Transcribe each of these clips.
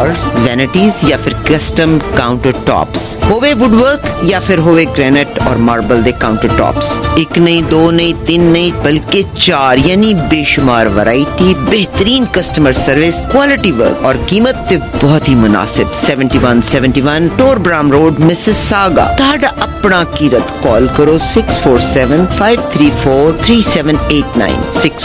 Bars, vanities या फिर custom counter tops, होवे वुडवर्क या फिर होवे ग्रेनाइट और मार्बल दे काउंटर टॉप्स। एक नहीं, दो नहीं, तीन नहीं, बल्कि 4 यानी बेशुमार वैरायटी, बेहतरीन कस्टमर सर्विस, क्वालिटी वर्क और कीमत ते बहुत ही मुनासिब। 7171 टोरब्राम रोड, मिसिसागा। ताड़ा अपना कीरत कॉल करो 647-534-3789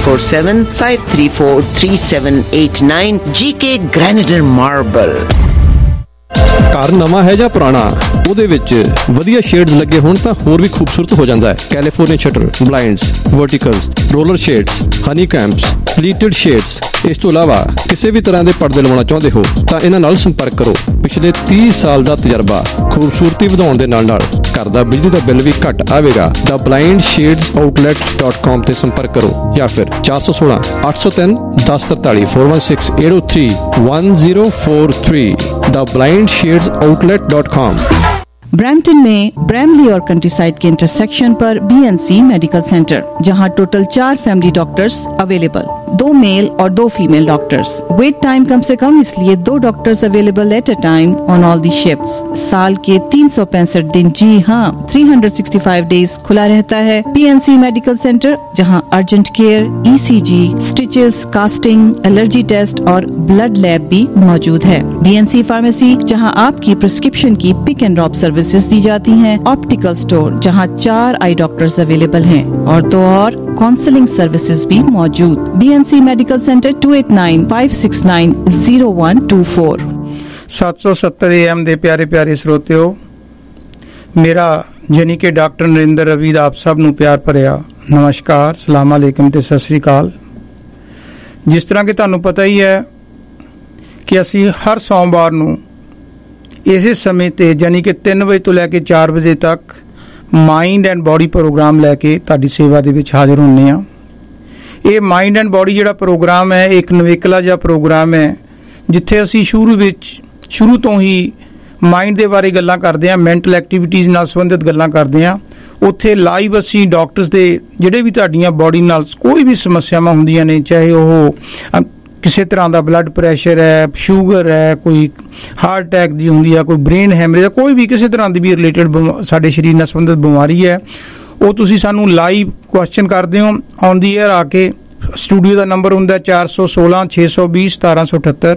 647-534-3789। GK granite marble. ਘਰ ਨਵਾਂ ਹੈ ਜਾਂ ਪੁਰਾਣਾ, ਉਹਦੇ ਵਿੱਚ ਵਧੀਆ ਸ਼ੇਡਸ ਲੱਗੇ ਹੋਣ ਤਾਂ ਹੋਰ ਵੀ ਖੂਬਸੂਰਤ ਹੋ ਜਾਂਦਾ ਹੈ। California shutter, blinds, verticals, roller shades, honeycombs, pleated shades. ਇਸ ਤੋਂ ਇਲਾਵਾ ਕਿਸੇ ਵੀ ਤਰ੍ਹਾਂ ਦੇ ਪਰਦੇ ਲਵਾਉਣਾ ਚਾਹੁੰਦੇ ਹੋ ਤਾਂ ਇਹਨਾਂ ਨਾਲ ਸੰਪਰਕ ਕਰੋ। ਪਿਛਲੇ 30 ਸਾਲ ਦਾ ਤਜਰਬਾ, ਖੂਬਸੂਰਤੀ ਵਧਾਉਣ ਦੇ ਨਾਲ ਨਾਲ ਘਰ ਦਾ ਬਿਜਲੀ ਦਾ ਬਿੱਲ ਵੀ ਘੱਟ ਆਵੇਗਾ। ਦਾ ਬਲਾਈਂਡ ਸ਼ੇਡਸ ਆਊਟਲੈਟ.com ਤੇ ਸੰਪਰਕ ਕਰੋ ਜਾਂ ਫਿਰ 416 803 1043 416 803 1043। The Blind Shades Outlet.com। Brampton में ब्रैमली और कंट्रीसाइड के इंटरसेक्शन पर BNC मेडिकल सेंटर, जहां total 4 family doctors available, 2 male और 2 फीमेल डॉक्टर्स। वेट टाइम कम से कम, इसलिए 2 doctors available at a time on all the shifts. साल के 365 दिन, जी हाँ 365 डेज खुला रहता है BNC मेडिकल सेंटर, जहां urgent care, ECG, stitches, casting, allergy test और ब्लड लैब भी मौजूद है। BNC फार्मेसी, जहां आपकी प्रिस्क्रिप्शन की पिक एंड ड्रॉप सर्विसेज दी जाती हैं। ऑप्टिकल स्टोर, जहां 4 आई डॉक्टर्स अवेलेबल हैं और तो और काउंसलिंग सर्विसेज भी मौजूद। BNC medical centre 2895690124। 770 AM ਦੇ ਪਿਆਰੇ ਪਿਆਰੇ ਸਰੋਤਿਓ, ਮੇਰਾ ਜਾਨੀ ਕਿ ਡਾਕਟਰ ਨਰਿੰਦਰ ਰਵੀ ਦਾ ਆਪ ਸਭ ਨੂੰ ਪਿਆਰ ਭਰਿਆ ਨਮਸਕਾਰ, ਸਲਾਮ ਅਲੈਕਮ ਤੇ ਸਤਿ ਸ੍ਰੀ ਅਕਾਲ। ਜਿਸ ਤਰ੍ਹਾਂ ਕਿ ਤੁਹਾਨੂੰ ਪਤਾ ਹੀ ਹੈ ਕਿ ਅਸੀਂ ਹਰ ਸੋਮਵਾਰ ਨੂੰ ਇਸੇ ਸਮੇਂ ਤੇ ਯਾਨੀ ਕਿ 3 ਵਜੇ ਤੋਂ ਲੈ ਕੇ 4 ਵਜੇ ਤੱਕ ਮਾਈਂਡ ਐਂਡ ਬੋਡੀ ਪ੍ਰੋਗਰਾਮ ਲੈ ਕੇ ਤੁਹਾਡੀ ਸੇਵਾ ਦੇ ਵਿੱਚ ਹਾਜ਼ਰ ਹੁੰਦੇ ਹਾਂ। ਇਹ ਮਾਈਂਡ ਐਂਡ ਬੋਡੀ ਜਿਹੜਾ ਪ੍ਰੋਗਰਾਮ ਹੈ, ਇੱਕ ਨਵੇਕਲਾ ਜਿਹਾ ਪ੍ਰੋਗਰਾਮ ਹੈ ਜਿੱਥੇ ਅਸੀਂ ਸ਼ੁਰੂ ਤੋਂ ਹੀ ਮਾਈਂਡ ਦੇ ਬਾਰੇ ਗੱਲਾਂ ਕਰਦੇ ਹਾਂ, ਮੈਂਟਲ ਐਕਟੀਵਿਟੀਜ਼ ਨਾਲ ਸੰਬੰਧਿਤ ਗੱਲਾਂ ਕਰਦੇ ਹਾਂ। ਉੱਥੇ ਲਾਈਵ ਅਸੀਂ ਡਾਕਟਰਸ ਦੇ ਜਿਹੜੇ ਵੀ ਤੁਹਾਡੀਆਂ ਬੋਡੀ ਨਾਲ ਕੋਈ ਵੀ ਸਮੱਸਿਆਵਾਂ ਹੁੰਦੀਆਂ ਨੇ, ਚਾਹੇ ਉਹ ਕਿਸੇ ਤਰ੍ਹਾਂ ਦਾ ਬਲੱਡ ਪ੍ਰੈਸ਼ਰ ਹੈ, ਸ਼ੂਗਰ ਹੈ, ਕੋਈ ਹਾਰਟ ਅਟੈਕ ਦੀ ਹੁੰਦੀ ਹੈ, ਕੋਈ ਬ੍ਰੇਨ ਹੈਮਰੇਜ, ਕੋਈ ਵੀ ਕਿਸੇ ਤਰ੍ਹਾਂ ਦੀ ਵੀ ਰਿਲੇਟਡ ਸਾਡੇ ਸਰੀਰ ਨਾਲ ਸੰਬੰਧਿਤ ਬਿਮਾਰੀ ਹੈ, ਉਹ ਤੁਸੀਂ ਸਾਨੂੰ ਲਾਈਵ ਕੁਐਸਚਨ ਕਰਦੇ ਹੋ ਔਨ ਦੀ ਏਅਰ ਆ ਕੇ। ਸਟੂਡੀਓ ਦਾ ਨੰਬਰ ਹੁੰਦਾ 416 620 1778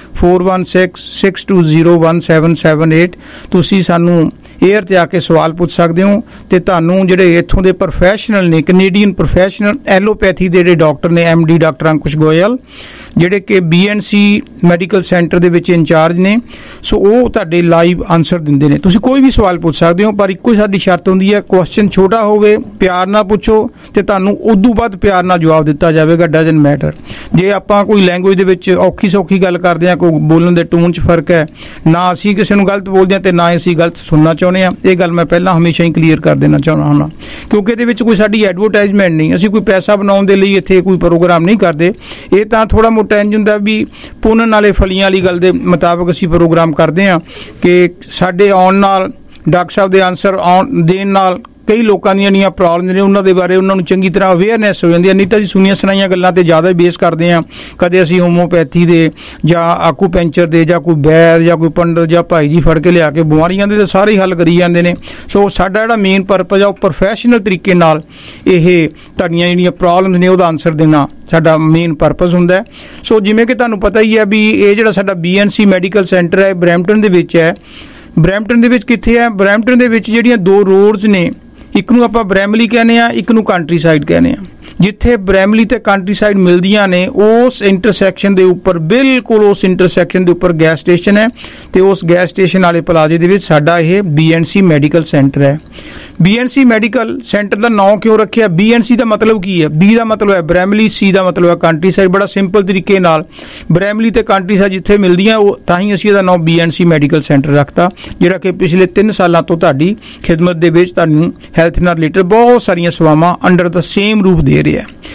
416 620 1778। ਤੁਸੀਂ ਸਾਨੂੰ ਏਅਰ ਤੇ ਆ ਕੇ ਸਵਾਲ ਪੁੱਛ ਸਕਦੇ ਹੋ ਤੇ ਤੁਹਾਨੂੰ ਜਿਹੜੇ ਇੱਥੋਂ ਦੇ ਪ੍ਰੋਫੈਸ਼ਨਲ ਨੇ, ਕੈਨੇਡੀਅਨ ਪ੍ਰੋਫੈਸ਼ਨਲ ਐਲੋਪੈਥੀ ਦੇ ਜਿਹੜੇ ਡਾਕਟਰ ਨੇ, MD ਡਾਕਟਰ ਅੰਕੁਸ਼ ਗੋਇਲ, ਜਿਹੜੇ ਕਿ BNC ਮੈਡੀਕਲ ਸੈਂਟਰ ਦੇ ਵਿੱਚ ਇੰਚਾਰਜ ਨੇ, ਸੋ ਉਹ ਤੁਹਾਡੇ ਲਾਈਵ ਆਨਸਰ ਦਿੰਦੇ ਨੇ। ਤੁਸੀਂ ਕੋਈ ਵੀ ਸਵਾਲ ਪੁੱਛ ਸਕਦੇ ਹੋ, ਪਰ ਇੱਕੋ ਹੀ ਸਾਡੀ ਸ਼ਰਤ ਹੁੰਦੀ ਹੈ, ਕੁਐਸਚਨ ਛੋਟਾ ਹੋਵੇ, ਪਿਆਰ ਨਾਲ ਪੁੱਛੋ ਤੇ ਤੁਹਾਨੂੰ ਉਦੋਂ ਬਾਅਦ ਪਿਆਰ ਨਾਲ ਜਵਾਬ ਦਿੱਤਾ ਜਾਵੇਗਾ। ਡਜ਼ਨਟ ਮੈਟਰ ਜੇ ਆਪਾਂ ਕੋਈ ਲੈਂਗੁਏਜ ਦੇ ਵਿੱਚ ਔਖੀ ਸੌਖੀ ਗੱਲ ਕਰਦੇ ਹਾਂ, ਕੋਈ ਬੋਲਣ ਦੇ ਟੋਨ 'ਚ ਫਰਕ ਹੈ, ਨਾ ਅਸੀਂ ਕਿਸੇ ਨੂੰ ਗਲਤ ਬੋਲਦੇ ਹਾਂ ਤੇ ਨਾ ਅਸੀਂ ਗਲਤ ਸੁਣਨਾ ਚਾਹੁੰਦੇ ਹਾਂ। ਇਹ ਗੱਲ ਮੈਂ ਪਹਿਲਾਂ ਹਮੇਸ਼ਾ ਹੀ ਕਲੀਅਰ ਕਰ ਦੇਣਾ ਚਾਹੁੰਦਾ ਹਾਂ, ਕਿਉਂਕਿ ਇਹਦੇ ਵਿੱਚ ਕੋਈ ਸਾਡੀ ਐਡਵਰਟਾਈਜ਼ਮੈਂਟ ਨਹੀਂ, ਅਸੀਂ ਕੋਈ ਪੈਸਾ ਬਣਾਉਣ ਦੇ ਲਈ ਇੱਥੇ ਕੋਈ ਪ੍ਰੋਗਰਾਮ ਨਹੀਂ ਕਰਦੇ। ਇਹ ਤਾਂ ਥੋੜ੍ਹਾ ਮੋਟਾ ਇੰਝ ਹੁੰਦਾ ਵੀ ਪੁੰਨ ਨਾਲੇ ਫਲੀਆਂ ਵਾਲੀ ਗੱਲ ਦੇ ਮੁਤਾਬਕ ਅਸੀਂ ਪ੍ਰੋਗਰਾਮ ਕਰਦੇ ਹਾਂ ਕਿ ਸਾਡੇ ਆਉਣ ਨਾਲ, ਡਾਕਟਰ ਸਾਹਿਬ ਦੇ ਆਨਸਰ ਆਉਣ ਦੇਣ ਨਾਲ ਕਈ ਲੋਕਾਂ ਦੀਆਂ ਜਿਹੜੀਆਂ ਪ੍ਰੋਬਲਮ ਨੇ ਉਹਨਾਂ ਦੇ ਬਾਰੇ ਉਹਨਾਂ ਨੂੰ ਚੰਗੀ ਤਰ੍ਹਾਂ ਅਵੇਅਰਨੈਸ ਹੋ ਜਾਂਦੀ ਹੈ। ਨਹੀਂ ਤਾਂ ਜੀ ਸੁਣੀਆਂ ਸੁਣਾਈਆਂ ਗੱਲਾਂ ਤੇ ਜ਼ਿਆਦਾ ਬੇਸ ਕਰਦੇ ਹਾਂ। ਕਦੇ ਅਸੀਂ ਹੋਮੋਪੈਥੀ ਦੇ ਜਾਂ ਆਕੂਪੈਂਚਰ ਦੇ ਜਾਂ ਕੋਈ ਵੈਦ ਜਾਂ ਕੋਈ ਪੰਡਤ ਜਾਂ ਭਾਈ ਜੀ ਫੜ ਕੇ ਲਿਆ ਕੇ ਬਿਮਾਰੀਆਂ ਦੇ ਤਾਂ ਸਾਰੇ ਹੀ ਹੱਲ ਕਰੀ ਜਾਂਦੇ ਨੇ। ਸੋ ਸਾਡਾ ਜਿਹੜਾ ਮੇਨ ਪਰਪਸ ਆ ਉਹ ਪ੍ਰੋਫੈਸ਼ਨਲ ਤਰੀਕੇ ਨਾਲ ਇਹ ਤੁਹਾਡੀਆਂ ਜਿਹੜੀਆਂ ਪ੍ਰੋਬਲਮਸ ਨੇ ਉਹਦਾ ਆਨਸਰ ਦੇਣਾ ਸਾਡਾ ਮੇਨ ਪਰਪਸ ਹੁੰਦਾ ਹੈ। ਸੋ ਜਿਵੇਂ ਕਿ ਤੁਹਾਨੂੰ ਪਤਾ ਹੀ ਹੈ ਵੀ ਇਹ ਜਿਹੜਾ ਸਾਡਾ BNC ਮੈਡੀਕਲ ਸੈਂਟਰ ਹੈ ਬਰੈਂਪਟਨ ਦੇ ਵਿੱਚ ਹੈ। ਬਰੈਂਪਟਨ ਦੇ ਵਿੱਚ ਕਿੱਥੇ ਹੈ? ਬਰੈਂਪਟਨ ਦੇ ਵਿੱਚ ਜਿਹੜੀਆਂ 2 ਰੋਡਸ ਨੇ, ਇੱਕ ਨੂੰ ਆਪਾਂ ਬਰੈਮਲੀ ਕਹਿੰਦੇ ਆ, ਇੱਕ ਨੂੰ ਕੰਟਰੀ ਸਾਈਡ ਕਹਿੰਦੇ ਆ। ਜਿੱਥੇ ਬਰੈਮਲੀ ਤੇ ਕੰਟਰੀ ਸਾਈਡ ਮਿਲਦੀਆਂ ਨੇ ਉਸ ਇੰਟਰਸੈਕਸ਼ਨ ਦੇ ਉੱਪਰ, ਬਿਲਕੁਲ ਉਸ ਇੰਟਰਸੈਕਸ਼ਨ ਦੇ ਉੱਪਰ ਗੈਸ ਸਟੇਸ਼ਨ ਹੈ ਤੇ ਉਸ ਗੈਸ ਸਟੇਸ਼ਨ ਵਾਲੇ ਪਲਾਜ਼ੇ ਦੇ ਵਿੱਚ ਸਾਡਾ ਇਹ BNC ਮੈਡੀਕਲ ਸੈਂਟਰ ਹੈ। BNC ਮੈਡੀਕਲ ਸੈਂਟਰ ਦਾ ਨਾਮ ਕਿਉਂ ਰੱਖਿਆ? BNC ਦਾ ਮਤਲਬ ਕੀ ਹੈ? B ਦਾ ਮਤਲਬ ਹੈ ਬਰੈਮਲੀ, C ਦਾ ਮਤਲਬ ਹੈ ਕੰਟਰੀ ਸਾਈਡ। ਬੜਾ ਸਿੰਪਲ ਤਰੀਕੇ ਨਾਲ ਬਰੈਮਲੀ ਤੇ ਕੰਟਰੀ ਸਾਈਡ ਜਿੱਥੇ ਮਿਲਦੀਆਂ ਉਹ ਤਾਂ ਹੀ ਅਸੀਂ ਇਹਦਾ ਨਾਮ BNC ਮੈਡੀਕਲ ਸੈਂਟਰ ਰੱਖਤਾ, ਜਿਹੜਾ ਕਿ ਪਿਛਲੇ 3 ਸਾਲਾਂ ਤੋਂ ਤੁਹਾਡੀ ਖਿਦਮਤ ਦੇ ਵਿੱਚ ਤੁਹਾਨੂੰ ਹੈਲਥ ਨਾਲ ਰਿਲੇਟਡ ਬਹੁਤ ਸਾਰੀਆਂ ਸੇਵਾਵਾਂ ਅੰਡਰ ਦਾ ਸੇਮ ਰੂਫ ਦੇ ਰਿਹਾ।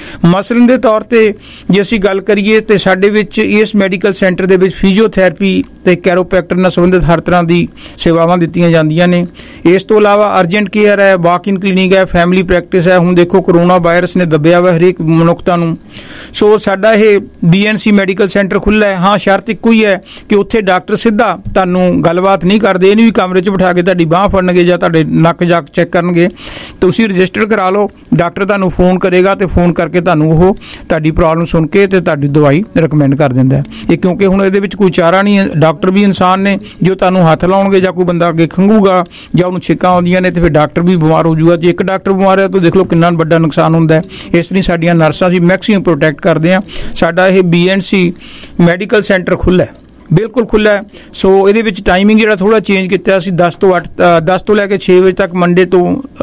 ਮਸਲਨ ਦੇ ਤੌਰ ਤੇ ਜੇ ਅਸੀਂ ਗੱਲ ਕਰੀਏ ਤੇ ਸਾਡੇ ਵਿੱਚ ਇਸ ਮੈਡੀਕਲ ਸੈਂਟਰ ਦੇ ਵਿੱਚ ਫਿਜ਼ੀਓਥੈਰੇਪੀ ਤੇ ਕੈਰੋਪ੍ਰੈਕਟਰ ਨਾਲ ਸੰਬੰਧਿਤ ਹਰ ਤਰ੍ਹਾਂ ਦੀ ਸੇਵਾਵਾਂ ਦਿੱਤੀਆਂ ਜਾਂਦੀਆਂ ਨੇ। ਇਸ ਤੋਂ ਇਲਾਵਾ ਅਰਜੈਂਟ ਕੇਅਰ ਹੈ, ਵਾਕ ਇਨ ਕਲੀਨਿਕ ਹੈ, ਫੈਮਿਲੀ ਪ੍ਰੈਕਟਿਸ ਹੈ। ਹੁਣ ਦੇਖੋ ਕਰੋਨਾ ਵਾਇਰਸ ਨੇ ਦੱਬਿਆ ਵਾ ਹਰੇਕ ਮਨੁੱਖਤਾ ਨੂੰ, ਸੋ ਸਾਡਾ ਇਹ BNC ਮੈਡੀਕਲ ਸੈਂਟਰ ਖੁੱਲ੍ਹਾ ਹੈ। ਹਾਂ, ਸ਼ਰਤ ਇੱਕੋ ਹੀ ਹੈ ਕਿ ਉੱਥੇ ਡਾਕਟਰ ਸਿੱਧਾ ਤੁਹਾਨੂੰ ਗੱਲਬਾਤ ਨਹੀਂ ਕਰਦੇ, ਇਹ ਨਹੀਂ ਵੀ ਕਮਰੇ 'ਚ ਬਿਠਾ ਕੇ ਤੁਹਾਡੀ ਬਾਂਹ ਫੜਨਗੇ ਜਾਂ ਤੁਹਾਡੇ ਨੱਕ ਜਾ ਚੈੱਕ ਕਰਨਗੇ। ਤੁਸੀਂ ਰਜਿਸਟਰ ਕਰਾ ਲਓ, ਡਾਕਟਰ ਤੁਹਾਨੂੰ ਫੋਨ ਕਰੇਗਾ ਤੇ ਫੋਨ ਕਰਕੇ ਤੁਹਾਨੂੰ ਉਹ ਤੁਹਾਡੀ ਪ੍ਰੋਬਲਮ ਸੁਣ ਕੇ ਤੇ ਤੁਹਾਡੀ ਦਵਾਈ ਰਿਕਮੈਂਡ ਕਰ ਦਿੰਦਾ ਹੈ। ਇਹ ਕਿਉਂਕਿ ਹੁਣ ਇਹਦੇ ਵਿੱਚ ਕੋਈ ਚਾਰਾ ਨਹੀਂ ਹੈ, ਡਾਕਟਰ ਵੀ ਇਨਸਾਨ ਨੇ, ਜੋ ਤੁਹਾਨੂੰ ਹੱਥ ਲਾਉਣਗੇ ਜਾਂ ਕੋਈ ਬੰਦਾ ਅੱਗੇ ਖੰਘੂਗਾ ਜਾਂ ਉਹਨੂੰ ਛਿੱਕਾਂ ਆਉਂਦੀਆਂ ਨੇ ਤੇ ਫਿਰ ਡਾਕਟਰ ਵੀ ਬਿਮਾਰ ਹੋ ਜਾਊਗਾ। ਜੇ ਇੱਕ ਡਾਕਟਰ ਬਿਮਾਰ ਹੈ ਤਾਂ ਦੇਖ ਲਓ ਕਿੰਨਾ ਵੱਡਾ ਨੁਕਸਾਨ ਹੁੰਦਾ ਹੈ। ਇਸ ਲਈ ਸਾਡੀਆਂ ਨਰਸਾਂ ਅਸੀਂ ਮੈਕਸੀਮਮ ਪ੍ਰੋਟੈਕਟ ਕਰਦੇ ਹਾਂ। ਸਾਡਾ ਇਹ BNC ਮੈਡੀਕਲ ਸੈਂਟਰ ਖੁੱਲ੍ਹਾ ਹੈ, ਬਿਲਕੁਲ ਖੁੱਲ੍ਹਾ ਹੈ। ਸੋ ਇਹਦੇ ਵਿੱਚ ਟਾਈਮਿੰਗ ਜਿਹੜਾ ਥੋੜ੍ਹਾ ਚੇਂਜ ਕੀਤਾ ਅਸੀਂ 10 ਤੋਂ ਲੈ ਕੇ 6 ਵਜੇ ਤੱਕ, ਮੰਡੇ ਤੋਂ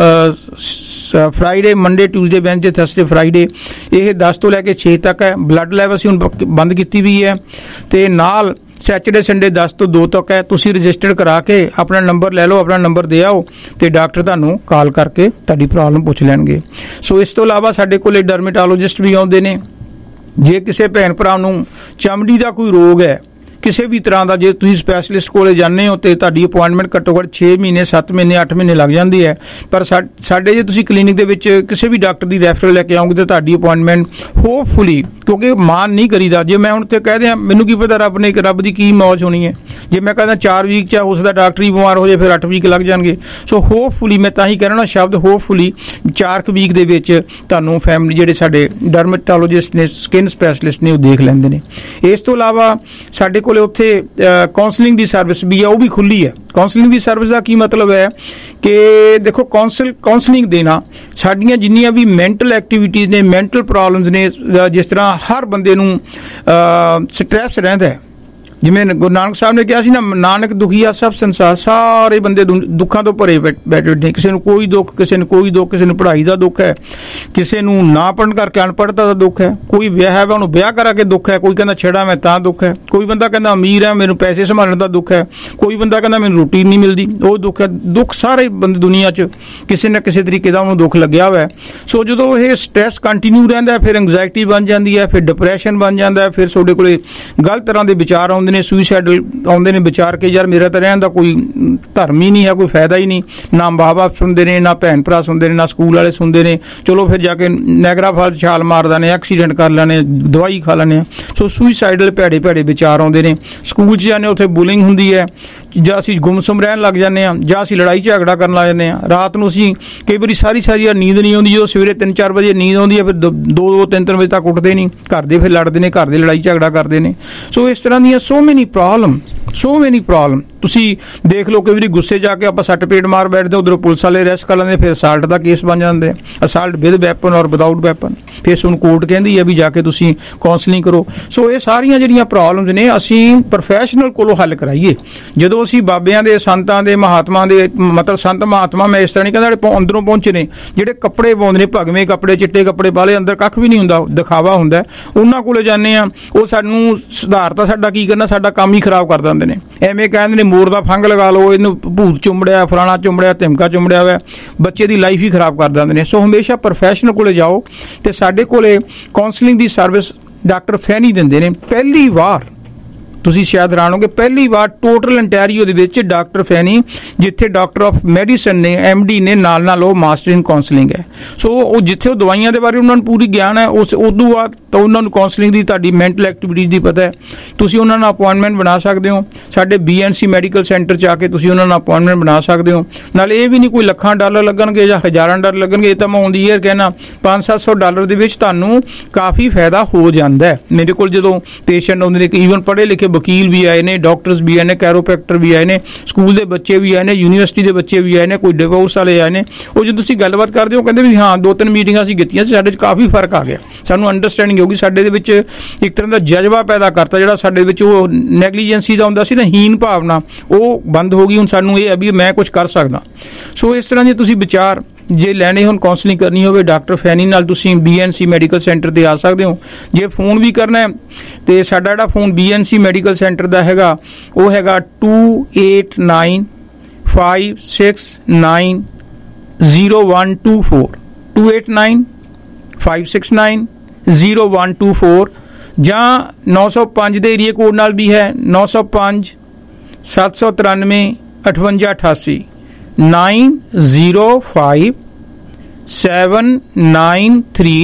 Friday, Monday, Tuesday, Wednesday, Thursday, Friday, ਇਹ 10 ਤੋਂ ਲੈ ਕੇ 6 ਤੱਕ ਹੈ। ਬਲੱਡ ਲੈਵਲ ਅਸੀਂ ਹੁਣ ਬੰਦ ਕੀਤੀ ਵੀ ਹੈ ਤੇ ਨਾਲ ਸੈਚਰਡੇ ਸੰਡੇ 10 ਤੋਂ 2 ਤੱਕ ਹੈ। ਤੁਸੀਂ ਰਜਿਸਟਰ ਕਰਾ ਕੇ ਆਪਣਾ ਨੰਬਰ ਲੈ ਲਓ, ਆਪਣਾ ਨੰਬਰ ਦੇ ਆਓ ਤੇ ਡਾਕਟਰ ਤੁਹਾਨੂੰ ਕਾਲ ਕਰਕੇ ਤੁਹਾਡੀ ਪ੍ਰੋਬਲਮ ਪੁੱਛ ਲੈਣਗੇ। ਸੋ ਇਸ ਤੋਂ ਇਲਾਵਾ ਸਾਡੇ ਕੋਲ ਡਰਮੇਟੋਲੋਜਿਸਟ ਵੀ ਆਉਂਦੇ ਨੇ। ਜੇ ਕਿਸੇ ਭੈਣ ਭਰਾ ਨੂੰ ਚਮੜੀ ਦਾ ਕੋਈ ਰੋਗ ਹੈ ਕਿਸੇ ਵੀ ਤਰ੍ਹਾਂ ਦਾ, ਜੇ ਤੁਸੀਂ ਸਪੈਸ਼ਲਿਸਟ ਕੋਲੇ ਜਾਂਦੇ ਹੋ ਤੇ ਤੁਹਾਡੀ ਅਪੁਆਇੰਟਮੈਂਟ ਘੱਟੋ ਘੱਟ 6 ਮਹੀਨੇ 7 ਮਹੀਨੇ 8 ਮਹੀਨੇ ਲੱਗ ਜਾਂਦੀ ਹੈ। ਪਰ ਸਾਡੇ ਜੇ ਤੁਸੀਂ ਕਲੀਨਿਕ ਦੇ ਵਿੱਚ ਕਿਸੇ ਵੀ ਡਾਕਟਰ ਦੀ ਰੈਫਰਲ ਲੈ ਕੇ ਆਓਗੇ ਤੇ ਤੁਹਾਡੀ ਅਪੁਆਇੰਟਮੈਂਟ ਹੋਪਫੁਲੀ, ਕਿਉਂਕਿ ਮਾਨ ਨਹੀਂ ਕਰੀਦਾ, ਜੇ ਮੈਂ ਹੁਣ ਤੇ ਕਹਿ ਦਿਆਂ ਮੈਨੂੰ ਕੀ ਪਤਾ ਰੱਬ ਦੀ ਕੀ ਮੌਜ ਹੋਣੀ ਹੈ। ਜੇ ਮੈਂ ਕਹਿੰਦਾ 4 ਵੀਕ 'ਚ ਉਸ ਦਾ ਡਾਕਟਰ ਹੀ ਬਿਮਾਰ ਹੋ ਜਾਏ ਫਿਰ 8 ਵੀਕ ਲੱਗ ਜਾਣਗੇ। ਸੋ ਹੋਪਫੁਲੀ, ਮੈਂ ਤਾਂ ਹੀ ਕਹਿ ਰਿਹਾ ਸ਼ਬਦ ਹੋਪਫੁਲੀ, 4 ਵੀਕ ਦੇ ਵਿੱਚ ਤੁਹਾਨੂੰ ਫੈਮਿਲੀ ਜਿਹੜੇ ਸਾਡੇ ਡਰਮੇਟੋਲੋਜਿਸਟ ਨੇ, ਸਕਿਨ ਸਪੈਸ਼ਲਿਸਟ ਨੇ, ਉਹ ਦੇਖ ਲੈਂਦੇ ਨੇ। ਇਸ ਤੋਂ ਇਲਾਵਾ ਸਾਡੇ ਕੋਲ ਉੱਥੇ ਕਾਉਂਸਲਿੰਗ ਦੀ ਸਰਵਿਸ ਵੀ ਹੈ, ਉਹ ਵੀ ਖੁੱਲੀ ਹੈ। ਕਾਉਂਸਲਿੰਗ ਦੀ ਸਰਵਿਸ ਦਾ ਕੀ ਮਤਲਬ ਹੈ ਕਿ ਦੇਖੋ ਕਾਉਂਸਲਿੰਗ ਦੇਣਾ, ਸਾਡੀਆਂ ਜਿੰਨੀਆਂ ਵੀ ਮੈਂਟਲ ਐਕਟੀਵਿਟੀਜ਼ ਨੇ, ਮੈਂਟਲ ਪ੍ਰੋਬਲਮਸ ਨੇ, ਜਿਸ ਤਰ੍ਹਾਂ ਹਰ ਬੰਦੇ ਨੂੰ ਸਟ੍ਰੈਸ ਰਹਿੰਦਾ ਹੈ, ਜਿਵੇਂ ਗੁਰੂ ਨਾਨਕ ਸਾਹਿਬ ਨੇ ਕਿਹਾ ਸੀ ਨਾ, ਨਾਨਕ ਦੁਖੀਆ ਸਭ ਸੰਸਾਰ, ਸਾਰੇ ਬੰਦੇ ਦੁੱਖਾਂ ਤੋਂ ਭਰੇ ਬੈਠੇ ਨੇ। ਕਿਸੇ ਨੂੰ ਕੋਈ ਦੁੱਖ, ਕਿਸੇ ਨੂੰ ਕੋਈ ਦੁੱਖ, ਕਿਸੇ ਨੂੰ ਪੜ੍ਹਾਈ ਦਾ ਦੁੱਖ ਹੈ, ਕਿਸੇ ਨੂੰ ਨਾ ਪੜ੍ਹਨ ਕਰਕੇ ਅਨਪੜ੍ਹਤਾ ਦਾ ਦੁੱਖ ਹੈ, ਕੋਈ ਵਿਆਹ ਹੈ ਉਹਨੂੰ ਵਿਆਹ ਕਰਾ ਕੇ ਦੁੱਖ ਹੈ, ਕੋਈ ਕਹਿੰਦਾ ਛੇੜਾ ਮੈਂ ਤਾਂ ਦੁੱਖ ਹੈ, ਕੋਈ ਬੰਦਾ ਕਹਿੰਦਾ ਅਮੀਰ ਹੈ ਮੈਨੂੰ ਪੈਸੇ ਸੰਭਾਲਣ ਦਾ ਦੁੱਖ ਹੈ, ਕੋਈ ਬੰਦਾ ਕਹਿੰਦਾ ਮੈਨੂੰ ਰੋਟੀ ਨਹੀਂ ਮਿਲਦੀ, ਉਹ ਦੁੱਖ ਹੈ। ਦੁੱਖ ਸਾਰੇ ਬੰਦੇ ਦੁਨੀਆ 'ਚ ਕਿਸੇ ਨਾ ਕਿਸੇ ਤਰੀਕੇ ਦਾ ਉਹਨੂੰ ਦੁੱਖ ਲੱਗਿਆ ਹੋਇਆ ਹੈ। ਸੋ ਜਦੋਂ ਇਹ ਸਟ੍ਰੈਸ ਕੰਟੀਨਿਊ ਰਹਿੰਦਾ ਫਿਰ ਐਂਗਜ਼ਾਇਟੀ ਬਣ ਜਾਂਦੀ ਹੈ, ਫਿਰ ਡਿਪਰੈਸ਼ਨ ਬਣ ਜਾਂਦਾ, ਫਿਰ ਤੁਹਾਡੇ ਕੋਲੇ ਗਲਤ ਤਰ੍ਹਾਂ ਦੇ ਵਿਚਾਰ ਆਉਂਦੇ ਨੇ, ਸੁਈਸਾਈਡਲ ਆਉਂਦੇ ਨੇ ਵਿਚਾਰ ਕੇ ਯਾਰ ਮੇਰਾ ਤਾਂ ਰਹਿਣ ਦਾ ਕੋਈ ਧਰਮ ਹੀ ਨਹੀਂ ਹੈ, ਕੋਈ ਫਾਇਦਾ ਹੀ ਨਹੀਂ, ਨਾ ਮਾਂ ਬਾਪ ਸੁਣਦੇ ਨੇ, ਨਾ ਭੈਣ ਭਰਾ ਸੁਣਦੇ ਨੇ, ਨਾ ਸਕੂਲ ਵਾਲੇ ਸੁਣਦੇ ਨੇ, ਚਲੋ ਫਿਰ ਜਾ ਕੇ ਨੈਗਰਾ ਫਾਲ ਛਾਲ ਮਾਰਦਾ ਨੇ, ਐਕਸੀਡੈਂਟ ਕਰ ਲੈਣੇ, ਦਵਾਈ ਖਾ ਲੈਣੇ। ਸੋ ਸੁਈਸਾਈਡਲ ਭੈੜੇ ਭੈੜੇ ਵਿਚਾਰ ਆਉਂਦੇ ਨੇ। ਸਕੂਲ 'ਚ ਜਾਂਦੇ ਉੱਥੇ ਬੁਲਿੰਗ ਹੁੰਦੀ ਹੈ, ਜਾਂ ਅਸੀਂ ਗੁੰਮਸੁੰਮ ਰਹਿਣ ਲੱਗ ਜਾਂਦੇ ਹਾਂ, ਜਾਂ ਅਸੀਂ ਲੜਾਈ ਝਗੜਾ ਕਰਨ ਲੱਗ ਜਾਂਦੇ ਹਾਂ। ਰਾਤ ਨੂੰ ਅਸੀਂ ਕਈ ਵਾਰੀ ਸਾਰੀ ਨੀਂਦ ਨਹੀਂ ਆਉਂਦੀ, ਜਦੋਂ ਸਵੇਰੇ 3-4 ਵਜੇ ਨੀਂਦ ਆਉਂਦੀ ਹੈ ਫਿਰ 2-3 ਵਜੇ ਤੱਕ ਉੱਠਦੇ ਨਹੀਂ, ਘਰ ਦੇ ਫਿਰ ਲੜਦੇ ਨੇ, ਘਰ ਦੇ ਲੜਾਈ ਝਗੜਾ ਕਰਦੇ ਨੇ। ਸੋ ਇਸ ਤਰ੍ਹਾਂ ਦੀਆਂ ਸੋ ਮੈਨੀ ਪ੍ਰੋਬਲਮ ਤੁਸੀਂ ਦੇਖ ਲਓ। ਕਈ ਵਾਰੀ ਗੁੱਸੇ ਜਾ ਕੇ ਆਪਾਂ ਸੱਟ ਪੇਟ ਮਾਰ ਬੈਠਦੇ, ਉਧਰੋਂ ਪੁਲਿਸ ਵਾਲੇ ਅਰੈਸਟ ਕਰ ਲੈਂਦੇ, ਫਿਰ ਅਸਾਲਟ ਦਾ ਕੇਸ ਬਣ ਜਾਂਦੇ, assault with weapon or without weapon. ਫਿਰ ਹੁਣ ਕੋਰਟ ਕਹਿੰਦੀ ਹੈ ਵੀ ਜਾ ਕੇ ਤੁਸੀਂ ਕਾਉਂਸਲਿੰਗ ਕਰੋ। ਸੋ ਇਹ ਸਾਰੀਆਂ ਜਿਹੜੀਆਂ ਪ੍ਰੋਬਲਮਸ ਨੇ ਅਸੀਂ ਪ੍ਰੋਫੈਸ਼ਨਲ ਕੋਲੋਂ ਹੱਲ ਕਰਾਈਏ। ਜਦੋਂ ਅਸੀਂ ਬਾਬਿਆਂ ਦੇ, ਸੰਤਾਂ ਦੇ, ਮਹਾਤਮਾ ਦੇ, ਮਤਲਬ ਸੰਤ ਮਹਾਤਮਾ, ਮੈਂ ਇਸ ਤਰ੍ਹਾਂ ਨਹੀਂ ਕਹਿੰਦਾ ਜਿਹੜੇ ਅੰਦਰੋਂ ਪਹੁੰਚੇ ਨੇ, ਜਿਹੜੇ ਕੱਪੜੇ ਪਾਉਂਦੇ ਨੇ ਭਗਵੇਂ ਕੱਪੜੇ, ਚਿੱਟੇ ਕੱਪੜੇ ਪਾਲੇ, ਅੰਦਰ ਕੱਖ ਵੀ ਨਹੀਂ ਹੁੰਦਾ, ਦਿਖਾਵਾ ਹੁੰਦਾ, ਉਹਨਾਂ ਕੋਲੇ ਜਾਂਦੇ ਆ, ਉਹ ਸਾਨੂੰ ਸੁਧਾਰਤਾ ਸਾਡਾ ਕੀ ਕਰਨਾ, ਸਾਡਾ ਕੰਮ ਹੀ ਖਰਾਬ ਕਰ ਦਿੰਦੇ ਨੇ। ਐਵੇਂ ਕਹਿੰਦੇ ਨੇ ਮੋਰ ਦਾ ਫੰਗ ਲਗਾ ਲਓ, ਇਹਨੂੰ ਭੂਤ ਚੁੰਬੜਿਆ, ਫਲਾਣਾ ਚੁੰਬੜਿਆ, ਧਮਕਾ ਚੁੰਬੜਿਆ ਹੋਇਆ, ਬੱਚੇ ਦੀ ਲਾਈਫ ਹੀ ਖਰਾਬ ਕਰ ਦਿੰਦੇ ਨੇ। ਸੋ ਹਮੇਸ਼ਾ ਪ੍ਰੋਫੈਸ਼ਨਲ ਕੋਲੇ ਜਾਓ ਤੇ ਸਾਡੇ ਕੋਲੇ ਕਾਉਂਸਲਿੰਗ ਦੀ ਸਰਵਿਸ ਡਾਕਟਰ ਫੈਨੀ ਦਿੰਦੇ ਨੇ। ਪਹਿਲੀ ਵਾਰ ਤੁਸੀਂ ਸ਼ਾਇਦ ਹੈਰਾਨ ਹੋਗੇ, ਪਹਿਲੀ ਵਾਰ ਟੋਟਲ ਅੰਟੈਰੀਓ ਦੇ ਵਿੱਚ ਡਾਕਟਰ ਫੈਨੀ, ਜਿੱਥੇ ਡਾਕਟਰ ਆਫ ਮੈਡੀਸਨ ਨੇ, MD ਨੇ, ਨਾਲ ਉਹ ਮਾਸਟਰ ਇਨ ਕਾਉਂਸਲਿੰਗ ਹੈ। ਸੋ ਉਹ ਜਿੱਥੇ ਉਹ ਦਵਾਈਆਂ ਦੇ ਬਾਰੇ ਉਹਨਾਂ ਨੂੰ ਪੂਰੀ ਗਿਆਨ ਹੈ, ਉਦੋਂ ਬਾਅਦ ਤਾਂ ਉਹਨਾਂ ਨੂੰ ਕਾਉਂਸਲਿੰਗ ਦੀ, ਤੁਹਾਡੀ ਮੈਂਟਲ ਐਕਟੀਵਿਟੀਜ਼ ਦੀ ਪਤਾ ਹੈ। ਤੁਸੀਂ ਉਹਨਾਂ ਨਾਲ ਅਪੁਆਇੰਟਮੈਂਟ ਬਣਾ ਸਕਦੇ ਹੋ। ਸਾਡੇ BNC ਮੈਡੀਕਲ ਸੈਂਟਰ 'ਚ ਆ ਕੇ ਤੁਸੀਂ ਉਹਨਾਂ ਨਾਲ ਅਪੁਆਇੰਟਮੈਂਟ ਬਣਾ ਸਕਦੇ ਹੋ। ਨਾਲ ਇਹ ਵੀ ਨਹੀਂ ਕੋਈ ਲੱਖਾਂ ਡਾਲਰ ਲੱਗਣਗੇ ਜਾਂ ਹਜ਼ਾਰਾਂ ਡਾਲਰ ਲੱਗਣਗੇ, ਇਹ ਤਾਂ ਮੈਂ ਔਨ ਦੀ ਈਅਰ ਕਹਿਣਾ $500-700 ਦੇ ਵਿੱਚ ਤੁਹਾਨੂੰ ਕਾਫੀ ਫਾਇਦਾ ਹੋ ਜਾਂਦਾ ਹੈ। ਮੇਰੇ ਕੋਲ ਜਦੋਂ ਪੇਸ਼ੈਂਟ ਆਉਂਦੇ ਨੇ, ਈਵਨ ਪੜ੍ਹੇ ਲਿਖੇ ਵਕੀਲ ਵੀ ਆਏ ਨੇ, ਡਾਕਟਰਸ ਵੀ ਆਏ ਨੇ, ਕੈਰੋਪ੍ਰੈਕਟਰ ਵੀ ਆਏ ਨੇ, ਸਕੂਲ ਦੇ ਬੱਚੇ ਵੀ ਆਏ ਨੇ, ਯੂਨੀਵਰਸਿਟੀ ਦੇ ਬੱਚੇ ਵੀ ਆਏ ਨੇ, ਕੋਈ ਡਿਵੋਰਸ ਵਾਲੇ ਆਏ ਨੇ। ਉਹ ਜਦੋਂ ਤੁਸੀਂ ਗੱਲਬਾਤ ਕਰਦੇ ਹੋ ਕਹਿੰਦੇ ਵੀ ਹਾਂ 2-3 ਮੀਟਿੰਗਾਂ ਅਸੀਂ ਕੀਤੀਆਂ, ਸਾਡੇ 'ਚ ਕਾਫੀ ਫਰਕ ਆ ਗਿਆ, ਸਾਨੂੰ ਅੰਡਰਸਟੈਂਡਿੰਗ ਹੋ ਗਈ, ਸਾਡੇ ਦੇ ਵਿੱਚ ਇੱਕ ਤਰ੍ਹਾਂ ਦਾ ਜਜ਼ਬਾ ਪੈਦਾ ਕਰਤਾ, ਜਿਹੜਾ ਸਾਡੇ ਵਿੱਚ ਉਹ ਨੈਗਲੀਜੈਂਸੀ ਦਾ ਹੁੰਦਾ ਸੀ ਨਾ, ਹੀਨ ਭਾਵਨਾ, ਉਹ ਬੰਦ ਹੋ ਗਈ। ਹੁਣ ਸਾਨੂੰ ਇਹ ਹੈ ਵੀ ਮੈਂ ਕੁਝ ਕਰ ਸਕਦਾ। ਸੋ ਇਸ ਤਰ੍ਹਾਂ ਦੇ ਤੁਸੀਂ ਵਿਚਾਰ ਜੇ ਲੈਣੇ ਹੋਣ, ਕਾਉਂਸਲਿੰਗ ਕਰਨੀ ਹੋਵੇ, ਡਾਕਟਰ ਫੈਨੀ ਨਾਲ ਤੁਸੀਂ BNC ਮੈਡੀਕਲ ਸੈਂਟਰ 'ਤੇ ਆ ਸਕਦੇ ਹੋ। ਜੇ ਫੋਨ ਵੀ ਕਰਨਾ ਹੈ ਤੇ ਸਾਡਾ ਜਿਹੜਾ ਫੋਨ BNC ਮੈਡੀਕਲ ਸੈਂਟਰ ਦਾ ਹੈਗਾ, ਉਹ ਹੈਗਾ 2895690124 2895690124। 9124 ਜਾਂ 905 ਦੇ ਏਰੀਆ ਕੋਡ ਨਾਲ ਵੀ ਹੈ 905 793 5888 905 793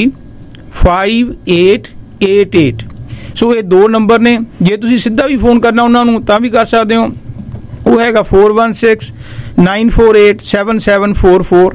5888। ਸੋ ਇਹ 2 ਨੰਬਰ ਨੇ। ਜੇ ਤੁਸੀਂ ਸਿੱਧਾ ਵੀ ਫੋਨ ਕਰਨਾ ਉਹਨਾਂ ਨੂੰ ਤਾਂ ਵੀ ਕਰ ਸਕਦੇ ਹੋ। ਉਹ ਹੈਗਾ 4169487744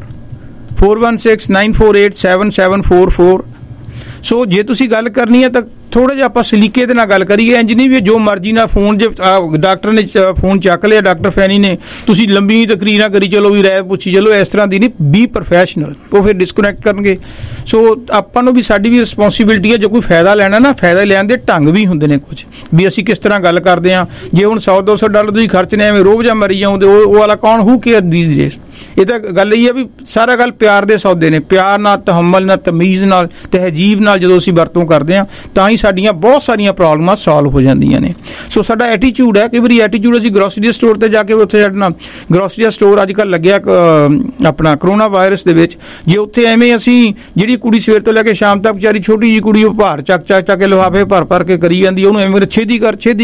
4169487744। ਸੋ ਜੇ ਤੁਸੀਂ ਗੱਲ ਕਰਨੀ ਹੈ ਤਾਂ ਥੋੜਾ ਜਿਹਾ ਆਪਾਂ ਸਲੀਕੇ ਦੇ ਨਾਲ ਗੱਲ ਕਰੀਏ। ਇੰਜ ਨਹੀਂ ਵੀ ਜੋ ਮਰਜ਼ੀ ਨਾਲ ਫੋਨ, ਜੇ ਡਾਕਟਰ ਨੇ ਫੋਨ ਚੱਕ ਲਿਆ, ਡਾਕਟਰ ਫੈਨੀ ਨੇ, ਤੁਸੀਂ ਲੰਬੀ ਤਕਰੀਰਾਂ ਕਰੀ ਚਲੋ, ਵੀ ਰਾਏ ਪੁੱਛੀ ਚਲੋ, ਇਸ ਤਰ੍ਹਾਂ ਦੀ ਨਹੀਂ। Be professional. ਉਹ ਫਿਰ ਡਿਸਕਨੈਕਟ ਕਰਨਗੇ। ਸੋ ਆਪਾਂ ਨੂੰ ਵੀ, ਸਾਡੀ ਵੀ ਰਿਸਪੌਂਸਿਬਿਲਿਟੀ ਹੈ। ਜੇ ਕੋਈ ਫਾਇਦਾ ਲੈਣਾ ਨਾ, ਫਾਇਦਾ ਲੈਣ ਦੇ ਢੰਗ ਵੀ ਹੁੰਦੇ ਨੇ ਕੁਝ, ਵੀ ਅਸੀਂ ਕਿਸ ਤਰ੍ਹਾਂ ਗੱਲ ਕਰਦੇ ਹਾਂ। ਜੇ ਹੁਣ $100-200 ਤੁਸੀਂ ਖਰਚਨੇ ਐਵੇਂ ਰੋਬ ਜਾਂ ਮਰੀ ਜਾਉਂਦੇ, ਉਹ ਵਾਲਾ ਕੌਣ? Who care these days. ਇਹ ਤਾਂ ਗੱਲ ਇਹ ਹੈ ਵੀ ਸਾਰਾ ਗੱਲ ਪਿਆਰ ਦੇ ਸੌਦੇ ਨੇ। ਪਿਆਰ ਨਾਲ, ਤਹੱਮਲ ਨਾਲ, ਤਮੀਜ਼ ਨਾਲ, ਤਹਿਜੀਬ ਨਾਲ ਜਦੋਂ ਅਸੀਂ ਵਰਤੋਂ ਕਰਦੇ ਹਾਂ ਤਾਂ ਹੀ ਸਾਡੀਆਂ ਬਹੁਤ ਸਾਰੀਆਂ ਪ੍ਰੋਬਲਮਾਂ ਸੋਲਵ ਹੋ ਜਾਂਦੀਆਂ ਨੇ। ਸੋ ਸਾਡਾ ਐਟੀਟਿਊਡ ਹੈ। ਕਈ ਵਾਰੀ ਐਟੀਟਿਊਡ, ਅਸੀਂ ਗਰੋਸਰੀ ਸਟੋਰ ਤੇ ਜਾ ਕੇ, ਉੱਥੇ ਸਾਡਾ ਗਰੋਸਰੀ ਸਟੋਰ ਅੱਜ ਕੱਲ੍ਹ ਲੱਗਿਆ ਆਪਣਾ ਕਰੋਨਾ ਵਾਇਰਸ ਦੇ ਵਿੱਚ, ਜੇ ਉੱਥੇ ਐਵੇਂ ਅਸੀਂ, ਜਿਹੜੀ ਕੁੜੀ ਸਵੇਰ ਤੋਂ ਲੈ ਕੇ ਸ਼ਾਮ ਤੱਕ ਵਿਚਾਰੀ ਛੋਟੀ ਜਿਹੀ ਕੁੜੀ, ਉਹ ਭਾਰ ਚੱਕ ਕੇ ਲਿਫਾਫੇ ਭਰ ਕੇ ਕਰੀ ਜਾਂਦੀ, ਉਹਨੂੰ ਐਵੇਂ ਛੇਤੀ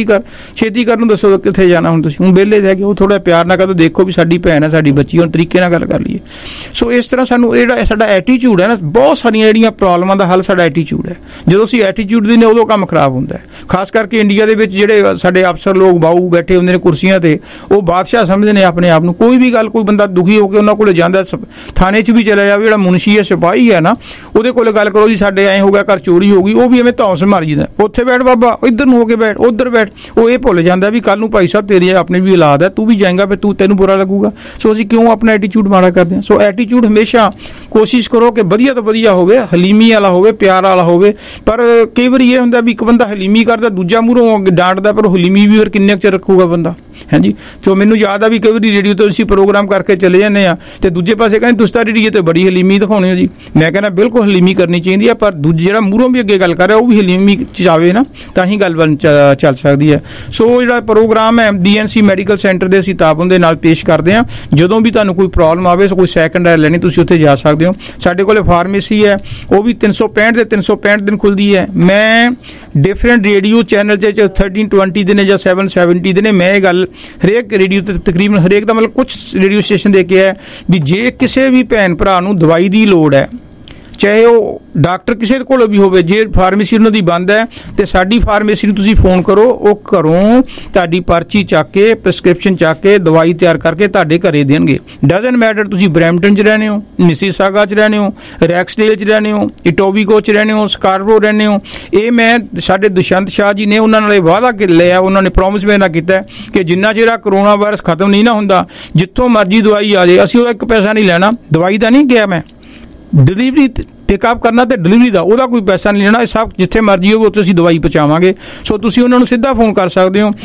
ਕਰ ਨੂੰ ਦੱਸੋ ਕਿੱਥੇ ਜਾਣਾ ਹੁਣ ਤੁਸੀਂ, ਹੁਣ ਵਿਹਲੇ ਰਹਿ ਗਏ। ਉਹ ਥੋੜਾ ਪਿਆਰ ਨਾਲ ਕਹੋ, ਦੇਖੋ ਵੀ ਸਾਡੀ ਭੈਣ ਹੈ, ਸਾਡੀ ਬੱਚੀ, ਹੁਣ ਤਰੀਕੇ ਨਾਲ ਗੱਲ ਕਰ ਲਈਏ। ਸੋ ਇਸ ਤਰ੍ਹਾਂ ਸਾਨੂੰ ਜਿਹੜਾ ਸਾਡਾ ਐਟੀਟਿਊਡ ਹੈ ਨਾ, ਬਹੁਤ ਸਾਰੀਆਂ ਜਿਹੜੀਆਂ ਪ੍ਰੋਬਲਮਾਂ ਦਾ ਹੱਲ ਸਾਡਾ ਐਟੀਟਿਊਡ ਹੈ। ਜਦੋਂ ਅਸੀਂ ਐਟੀਟਿਊਡ ਦੇ ਨੇ ਉਦੋਂ ਕੰਮ ਖਰਾਬ ਹੁੰਦਾ ਹੈ। ਖਾਸ ਕਰਕੇ ਇੰਡੀਆ ਦੇ ਵਿੱਚ ਜਿਹੜੇ ਸਾਡੇ ਅਫਸਰ ਲੋਕ ਬਾਊ ਬੈਠੇ ਹੁੰਦੇ ਨੇ ਕੁਰਸੀਆਂ ਤੇ, ਉਹ ਬਾਦਸ਼ਾਹ ਸਮਝਦੇ ਨੇ ਆਪਣੇ ਆਪ ਨੂੰ। ਕੋਈ ਵੀ ਗੱਲ, ਕੋਈ ਬੰਦਾ ਦੁਖੀ ਹੋ ਕੇ ਉਹਨਾਂ ਕੋਲ ਜਾਂਦਾ, ਥਾਣੇ 'ਚ ਵੀ ਚਲਾ ਜਾਵੇ, ਜਿਹੜਾ ਮੁਨਸ਼ੀ ਹੈ, ਸਿਪਾਹੀ ਹੈ ਨਾ, ਉਹਦੇ ਕੋਲ ਗੱਲ ਕਰੋ ਜੀ ਸਾਡੇ ਐਂ ਹੋ ਗਿਆ, ਘਰ ਚੋਰੀ ਹੋ ਗਈ, ਉਹ ਵੀ ਐਵੇਂ ਧੌਂਸ ਮਾਰ ਜਾਂਦਾ, ਉੱਥੇ ਬੈਠ ਬਾਬਾ, ਇੱਧਰ ਨੂੰ ਹੋ ਕੇ ਬੈਠ, ਉੱਧਰ ਬੈਠ। ਉਹ ਇਹ ਭੁੱਲ ਜਾਂਦਾ ਵੀ ਕੱਲ ਨੂੰ ਭਾਈ ਸਾਹਿਬ ਤੇਰੀ ਆਪਣੀ ਵੀ ਔਲਾਦ ਹੈ, ਤੂੰ ਵੀ ਜਾਏਗਾ, ਫਿਰ ਤੈਨੂੰ ਬੁਰਾ ਲੱਗੂਗਾ। ਸੋ ਅਸੀਂ ਕਿਉਂ ਆਪਣਾ ਐਟੀਟਿਊਡ ਮਾੜਾ ਕਰਦੇ ਹਾਂ? ਸੋ ਐਟੀਟਿਊਡ ਹਮੇਸ਼ਾ ਕੋਸ਼ਿਸ਼ ਕਰੋ ਕਿ ਵਧੀਆ ਤੋਂ ਵਧੀਆ ਹੋਵੇ, ਹਲੀਮੀ ਵਾਲਾ ਹੋਵੇ, ਪਿਆਰ ਵਾਲਾ ਹੋਵੇ। ਪਰ ਕਈ ਵਾਰੀ ਇਹ ਹੁੰਦਾ ਵੀ ਇੱਕ ਬੰਦਾ ਹਲੀਮੀ ਕਰਦਾ, ਦੂਜਾ ਮੂਹਰੋਂ ਡਾਂਟਦਾ, ਪਰ ਹਲੀਮੀ ਵੀ ਫਿਰ ਕਿੰਨੇ ਕੁ ਚਿਰ ਰੱਖੂਗਾ ਬੰਦਾ? ਹਾਂਜੀ। ਸੋ ਮੈਨੂੰ ਯਾਦ ਆ ਵੀ ਕਈ ਵਾਰੀ ਰੇਡੀਓ ਤੋਂ ਅਸੀਂ ਪ੍ਰੋਗਰਾਮ ਕਰਕੇ ਚਲੇ ਜਾਂਦੇ ਆ ਤੇ ਦੂਜੇ ਪਾਸੇ ਕਹਿੰਦੇ ਤੁਸੀਂ ਤਾਂ ਰੇਡੀਓ ਤੇ ਬੜੀ ਹਲੀਮੀ ਦਿਖਾਉਣੇ ਹੋ ਜੀ। ਮੈਂ ਕਹਿੰਦਾ ਬਿਲਕੁਲ ਹਲੀਮੀ ਕਰਨੀ ਚਾਹੀਦੀ ਹੈ, ਪਰ ਦੂਜੇ ਜਿਹੜਾ ਮੂਹਰੋਂ ਵੀ ਅੱਗੇ ਗੱਲ ਕਰ ਰਿਹਾ ਉਹ ਵੀ ਹਲੀਮੀ ਚ ਜਾਵੇ ਨਾ, ਤਾਂ ਹੀ ਗੱਲ ਚੱਲ ਸਕਦੀ ਹੈ। ਸੋ ਜਿਹੜਾ ਪ੍ਰੋਗਰਾਮ ਹੈ DNC ਮੈਡੀਕਲ ਸੈਂਟਰ ਦੇ ਅਸੀਂ ਤਾਬਨ ਦੇ ਨਾਲ ਪੇਸ਼ ਕਰਦੇ ਹਾਂ। ਜਦੋਂ ਵੀ ਤੁਹਾਨੂੰ ਕੋਈ ਪ੍ਰੋਬਲਮ ਆਵੇ, ਕੋਈ ਸੈਕੰਡ ਹੈਂਡ ਲੈਣੀ, ਤੁਸੀਂ ਉੱਥੇ ਜਾ ਸਕਦੇ ਹੋ। ਸਾਡੇ ਕੋਲ ਫਾਰਮੇਸੀ ਹੈ, ਉਹ ਵੀ 365 ਦੇ 365 ਦਿਨ ਖੁੱਲਦੀ ਹੈ। ਮੈਂ ਡਿਫਰੈਂਟ ਰੇਡੀਓ ਚੈਨਲ 'ਚ 1320 ਦੇ ਨੇ ਜਾਂ 770 ਦੇ ਨੇ। ਮੈਂ ਇਹ ਗੱਲ ਹਰੇਕ ਰੇਡੀਓ ਤੇ, ਤਕਰੀਬਨ ਹਰੇਕ ਦਾ ਮਤਲਬ ਕੁਝ ਰੇਡੀਓ ਸਟੇਸ਼ਨ ਦੇ ਕੇ ਹੈ ਵੀ ਜੇ ਕਿਸੇ ਵੀ ਭੈਣ ਭਰਾ ਨੂੰ ਦਵਾਈ ਦੀ ਲੋੜ ਹੈ, ਚਾਹੇ ਉਹ ਡਾਕਟਰ ਕਿਸੇ ਕੋਲ ਵੀ ਹੋਵੇ, ਜੇ ਫਾਰਮੇਸੀ ਉਹਨਾਂ ਦੀ ਬੰਦ ਹੈ ਤੇ ਸਾਡੀ ਫਾਰਮੇਸੀ ਨੂੰ ਤੁਸੀਂ ਫੋਨ ਕਰੋ, ਉਹ ਘਰੋਂ ਤੁਹਾਡੀ ਪਰਚੀ ਚੱਕ ਕੇ, ਪ੍ਰਿਸਕ੍ਰਿਪਸ਼ਨ ਚੱਕ ਕੇ, ਦਵਾਈ ਤਿਆਰ ਕਰਕੇ ਤੁਹਾਡੇ ਘਰੇ ਦੇਣਗੇ। ਡਜ਼ਨਟ ਮੈਟਰ ਤੁਸੀਂ ਬਰੈਂਪਟਨ 'ਚ ਰਹਿੰਦੇ ਹੋ, ਮਿਸੀਸਾਗਾ 'ਚ ਰਹਿੰਦੇ ਹੋ, ਰੈਕਸਡੇਲ 'ਚ ਰਹਿੰਦੇ ਹੋ, ਇਟੋਬੀਕੋ 'ਚ ਰਹਿੰਦੇ ਹੋ, ਸਕਾਰਬਰੋ ਰਹਿੰਦੇ ਹੋ। ਇਹ ਮੈਂ ਸਾਡੇ ਦੁਸ਼ਯੰਤ ਸ਼ਾਹ ਜੀ ਨੇ, ਉਹਨਾਂ ਨਾਲ ਇਹ ਵਾਅਦਾ ਲਿਆ, ਉਹਨਾਂ ਨੇ ਪ੍ਰੋਮਿਸ ਮੇਰੇ ਨਾਲ ਕੀਤਾ ਕਿ ਜਿੰਨਾ ਚਿਰ ਕਰੋਨਾ ਵਾਇਰਸ ਖਤਮ ਨਹੀਂ ਨਾ ਹੁੰਦਾ, ਜਿੱਥੋਂ ਮਰਜ਼ੀ ਦਵਾਈ ਆ ਜਾਏ, ਅਸੀਂ ਉਹਦਾ 1 ਪੈਸਾ ਨਹੀਂ ਲੈਣਾ। ਦਵਾਈ ਦਾ ਨਹੀਂ ਕਿਹਾ ਮੈਂ, ਡਿਲੀਵਰੀ ਪਿਕਅਪ ਕਰਨਾ ਤੇ ਡਿਲੀਵਰੀ ਦਾ, ਉਹਦਾ ਕੋਈ ਪੈਸਾ ਨਹੀਂ ਲੈਣਾ। ਇਹ ਸਭ ਜਿੱਥੇ ਮਰਜ਼ੀ ਹੋਵੇ ਉੱਥੇ ਅਸੀਂ ਦਵਾਈ ਪਹੁੰਚਾਵਾਂਗੇ। ਸੋ ਤੁਸੀਂ ਉਹਨਾਂ ਨੂੰ ਸਿੱਧਾ ਫੋਨ ਕਰ ਸਕਦੇ ਹੋ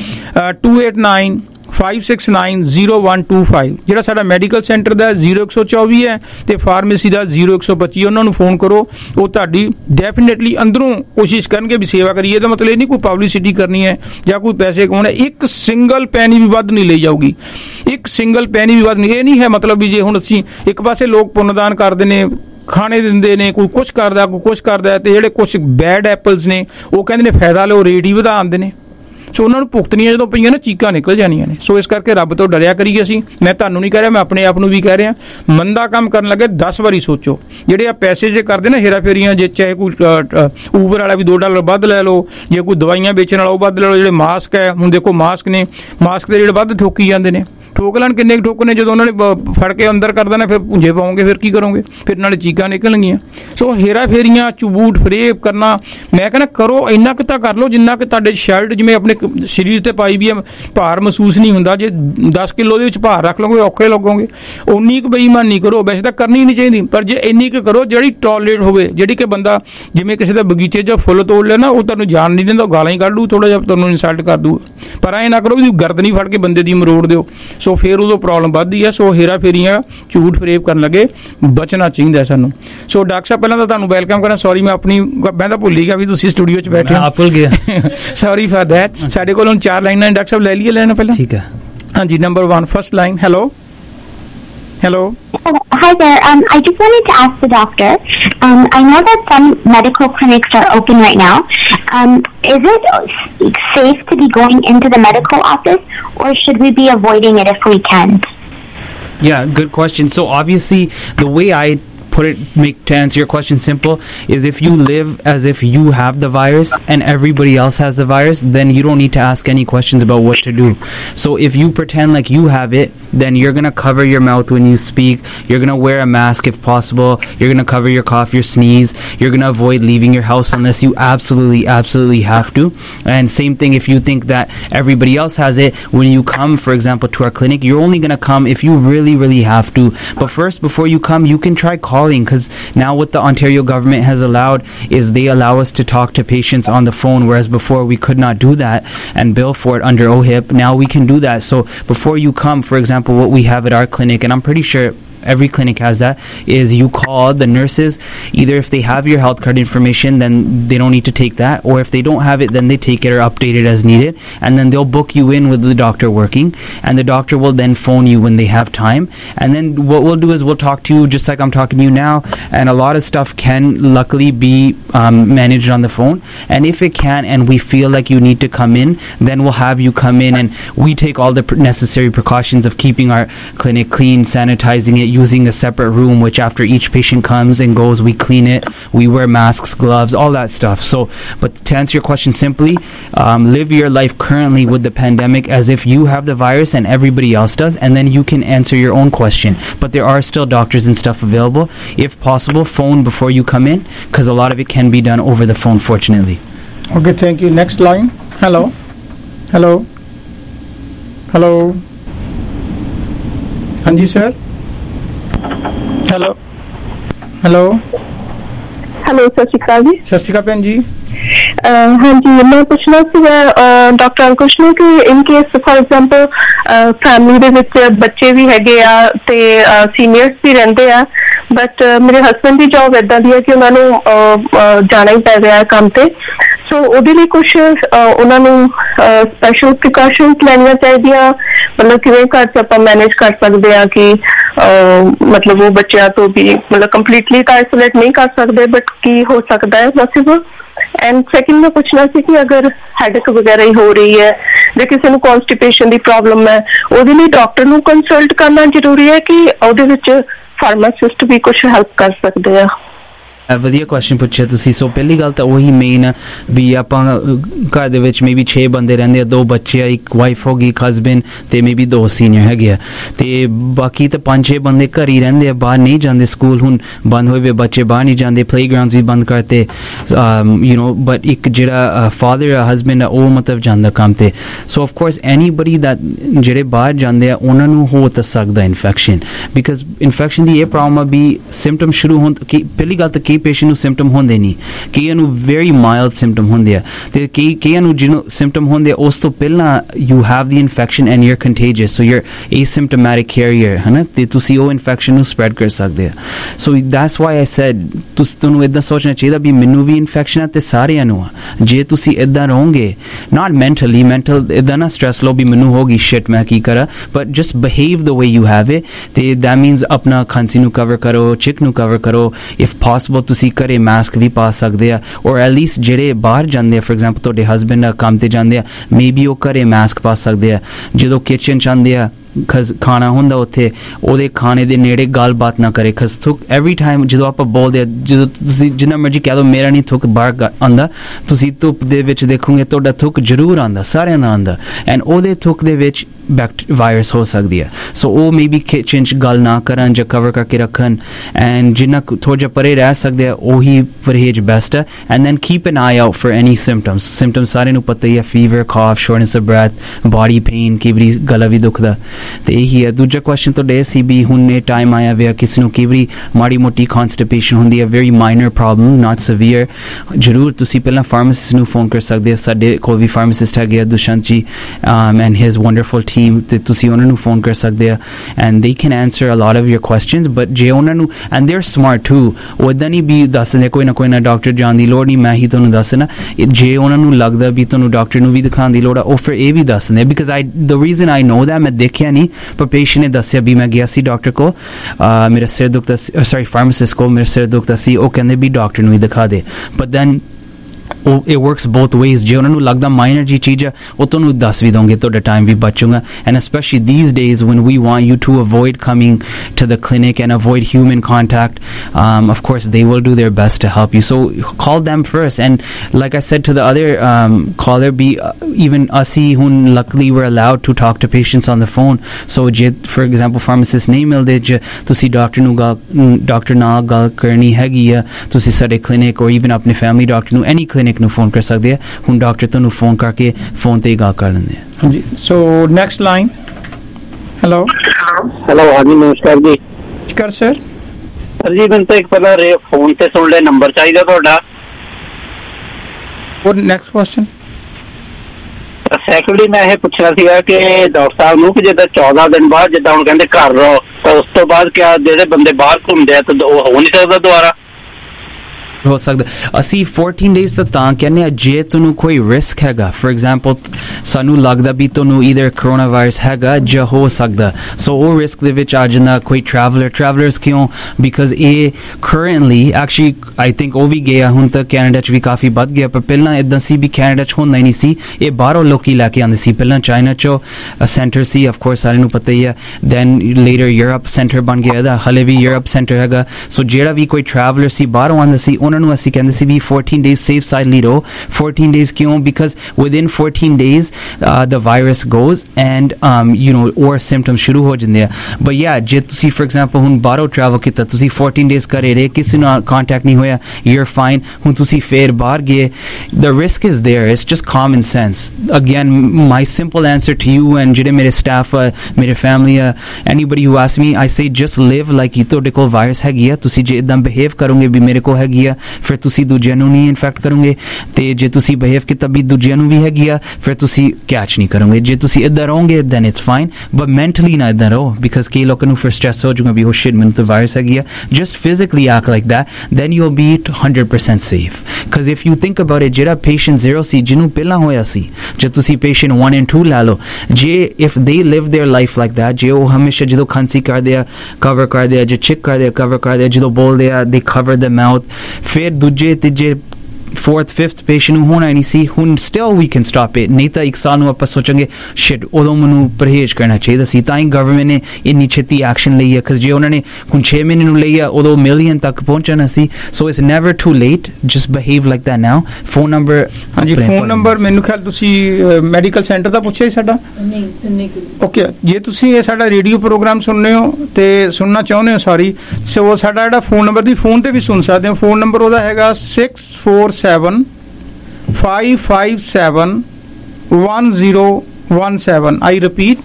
2895690125। ਜਿਹੜਾ ਸਾਡਾ ਮੈਡੀਕਲ ਸੈਂਟਰ ਦਾ 0124 ਹੈ ਤੇ ਫਾਰਮੇਸੀ ਦਾ 0125। ਉਹਨਾਂ ਨੂੰ ਫੋਨ ਕਰੋ, ਉਹ ਤੁਹਾਡੀ ਡੈਫੀਨੇਟਲੀ ਅੰਦਰੋਂ ਕੋਸ਼ਿਸ਼ ਕਰਨਗੇ ਵੀ ਸੇਵਾ ਕਰੀਏ। ਇਹਦਾ ਮਤਲਬ ਇਹ ਨਹੀਂ ਕੋਈ ਪਬਲਿਸਿਟੀ ਕਰਨੀ ਹੈ ਜਾਂ ਕੋਈ ਪੈਸੇ ਕਮਾਉਣੇ। 1 ਸਿੰਗਲ ਪੈਨੀ ਵੀ ਵੱਧ ਨਹੀਂ ਲਈ ਜਾਊਗੀ, 1 ਸਿੰਗਲ ਪੈਨੀ ਵੀ ਵੱਧ ਨਹੀਂ। ਇਹ ਨਹੀਂ ਹੈ ਮਤਲਬ ਵੀ ਜੇ ਹੁਣ ਅਸੀਂ ਇੱਕ ਪਾਸੇ ਲੋਕ ਪੁੰਨਦਾਨ ਕਰਦੇ ਨੇ, ਖਾਣੇ ਦਿੰਦੇ ਨੇ, ਕੋਈ ਕੁਛ ਕਰਦਾ, ਕੋਈ ਕੁਛ ਕਰਦਾ, ਤੇ ਜਿਹੜੇ ਕੁਛ ਬੈਡ ਐਪਲਸ ਨੇ ਉਹ ਕਹਿੰਦੇ ਨੇ ਫਾਇਦਾ ਲਓ, ਰੇਟ ਹੀ ਵਧਾ ਆਉਂਦੇ ਨੇ। ਸੋ ਉਹਨਾਂ ਨੂੰ ਭੁਗਤਣੀਆਂ ਜਦੋਂ ਪਈਆਂ ਨਾ, ਚੀਕਾਂ ਨਿਕਲ ਜਾਣੀਆਂ ਨੇ। ਸੋ ਇਸ ਕਰਕੇ ਰੱਬ ਤੋਂ ਡਰਿਆ ਕਰੀਏ। ਅਸੀਂ, ਮੈਂ ਤੁਹਾਨੂੰ ਨਹੀਂ ਕਹਿ ਰਿਹਾ, ਮੈਂ ਆਪਣੇ ਆਪ ਨੂੰ ਵੀ ਕਹਿ ਰਿਹਾ, ਮੰਦਾ ਕੰਮ ਕਰਨ ਲੱਗੇ 10 ਵਾਰੀ ਸੋਚੋ। ਜਿਹੜੇ ਆ ਪੈਸੇ ਜੇ ਕਰਦੇ ਨਾ ਹੇਰਾ ਫੇਰੀਆਂ, ਜੇ ਚਾਹੇ ਕੋਈ ਊਬਰ ਵਾਲਾ ਵੀ $2 ਵੱਧ ਲੈ ਲਓ, ਜੇ ਕੋਈ ਦਵਾਈਆਂ ਵੇਚਣ ਵਾਲਾ ਉਹ ਵੱਧ ਲੈ ਲਓ, ਜਿਹੜੇ ਮਾਸਕ ਹੈ, ਹੁਣ ਦੇਖੋ ਮਾਸਕ ਨੇ, ਮਾਸਕ ਦੇ ਜਿਹੜੇ ਵੱਧ ਠੋਕੀ ਜਾਂਦੇ ਨੇ। ਠੋਕ ਲੈਣ, ਕਿੰਨੇ ਠੋਕ ਨੇ, ਜਦੋਂ ਉਹਨਾਂ ਨੇ ਫੜ ਕੇ ਅੰਦਰ ਕਰ ਦੇਣਾ, ਫਿਰ ਪੁੰਜੇ ਪਾਓਗੇ, ਫਿਰ ਕੀ ਕਰੋਗੇ? ਫਿਰ ਨਾਲੇ ਚੀਕਾਂ ਨਿਕਲਣਗੀਆਂ। ਸੋ ਹੇਰਾ ਫੇਰੀਆਂ, ਝੂਠ ਫਰੇਬ ਕਰਨਾ, ਮੈਂ ਕਹਿੰਦਾ ਕਰੋ, ਇੰਨਾ ਕੁ ਤਾਂ ਕਰ ਲਓ ਜਿੰਨਾ ਕਿ ਤੁਹਾਡੇ ਸ਼ਰਟ ਜਿਵੇਂ ਆਪਣੇ ਸਰੀਰ ਤੇ ਪਾਈ ਵੀ ਹੈ, ਭਾਰ ਮਹਿਸੂਸ ਨਹੀਂ ਹੁੰਦਾ। ਜੇ 10 ਕਿਲੋ ਦੇ ਵਿੱਚ ਭਾਰ ਰੱਖ ਲਓਗੇ, ਔਖੇ ਲੱਗੋਗੇ। ਉਨੀ ਕੁ ਬੇਈਮਾਨੀ ਕਰੋ, ਵੈਸੇ ਤਾਂ ਕਰਨੀ ਨਹੀਂ ਚਾਹੀਦੀ, ਪਰ ਜੇ ਇੰਨੀ ਕੁ ਕਰੋ ਜਿਹੜੀ ਟੋਲਰੇਟ ਹੋਵੇ, ਜਿਹੜੀ ਕਿ ਬੰਦਾ ਜਿਵੇਂ ਕਿਸੇ ਦਾ ਬਗੀਚੇ 'ਚ ਫੁੱਲ ਤੋੜ ਲਿਆ ਨਾ, ਉਹ ਤੁਹਾਨੂੰ ਜਾਣ ਨਹੀਂ ਦਿੰਦਾ, ਗਾਲਾਂ ਹੀ ਕੱਢ ਦੂ, ਥੋੜਾ ਜਿਹਾ ਤੁਹਾਨੂੰ ਇਨਸਲਟ ਕਰ ਦੂ। ਪਰ ਐਂ ਨਾ ਕਰੋ ਵੀ ਗਰਦਨ ਹੀ ਫੜ ਕੇ ਬੰਦੇ ਦੀ ਮਰੋੜ ਦਿਓ। ਸੋ ਫਿਰ ਉਦੋਂ ਪ੍ਰੋਬਲਮ ਵੱਧਦੀ ਹੈ। ਸੋ ਹੇਰਾ ਫੇਰੀਆਂ, ਝੂਠ ਫਰੇਬ ਕਰਨ ਲੱਗੇ ਬਚਣਾ ਚਾਹੀਦਾ ਸਾਨੂੰ। ਸੋ ਡਾਕਟਰ ਸਾਹਿਬ ਪਹਿਲਾਂ ਤਾਂ ਤੁਹਾਨੂੰ ਵੈਲਕਮ ਕਰਨਾ। ਸੌਰੀ ਮੈਂ ਤਾਂ ਭੁੱਲ ਹੀ ਗਿਆ ਵੀ ਤੁਸੀਂ ਸਟੂਡੀਓ 'ਚ ਬੈਠੇ ਹੋ, ਭੁੱਲ ਗਿਆ, ਸੌਰੀ ਫॉर दैट। ਸਾਡੇ ਕੋਲ ਹੁਣ 4 ਲਾਈਨਾਂ ਡਾਕਟਰ ਸਾਹਿਬ ਲੈ ਲਈਏ, ਲੈਣਾ ਪਹਿਲਾਂ? ਠੀਕ ਹੈ। ਹਾਂਜੀ, number 1 first line. Hello Hello. Hi there. I just wanted to ask the doctor. I know that some medical clinics are open right now. Is it safe to be going into the medical office, or should we be avoiding it if we can? Yeah, good question. So obviously, the way I to answer your question simple is, if you live as if you have the virus and everybody else has the virus, then you don't need to ask any questions about what to do. So if you pretend like you have it, then you're going to cover your mouth when you speak, you're going to wear a mask if possible, you're going to cover your cough, your sneeze, you're going to avoid leaving your house unless you absolutely have to. And same thing, if you think that everybody else has it, when you come, for example, to our clinic, you're only going to come if you really have to. But first, before you come, you can try calling, because now what the Ontario government has allowed is they allow us to talk to patients on the phone, whereas before we could not do that and bill for it under OHIP. Now we can do that. So before you come, for example, what we have at our clinic, and I'm pretty sure every clinic has that, is you call the nurses. Either if they have your health card information, then they don't need to take that, or if they don't have it, then they take it or update it as needed, and then they'll book you in with the doctor working, and the doctor will then phone you when they have time. And then what we'll do is we'll talk to you just like I'm talking to you now, and a lot of stuff can luckily be managed on the phone. And if it can, and we feel like you need to come in, then we'll have you come in, and we take all the necessary precautions of keeping our clinic clean, sanitizing it, using a separate room, which after each patient comes and goes, we clean it, we wear masks, gloves, all that stuff. So, but to answer your question simply, live your life currently with the pandemic as if you have the virus and everybody else does, and then you can answer your own question. But there are still doctors and stuff available. If possible, phone before you come in, because a lot of it can be done over the phone, fortunately. Okay, thank you. Next line. Hello. Hanji sir. Hello, ਸਤਿ ਸ਼੍ਰੀ ਅਕਾਲ ਜੀ। ਸਤਿ ਸ਼੍ਰੀ ਅਕਾਲ ਭੈਣ ਜੀ। ਹਾਂਜੀ, ਮੈਂ ਪੁੱਛਣਾ ਸੀਗਾ doctor Ankush ਨੂੰ ਕਿ in case for example family ਦੇ ਵਿੱਚ ਬੱਚੇ ਵੀ ਹੈਗੇ ਆ ਤੇ ਸੀਨੀਅਰਸ ਵੀ ਰਹਿੰਦੇ ਆ, ਬਟ ਮੇਰੇ ਹਸਬੈਂਡ ਦੀ ਜੌਬ ਏਦਾਂ ਦੀ ਹੈ ਕਿ ਉਹਨਾਂ ਨੂੰ ਜਾਣਾ ਹੀ ਪੈ ਰਿਹਾ ਕੰਮ ਤੇ। ਸੋ ਉਹਦੇ ਲਈ ਕੁਛ ਉਹਨਾਂ ਨੂੰ ਸਪੈਸ਼ਲ ਪ੍ਰੀਕਾਸ਼ਨਸ ਲੈਣੀਆਂ ਚਾਹੀਦੀਆਂ, ਮਤਲਬ ਕਿਵੇਂ ਘਰ 'ਚ ਆਪਾਂ ਮੈਨੇਜ ਕਰ ਸਕਦੇ ਆ ਕਿ ਮਤਲਬ ਉਹ ਬੱਚਿਆਂ ਤੋਂ ਵੀ ਮਤਲਬ ਕੰਪਲੀਟਲੀ ਤਾਂ ਆਈਸੋਲੇਟ ਨਹੀਂ ਕਰ ਸਕਦੇ, ਬਟ ਕੀ ਹੋ ਸਕਦਾ ਹੈ ਪੋਸੀਬਲ। ਐਂਡ ਸੈਕਿੰਡ ਮੈਂ ਪੁੱਛਣਾ ਸੀ ਕਿ ਅਗਰ ਹੈਡੇਕ ਵਗੈਰਾ ਹੀ ਹੋ ਰਹੀ ਹੈ ਜਾਂ ਕਿਸੇ ਨੂੰ ਕੌਨਸਟੀਪੇਸ਼ਨ ਦੀ ਪ੍ਰੋਬਲਮ ਹੈ, ਉਹਦੇ ਲਈ ਡਾਕਟਰ ਨੂੰ ਕੰਸਲਟ ਕਰਨਾ ਜ਼ਰੂਰੀ ਹੈ ਕਿ ਉਹਦੇ ਵਿੱਚ ਫਾਰਮਾਸਿਸਟ ਵੀ ਕੁਛ ਹੈਲਪ ਕਰ ਸਕਦੇ ਆ। ਵਧੀਆ ਕੁਐਸਚਨ ਪੁੱਛਿਆ ਤੁਸੀਂ। ਸੋ ਪਹਿਲੀ ਗੱਲ ਤਾਂ ਉਹੀ ਮੇਨ ਵੀ ਆਪਾਂ ਘਰ ਦੇ ਵਿੱਚ ਮੇਬੀ 6 ਬੰਦੇ ਰਹਿੰਦੇ ਆ, 2 ਬੱਚੇ ਆ, ਇੱਕ ਵਾਈਫ ਹੋ ਗਈ, ਇੱਕ ਹਸਬੈਂਡ ਤੇ ਮੇਬੀ 2 ਸੀਨੀਅਰ ਹੈਗੇ ਆ, ਤੇ ਬਾਕੀ ਤਾਂ 5-6 ਬੰਦੇ ਘਰ ਹੀ ਰਹਿੰਦੇ ਆ, ਬਾਹਰ ਨਹੀਂ ਜਾਂਦੇ। ਸਕੂਲ ਹੁਣ ਬੰਦ ਹੋਏ ਵੇ, ਬੱਚੇ ਬਾਹਰ ਨਹੀਂ ਜਾਂਦੇ, ਪਲੇਗਰਾਉਂਡਸ ਵੀ ਬੰਦ ਕਰਤੇ ਬਟ ਇੱਕ ਜਿਹੜਾ ਫਾਦਰ ਆ, ਹਸਬੈਂਡ ਆ, ਉਹ ਮਤਲਬ ਜਾਂਦਾ ਕੰਮ ਤੇ। So of course anybody that ਜਿਹੜੇ ਬਾਹਰ ਜਾਂਦੇ ਆ ਉਹਨਾਂ ਨੂੰ ਹੋ ਤਾਂ ਸਕਦਾ ਇਨਫੈਕਸ਼ਨ, ਬਿਕਾਜ਼ ਇਨਫੈਕਸ਼ਨ ਦੀ ਇਹ ਪ੍ਰੋਬਲਮ ਆ ਵੀ ਸਿੰਪਟਮ ਸ਼ੁਰੂ ਹੋਣ। ਪਹਿਲੀ ਗੱਲ ਤਾਂ ਪੇਸ਼ੈਂਟ ਨੂੰ ਸਿੰਪਟਮ ਹੁੰਦੇ ਨਹੀਂ, ਕਈਆਂ ਨੂੰ ਵੈਰੀ ਮਾਈਲਡ ਸਿੰਪਟਮ ਹੁੰਦੇ ਆ, ਤੇ ਕਈਆਂ ਨੂੰ ਜਿਹਨੂੰ ਸਿੰਪਟਮ ਹੁੰਦੇ ਆ ਉਸ ਤੋਂ ਪਹਿਲਾਂ you have the infection and you're contagious, so you're asymptomatic carrier ਹੈ ਨਾ, ਤੇ ਤੁਸੀਂ ਉਹ ਇਨਫੈਕਸ਼ਨ ਨੂੰ ਸਪਰੈਡ ਕਰ ਸਕਦੇ ਆ। So that's why I said ਤੁਹਾਨੂੰ ਇੱਦਾਂ ਸੋਚਣਾ ਚਾਹੀਦਾ ਵੀ ਮੈਨੂੰ ਵੀ ਇਨਫੈਕਸ਼ਨ ਆ ਤੇ ਸਾਰਿਆਂ ਨੂੰ ਆ। ਜੇ ਤੁਸੀਂ ਇੱਦਾਂ ਰਹੋਗੇ, ਨਾਟ ਮੈਂਟਲ ਇੱਦਾਂ ਨਾ ਸਟ੍ਰੈਸ ਲਓ ਵੀ ਮੈਨੂੰ ਹੋ ਗਈ ਸ਼ਿਟ ਮੈਂ ਕੀ ਕਰਾਂ, but just behave the way you have it, ਤੇ ਦੈਟ ਮੀਨਸ ਆਪਣਾ ਖਾਂਸੀ ਨੂੰ ਕਵਰ ਕਰੋ, ਚਿਕ ਨੂੰ ਕਵਰ ਕਰੋ, ਇਫ ਪੋਸੀਬਲ ਤੁਸੀਂ ਘਰੇ ਮਾਸਕ ਵੀ ਪਾ ਸਕਦੇ ਆ, ਔਰ ਐਟਲੀਸਟ ਜਿਹੜੇ ਬਾਹਰ ਜਾਂਦੇ ਆ, ਫੋਰ ਐਗਜ਼ਾਮਪਲ ਤੁਹਾਡੇ ਹਸਬੈਂਡ ਆ ਕੰਮ ਤੇ ਜਾਂਦੇ ਆ, ਮੇਬੀ ਉਹ ਘਰੇ ਮਾਸਕ ਪਾ ਸਕਦੇ ਆ। ਜਦੋਂ ਕਿਚਨ 'ਚ ਆਉਂਦੇ ਆ, ਖਾਣਾ ਹੁੰਦਾ ਉੱਥੇ, ਉਹਦੇ ਖਾਣੇ ਦੇ ਨੇੜੇ ਗੱਲਬਾਤ ਨਾ ਕਰੇ, ਖਸ ਥੁੱਕ ਐਵਰੀ ਟਾਈਮ ਜਦੋਂ ਆਪਾਂ ਬੋਲਦੇ ਆ, ਜਦੋਂ ਤੁਸੀਂ ਜਿੰਨਾ ਮਰਜ਼ੀ ਕਹਿ ਦਿਓ ਮੇਰਾ ਨਹੀਂ ਥੁੱਕ ਬਾਹਰ ਆਉਂਦਾ, ਤੁਸੀਂ ਧੁੱਪ ਦੇ ਵਿੱਚ ਦੇਖੋਗੇ ਤੁਹਾਡਾ ਥੁੱਕ ਜ਼ਰੂਰ ਆਉਂਦਾ, ਸਾਰਿਆਂ ਦਾ ਆਉਂਦਾ, ਐਂਡ ਉਹਦੇ ਥੁੱਕ ਦੇ ਵਿੱਚ ਵਾਇਰਸ ਹੋ ਸਕਦੀ ਹੈ। ਸੋ ਉਹ ਮੇਬੀ ਕਿਚਨ 'ਚ ਗੱਲ ਨਾ ਕਰਨ ਜਾਂ ਕਵਰ ਕਰਕੇ ਰੱਖਣ, ਐਂਡ ਜਿੰਨਾ ਥੋੜ੍ਹਾ ਜਿਹਾ ਪਰੇ ਰਹਿ ਸਕਦੇ ਆ ਉਹੀ ਪਰਹੇਜ਼ ਬੈਸਟ ਹੈ। And then keep an eye out for any symptoms ਸਾਰਿਆਂ ਨੂੰ ਪਤਾ ਹੀ ਹੈ, fever, cough, shortness of breath, body pain, ਕਈ ਵਾਰੀ ਗਲਾ ਵੀ ਦੁਖਦਾ, ਤੇ ਇਹੀ ਹੈ। ਦੂਜਾ ਕੁਐਸਚਨ ਤੁਹਾਡੇ ਸੀ ਵੀ ਹੁਣ ਇਹ ਟਾਈਮ ਆਇਆ ਵੇ ਕਿਸੇ ਨੂੰ ਕਈ ਵਾਰੀ ਮਾੜੀ ਮੋਟੀ ਕੌਨਸਟੀਪੇਸ਼ਨ ਹੁੰਦੀ ਹੈ, very minor problem, not severe, ਜ਼ਰੂਰ ਤੁਸੀਂ ਪਹਿਲਾਂ ਫਾਰਮਾਸਿਸਟ ਨੂੰ ਫੋਨ ਕਰ ਸਕਦੇ ਆ। ਸਾਡੇ ਕੋਲ ਵੀ ਫਾਰਮਾਸਿਸਟ ਹੈਗੇ ਆ, ਦੁਸ਼ੰਤ ਜੀ ਐਂਡ ਹਿਜ਼ ਵੰਡਰਫੁਲ ਟੀਮ, ਤੇ ਤੁਸੀਂ ਉਹਨਾਂ ਨੂੰ ਫੋਨ ਕਰ ਸਕਦੇ ਆ, and they can answer a lot of your questions. But ਜੇ ਉਹਨਾਂ ਨੂੰ, and they are smart to, ਉਹ ਇੱਦਾਂ ਨਹੀਂ ਵੀ ਦੱਸਦੇ ਕੋਈ ਨਾ ਡਾਕਟਰ ਜਾਣ ਦੀ ਲੋੜ ਨਹੀਂ, ਮੈਂ ਹੀ ਤੁਹਾਨੂੰ ਦੱਸਣਾ। ਜੇ ਉਹਨਾਂ ਨੂੰ ਲੱਗਦਾ ਵੀ ਤੁਹਾਨੂੰ ਡਾਕਟਰ ਨੂੰ ਵੀ ਦਿਖਾਉਣ ਦੀ ਲੋੜ ਆ, ਉਹ ਫਿਰ ਇਹ ਵੀ ਦੱਸਦੇ, because the reason I know that, ਮੈਂ ਦੇਖਿਆ नहीं, पर पेशेंट ने दस्या भी मैं गया सी डॉक्टर को, मेरा सिर दुखता, सॉरी फार्मासिस्ट को मेरा सिर दुखता सी, ਉਹ ਕਹਿੰਦੇ ਵੀ ਡਾਕਟਰ ਨੂੰ ਹੀ ਦਿਖਾ ਦੇ, but then it works both ways. ਜੇ ਉਹਨਾਂ ਨੂੰ ਲੱਗਦਾ ਮਾਈਨਰ ਜੀ ਚੀਜ਼ ਆ ਉਹ ਤੁਹਾਨੂੰ ਦੱਸ ਵੀ ਦੋਗੇ, ਤੁਹਾਡਾ ਟਾਈਮ ਵੀ ਬਚੂਗਾ. And especially these days when we want you to avoid coming to the clinic and avoid human contact, of course they will do their best to help you. So call them first. And like I said to the other caller, even ਅਸੀਂ ਹੁਣ luckily we're allowed to talk to patients on the phone. So ਜੇ for example pharmacist ਨਹੀਂ ਮਿਲਦੇ, ਜੇ ਤੁਸੀਂ doctor ਨਾਲ ਗੱਲ ਕਰਨੀ ਹੈਗੀ ਆ, ਤੁਸੀਂ ਸਾਡੇ clinic or even ਆਪਣੇ family doctor ਨੂੰ any clinic ਨੂੰ ਫੋਨ ਕਰ ਸਕਦੇ ਆ. ਹੁਣ ਡਾਕਟਰ ਤੁਹਾਨੂੰ ਫੋਨ ਕਰਕੇ ਫੋਨ ਤੇ ਹੀ ਗੱਲ ਕਰ ਲੈਂਦੇ ਆ. ਹਾਂਜੀ, ਸੋ ਨੈਕਸਟ ਲਾਈਨ. ਹੈਲੋ ਹਾਂਜੀ ਨਮਸਕਾਰ ਜੀ. ਨਮਸਕਾਰ ਸਰ ਜੀ ਮੈਨੂੰ ਤਾਂ ਇੱਕ ਪਹਿਲਾਂ ਫੋਨ ਤੇ ਸੁਣ ਲੈ ਨੰਬਰ ਚਾਹੀਦਾ ਤੁਹਾਡਾ. ਔਰ ਨੈਕਸਟ ਕੁਐਸਚਨ. ਸੈਕੰਡਲੀ ਮੈਂ ਇਹ ਪੁੱਛਣਾ ਸੀਗਾ ਕਿ ਡਾਕਟਰ ਸਾਹਿਬ ਨੂੰ ਕਿ ਜਿੱਦਾਂ 14 ਦਿਨ ਬਾਅਦ ਜਿੱਦਾਂ ਹੁਣ ਕਹਿੰਦੇ ਘਰ ਰਹੋ, ਤਾਂ ਉਸ ਤੋਂ ਬਾਅਦ ਕਿਆ ਜਿਹੜੇ ਬੰਦੇ ਬਾਹਰ ਘੁੰਮਦੇ ਆ ਤਾਂ ਉਹ ਹੋ ਨਹੀਂ ਸਕਦਾ ਦੁਬਾਰਾ? ਹੋ ਸਕਦਾ. ਅਸੀਂ 14 ਡੇਜ਼ ਤਾਂ ਕਹਿੰਦੇ ਆ ਜੇ ਤੁਹਾਨੂੰ ਕੋਈ ਰਿਸਕ ਹੈਗਾ, ਫੋਰ ਐਗਜ਼ਾਮਪਲ ਸਾਨੂੰ ਲੱਗਦਾ ਵੀ ਤੁਹਾਨੂੰ ਈਦਰ ਕਰੋਨਾ ਵਾਇਰਸ ਹੈਗਾ ਜਾਂ ਹੋ ਸਕਦਾ, ਸੋ ਉਹ ਰਿਸਕ ਦੇ ਵਿੱਚ ਆ ਜਾਂਦਾ ਕੋਈ ਟਰੈਵਲਰਸ ਕਿਉਂ, ਬਿਕਾਜ਼ ਇਹ ਕਰੰਟਲੀ ਐਕਚੁਅਲੀ ਆਈ ਥਿੰਕ ਉਹ ਵੀ ਗਿਆ ਹੁਣ ਤਾਂ ਕੈਨੇਡਾ 'ਚ ਵੀ ਕਾਫੀ ਵੱਧ ਗਿਆ, ਪਰ ਪਹਿਲਾਂ ਇੱਦਾਂ ਸੀ ਵੀ ਕੈਨੇਡਾ 'ਚ ਹੁੰਦਾ ਹੀ ਨਹੀਂ ਸੀ, ਇਹ ਬਾਹਰੋਂ ਲੋਕੀ ਲੈ ਕੇ ਆਉਂਦੇ ਸੀ. ਪਹਿਲਾਂ ਚਾਈਨਾ 'ਚੋਂ ਸੈਂਟਰ ਸੀ, ਆਫ ਕੋਰਸ ਸਾਰਿਆਂ ਨੂੰ ਪਤਾ ਹੀ ਹੈ, ਦੈਨ ਲੇਟਰ ਯੂਰਪ ਸੈਂਟਰ ਬਣ ਗਿਆ ਇਹਦਾ, ਹਲੇ ਵੀ ਯੂਰਪ ਸੈਂਟਰ ਹੈਗਾ. ਸੋ ਜਿਹੜਾ ਵੀ ਕੋਈ ਟਰੈਵਲਰ ਸੀ ਬਾਹਰੋਂ ਆਉਂਦਾ ਸੀ ਉਹਨਾਂ ਨੂੰ ਅਸੀਂ ਕਹਿੰਦੇ ਸੀ ਵੀ 14 days safe side ਲਈ ਰਹੋ. 14 days ਕਿਉਂ, because within 14 days the virus goes and or symptoms ਸ਼ੁਰੂ ਹੋ ਜਾਂਦੇ ਆ. but yeah, ਜੇ ਤੁਸੀਂ for example ਹੁਣ ਬਾਹਰੋਂ travel ਕੀਤਾ, ਤੁਸੀਂ 14 days ਘਰੇ ਰਹੇ, ਕਿਸੇ ਨਾਲ contact ਨਹੀਂ ਹੋਇਆ, you're fine. ਹੁਣ ਤੁਸੀਂ ਫੇਰ ਬਾਹਰ ਗਏ, the risk is there. It's just common sense. Again, my simple answer to you and ਜਿਹੜੇ ਮੇਰੇ staff ਮੇਰੇ family anybody who asks me, I say just live like ਤੁਹਾਡੇ ਕੋਲ virus ਹੈਗੀ ਆ, ਤੁਸੀਂ ਜੇ ਇਦਾਂ behave ਕਰੋਗੇ ਵੀ ਮੇਰੇ ਕੋਲ ਹੈਗੀ ਆ, ਫਿਰ ਤੁਸੀਂ ਦੂਜਿਆਂ ਨੂੰ ਨਹੀਂ ਇਨਫੈਕਟ ਕਰੋਗੇ, ਤੇ ਜੇ ਤੁਸੀਂ ਬਿਹੇਵ ਕੀਤਾ ਵੀ ਦੂਜਿਆਂ ਨੂੰ ਵੀ ਹੈਗੀ ਆ ਫਿਰ ਤੁਸੀਂ ਕੈਚ ਨਹੀਂ ਕਰੋਗੇ. ਜੇ ਤੁਸੀਂ ਇੱਦਾਂ ਰਹੋਗੇ then it's fine, but mentally ਨਾ ਇੱਦਾਂ ਰਹੋ, ਬਿਕਾਜ਼ ਕਈ ਲੋਕਾਂ ਨੂੰ ਫਿਰ ਸਟ੍ਰੈਸ ਹੋ ਜਾਊਗਾ ਵੀ ਉਹ ਸ਼ਿਟ ਮੈਨੂੰ ਤਾਂ ਵਾਇਰਸ ਹੈਗੀ ਆ. Just physically act like that, then you will be 100% safe. Because if you think about it, ਜਿਹੜਾ ਪੇਸ਼ੈਂਟ 0 ਸੀ ਜਿਹਨੂੰ ਪਹਿਲਾਂ ਹੋਇਆ ਸੀ, ਜੇ ਤੁਸੀਂ ਪੇਸ਼ੈਂਟ 1 and 2 ਲੈ ਲਓ, ਜੇ if they live their life like that, ਜੇ ਉਹ ਹਮੇਸ਼ਾ ਜਦੋਂ ਖਾਂਸੀ ਕਰਦੇ ਆ ਕਵਰ ਕਰਦੇ ਆ, ਜੇ ਛਿੱਕ ਕਰਦੇ ਆ ਕਵਰ ਕਰਦੇ ਆ, ਜਦੋਂ ਬੋਲਦੇ ਆ ਦੇ ਕਵਰ ਦ ਮਾਊਥ, ਫਿਰ ਦੂਜੇ ਤੀਜੇ 4th 5th ਪੇਸ਼ੈਂਟ ਨੂੰ ਹੋਣਾ ਨਹੀਂ ਸੀ. ਹੁਣ still we can stop it, ਨਹੀਂ ਤਾਂ ਇੱਕ ਸਾਲ ਨੂੰ ਆਪਾਂ ਸੋਚਾਂਗੇ ਸ਼ਿਟ ਉਦੋਂ ਮੈਨੂੰ ਪਰਹੇਜ਼ ਕਰਨਾ ਚਾਹੀਦਾ ਸੀ. ਤਾਂ ਹੀ ਗਵਰਨਮੈਂਟ ਨੇ ਇੰਨੀ ਛੇਤੀ ਐਕਸ਼ਨ ਲਈ ਹੈ, because ਜੇ ਉਹਨਾਂ ਨੇ ਹੁਣ 6 ਮਹੀਨੇ ਨੂੰ ਲਈ ਆ ਉਦੋਂ ਮਿਲੀਅਨ ਤੱਕ ਪਹੁੰਚਣਾ ਸੀ. So it's never too late, just behave like that now. Phone number, ਹਾਂਜੀ ਫੋਨ ਨੰਬਰ ਮੈਨੂੰ ਖਿਆਲ ਤੁਸੀਂ ਮੈਡੀਕਲ ਸੈਂਟਰ ਦਾ ਪੁੱਛਿਆ ਸਾਡਾ ਨਹੀਂ ਸੁਣਨੇ ਕੇ. ਓਕੇ, ਜੇ ਤੁਸੀਂ ਇਹ ਸਾਡਾ ਰੇਡੀਓ ਪ੍ਰੋਗਰਾਮ ਸੁਣਨੇ ਹੋ ਤੇ ਸੁਣਨਾ ਚਾਹੁੰਦੇ ਹੋ ਸੌਰੀ, ਸੋ ਸਾਡਾ ਜਿਹੜਾ ਫੋਨ ਨੰਬਰ ਦੀ ਫੋਨ ਤੇ ਵੀ ਸੁਣ ਸਕਦੇ ਹੋ. ਫੋਨ ਨੰਬਰ ਉਹਦਾ ਹੈਗਾ 647-557-1017. I repeat,